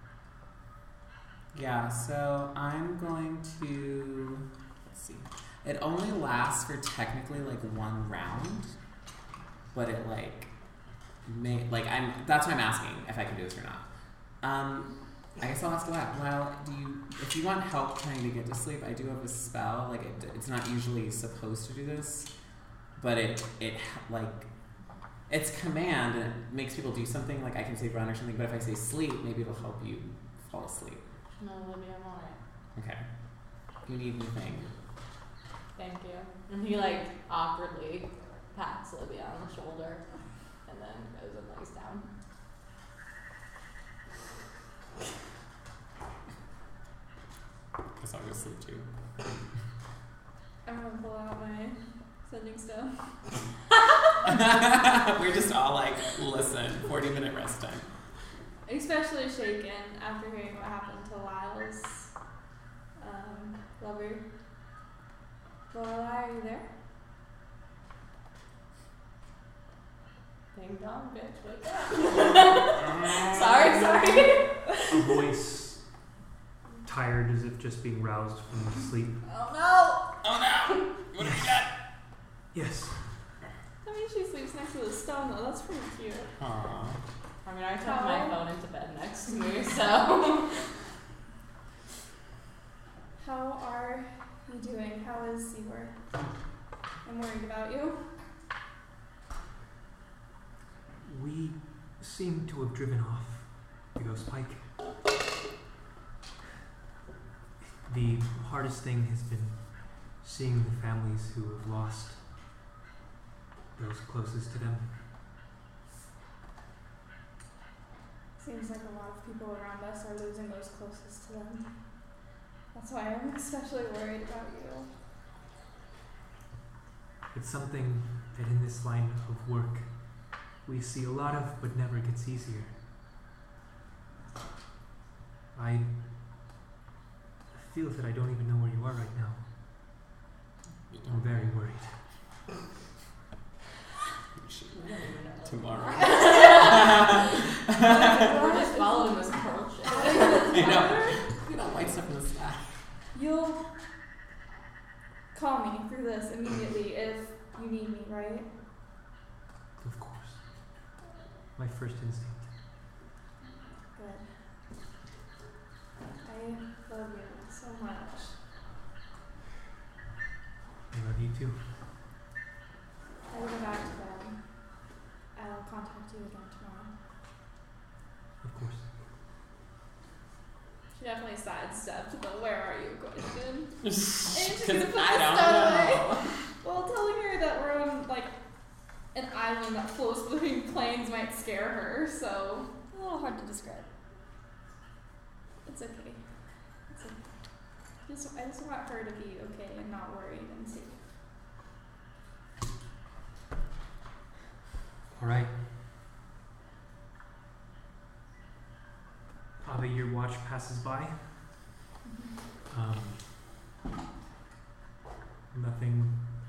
Yeah, so I'm going to. Let's see. It only lasts for technically like one round, but it like may like I'm. That's why I'm asking if I can do this or not. Um, I guess I'll ask Lyle. Lyle, do you? If you want help trying to get to sleep, I do have a spell. Like it, it's not usually supposed to do this, but it it like. It's command and it makes people do something, like I can say run or something, but if I say sleep, maybe it'll help you fall asleep. No, Libby, I'm alright. Okay. If you need anything. Thank you. And he like awkwardly pats Libby on the shoulder and then goes and lays down. Guess I'll go sleep too. I'm gonna pull out my sending stuff. We're just all like, listen, forty minute rest time. Especially shaken after hearing what happened to Lyle's um, lover. Lorelai, are you there? Ding dong, bitch, wake up. sorry, sorry. A voice, tired as if just being roused from sleep. Oh no! Oh no! What have you got? Yes. I mean, she sleeps next to the stone, though. That's pretty cute. Aww. I mean, I took How? my phone into bed next to me, so. How are you doing? How is Seaworth? I'm worried about you. We seem to have driven off the Ghost Pike. The hardest thing has been seeing the families who have lost those closest to them. Seems like a lot of people around us are losing those closest to them. That's why I'm especially worried about you. It's something that in this line of work we see a lot of, but never gets easier. I feel that I don't even know where you are right now. I'm very worried. Tomorrow. We're just following this bullshit. I know. You don't like stuff in the sky. You'll call me through this immediately if you need me, right? Of course. My first instinct. Good. I love you so much. I love you too. I will go back to them. I'll contact you again tomorrow. Of course. She definitely sidestepped the "where are you" question. And she's Because gonna put I the don't stone know. away. Well, tell island that floats between planes might scare her, so A little hard to describe. it's okay. It's okay. Just, I just want her to be okay and not worried and safe. All right. Ava, your watch passes by. Um, nothing,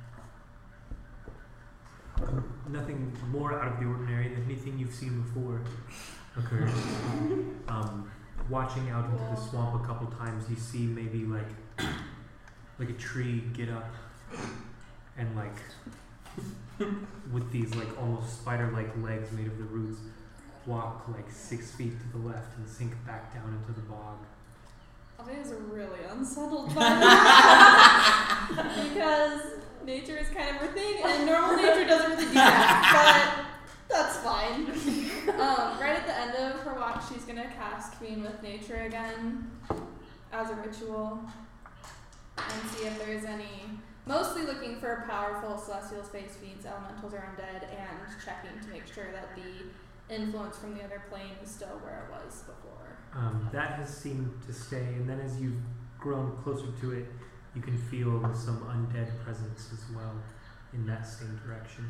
nothing more out of the ordinary than anything you've seen before occurred. Um, watching out into the swamp a couple times, you see maybe like, like a tree get up and like, with these like almost spider-like legs made of the roots, walk like six feet to the left and sink back down into the bog. Alvea's really unsettled by that because nature is kind of her thing, and normal nature doesn't really do that, but that's fine. Um, right at the end of her watch, she's gonna cast Commune with Nature again as a ritual and see if there's any. Mostly looking for powerful celestial space fiends, elementals, or undead, and checking to make sure that the influence from the other plane is still where it was before. Um, that has seemed to stay, and then as you've grown closer to it, you can feel some undead presence as well in that same direction.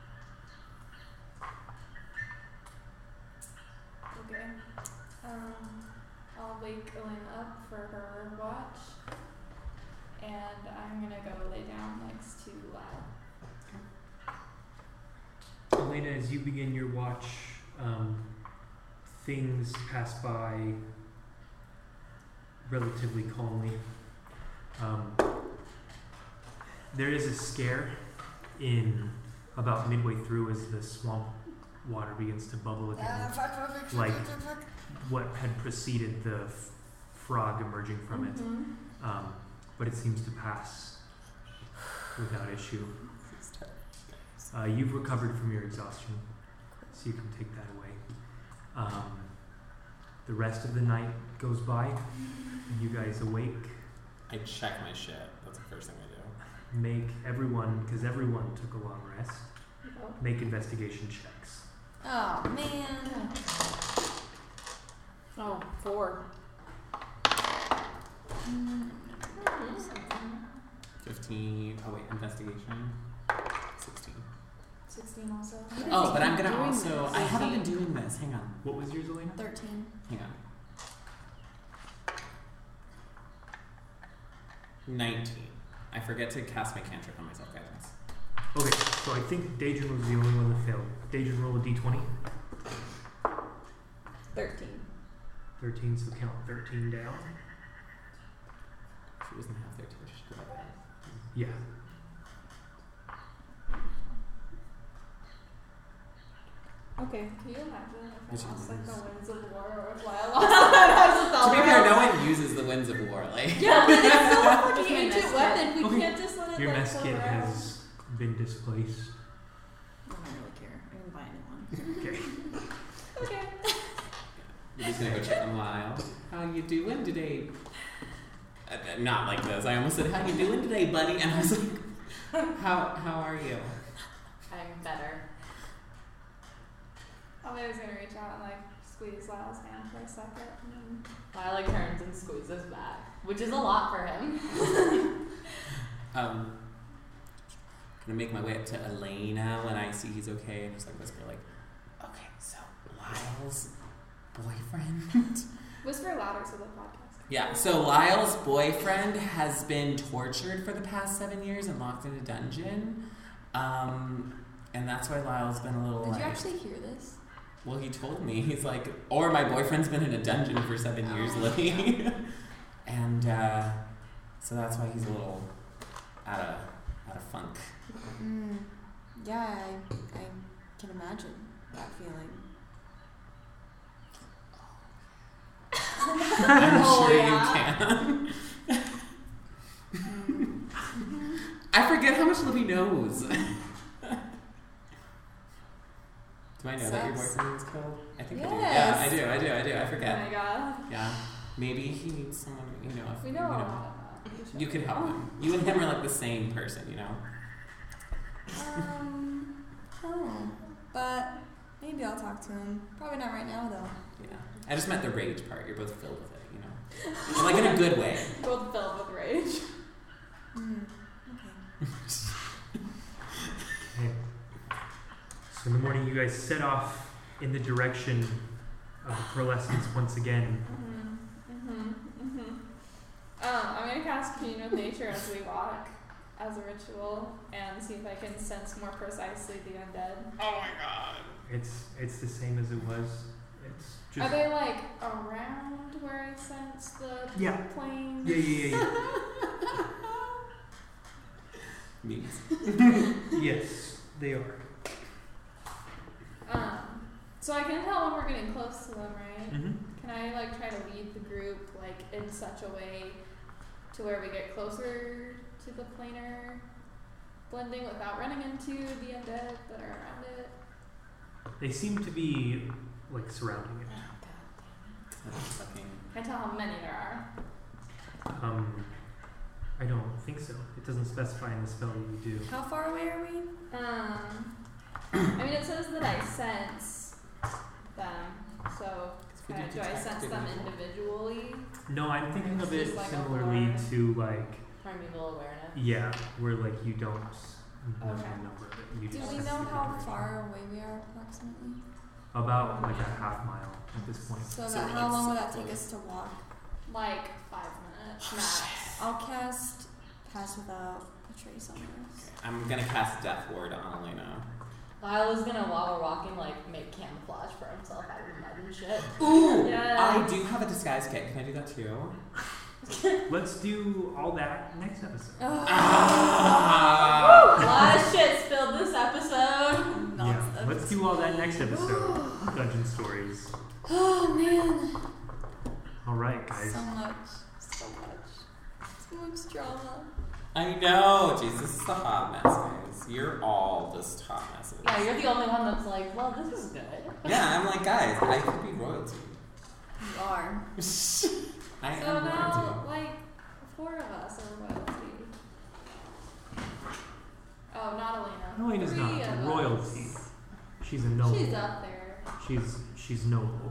Okay. Um, I'll wake Elena up for her watch, and I'm gonna go lay down next to Lyle. Elena, as you begin your watch, um, things pass by relatively calmly. Um, there is a scare in about midway through as the swamp water begins to bubble again, like what had preceded the f- frog emerging from it. Mm-hmm. Um, but it seems to pass without issue. Uh, you've recovered from your exhaustion, so you can take that away. Um, the rest of the night goes by. You guys awake. I check my shit. That's the first thing I do. Make everyone, because everyone took a long rest, Oh. make investigation checks. Oh man. Oh, four. Mm, Fifteen. Oh wait, investigation. Sixteen. sixteen also. Oh, but I'm gonna doing also. this? I haven't been doing this. Hang on. What was yours, Elena? Thirteen. Hang on. Nineteen. I forget to cast my cantrip on myself, guidance. Okay, so I think Daedrin was the only one that failed. Daedrin, roll a d twenty. Thirteen. thirteen, so count thirteen down. She doesn't have thirteen. She should have that. Yeah. Okay. Can you imagine if Which I lost one like is- the Winds of War, or if Lyle lost the To be fair, no one uses the winds of war. Like. Yeah, but it's still a Just fucking my ancient mess weapon. We Okay. can't just let it Your like mess float kit around. has been displaced. I don't really care. I didn't buy anyone. Okay. Okay. We're just gonna go check on Lyle. How you doing today? Uh, uh, not like this. I almost said, "How you doing today, buddy?" And I was like, "How how are you?" I'm better. I was gonna reach out and like squeeze Lyle's hand for a second. And then... Lyle like turns and squeezes back, which is a lot for him. Um, gonna make my way up to Elena when I see he's okay, and just like whisper, like, "Okay, so Lyle's boyfriend." Whisper louder so the podcast. Yeah, so Lyle's boyfriend has been tortured for the past seven years and locked in a dungeon. Um, and that's why Lyle's been a little Did like... you actually hear this? Well, he told me. He's like, or my boyfriend's been in a dungeon for seven years, Oh, Lily. And uh, so that's why he's a little out of, out of funk. Mm, yeah, I, I can imagine that feeling. I'm Oh, sure yeah. you can. I forget how much Libby knows. Do I know that your Sucks. boyfriend was killed? I think I do. Yes. Yeah, I do, I do, I do. I Oh forget. my god. Yeah. Maybe he needs someone, you know, if We you know a know. lot about that. You could help him. You and him are like the same person, you know? Um, Oh, but maybe I'll talk to him. Probably not right now, though. Yeah. I just meant the rage part. You're both filled with it, you know? But like in a good way. Both filled with rage. Mm, okay. Okay. So in the morning, you guys set off in the direction of pearlescence once again. Mm-hmm. Mm-hmm. Mm-hmm. Um, I'm gonna cast Communion with Nature as we walk, as a ritual, and see if I can sense more precisely the undead. Oh my god. It's it's the same as it was. It's just Are they like around where I sense the Yeah. plane? yeah yeah yeah Memes. yeah. Yes, they are. Um, so I can tell when we're getting close to them, right? Mm-hmm. Can I like try to lead the group like in such a way to where we get closer to the planar blending without running into the undead that are around it? They seem to be like surrounding it. Fucking. Can I tell how many there are? Um, I don't think so. It doesn't specify in the spell that you do. How far away are we? Um, I mean, it says that I sense them, so Could kinda, you do I detect sense it them as well? individually? No, I'm thinking of it Just like a similarly lore. to like Primeval awareness. yeah, where like you don't know Okay. the number of it. You Do just we sense know the how vibration. far away we are approximately? About like a half mile at this point. So, So about we're how like long will so that take close. us to walk? Like five minutes max. I'll cast Pass Without a Trace on this. I'm gonna cast Death Ward on Elena. Lyle's gonna, while we're walking, like make camouflage for himself out of the mud and shit. Ooh! Yes. I do have a disguise kit. Can I do that too? Let's do all that next episode. Oh, Ah! A lot of shit spilled this episode. Yeah, let's do all that next episode. Dungeon Stories. oh man. All right, guys. So much. So much. So much drama. I know. Jeez, this is the hot mess, guys. You're all just hot messes. Yeah, you're the only one that's like, well, this is good. Yeah, I'm like, guys, I could be royalty. You are. I So am now, royalty. like, four of us are royalty. Oh, not Elena. Elena's Three not of royalty. us. She's a noble. She's up there. She's she's noble.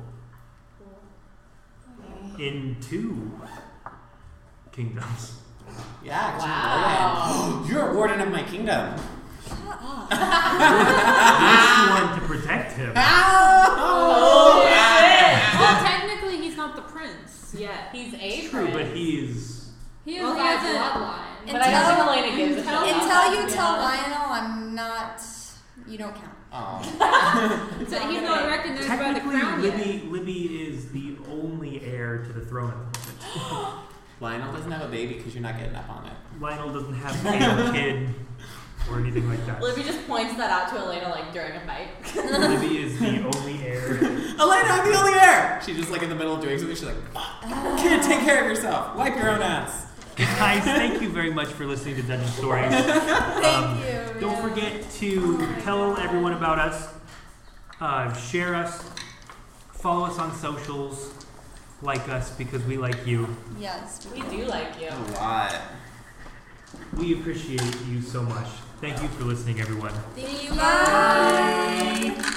Cool. In two kingdoms. Yeah, actually, Wow. warden. You're a warden of my kingdom. Shut up. You're sworn to protect him. Oh, shit! Well, technically, he's not the prince yet. He's a True, prince. but he is. He is Well, he by hasn't- bloodline. But I don't think Until- Elena gives a shit. until- about Until that, you to be tell honest. Lionel I'm not. You don't count. Oh. So he's not recognized by the Technically, crown yet. Libby, Libby is the only heir to the throne at the moment. Lionel doesn't have a baby because you're not getting up on it. Lionel doesn't have a kid or anything like that. Libby just points that out to Elena like during a fight. Libby is the only heir. Elena, I'm the only heir! She's just like in the middle of doing something. She's like, fuck. Kid, take care of yourself. Wipe your own ass. Guys, thank you very much for listening to Dungeon Stories. Thank Um, you. Don't yeah. forget to tell everyone about us, uh, share us, follow us on socials, like us because we like you. Yes. We do like you. A lot. We appreciate you so much. Thank you for listening, everyone. Thank you. Bye.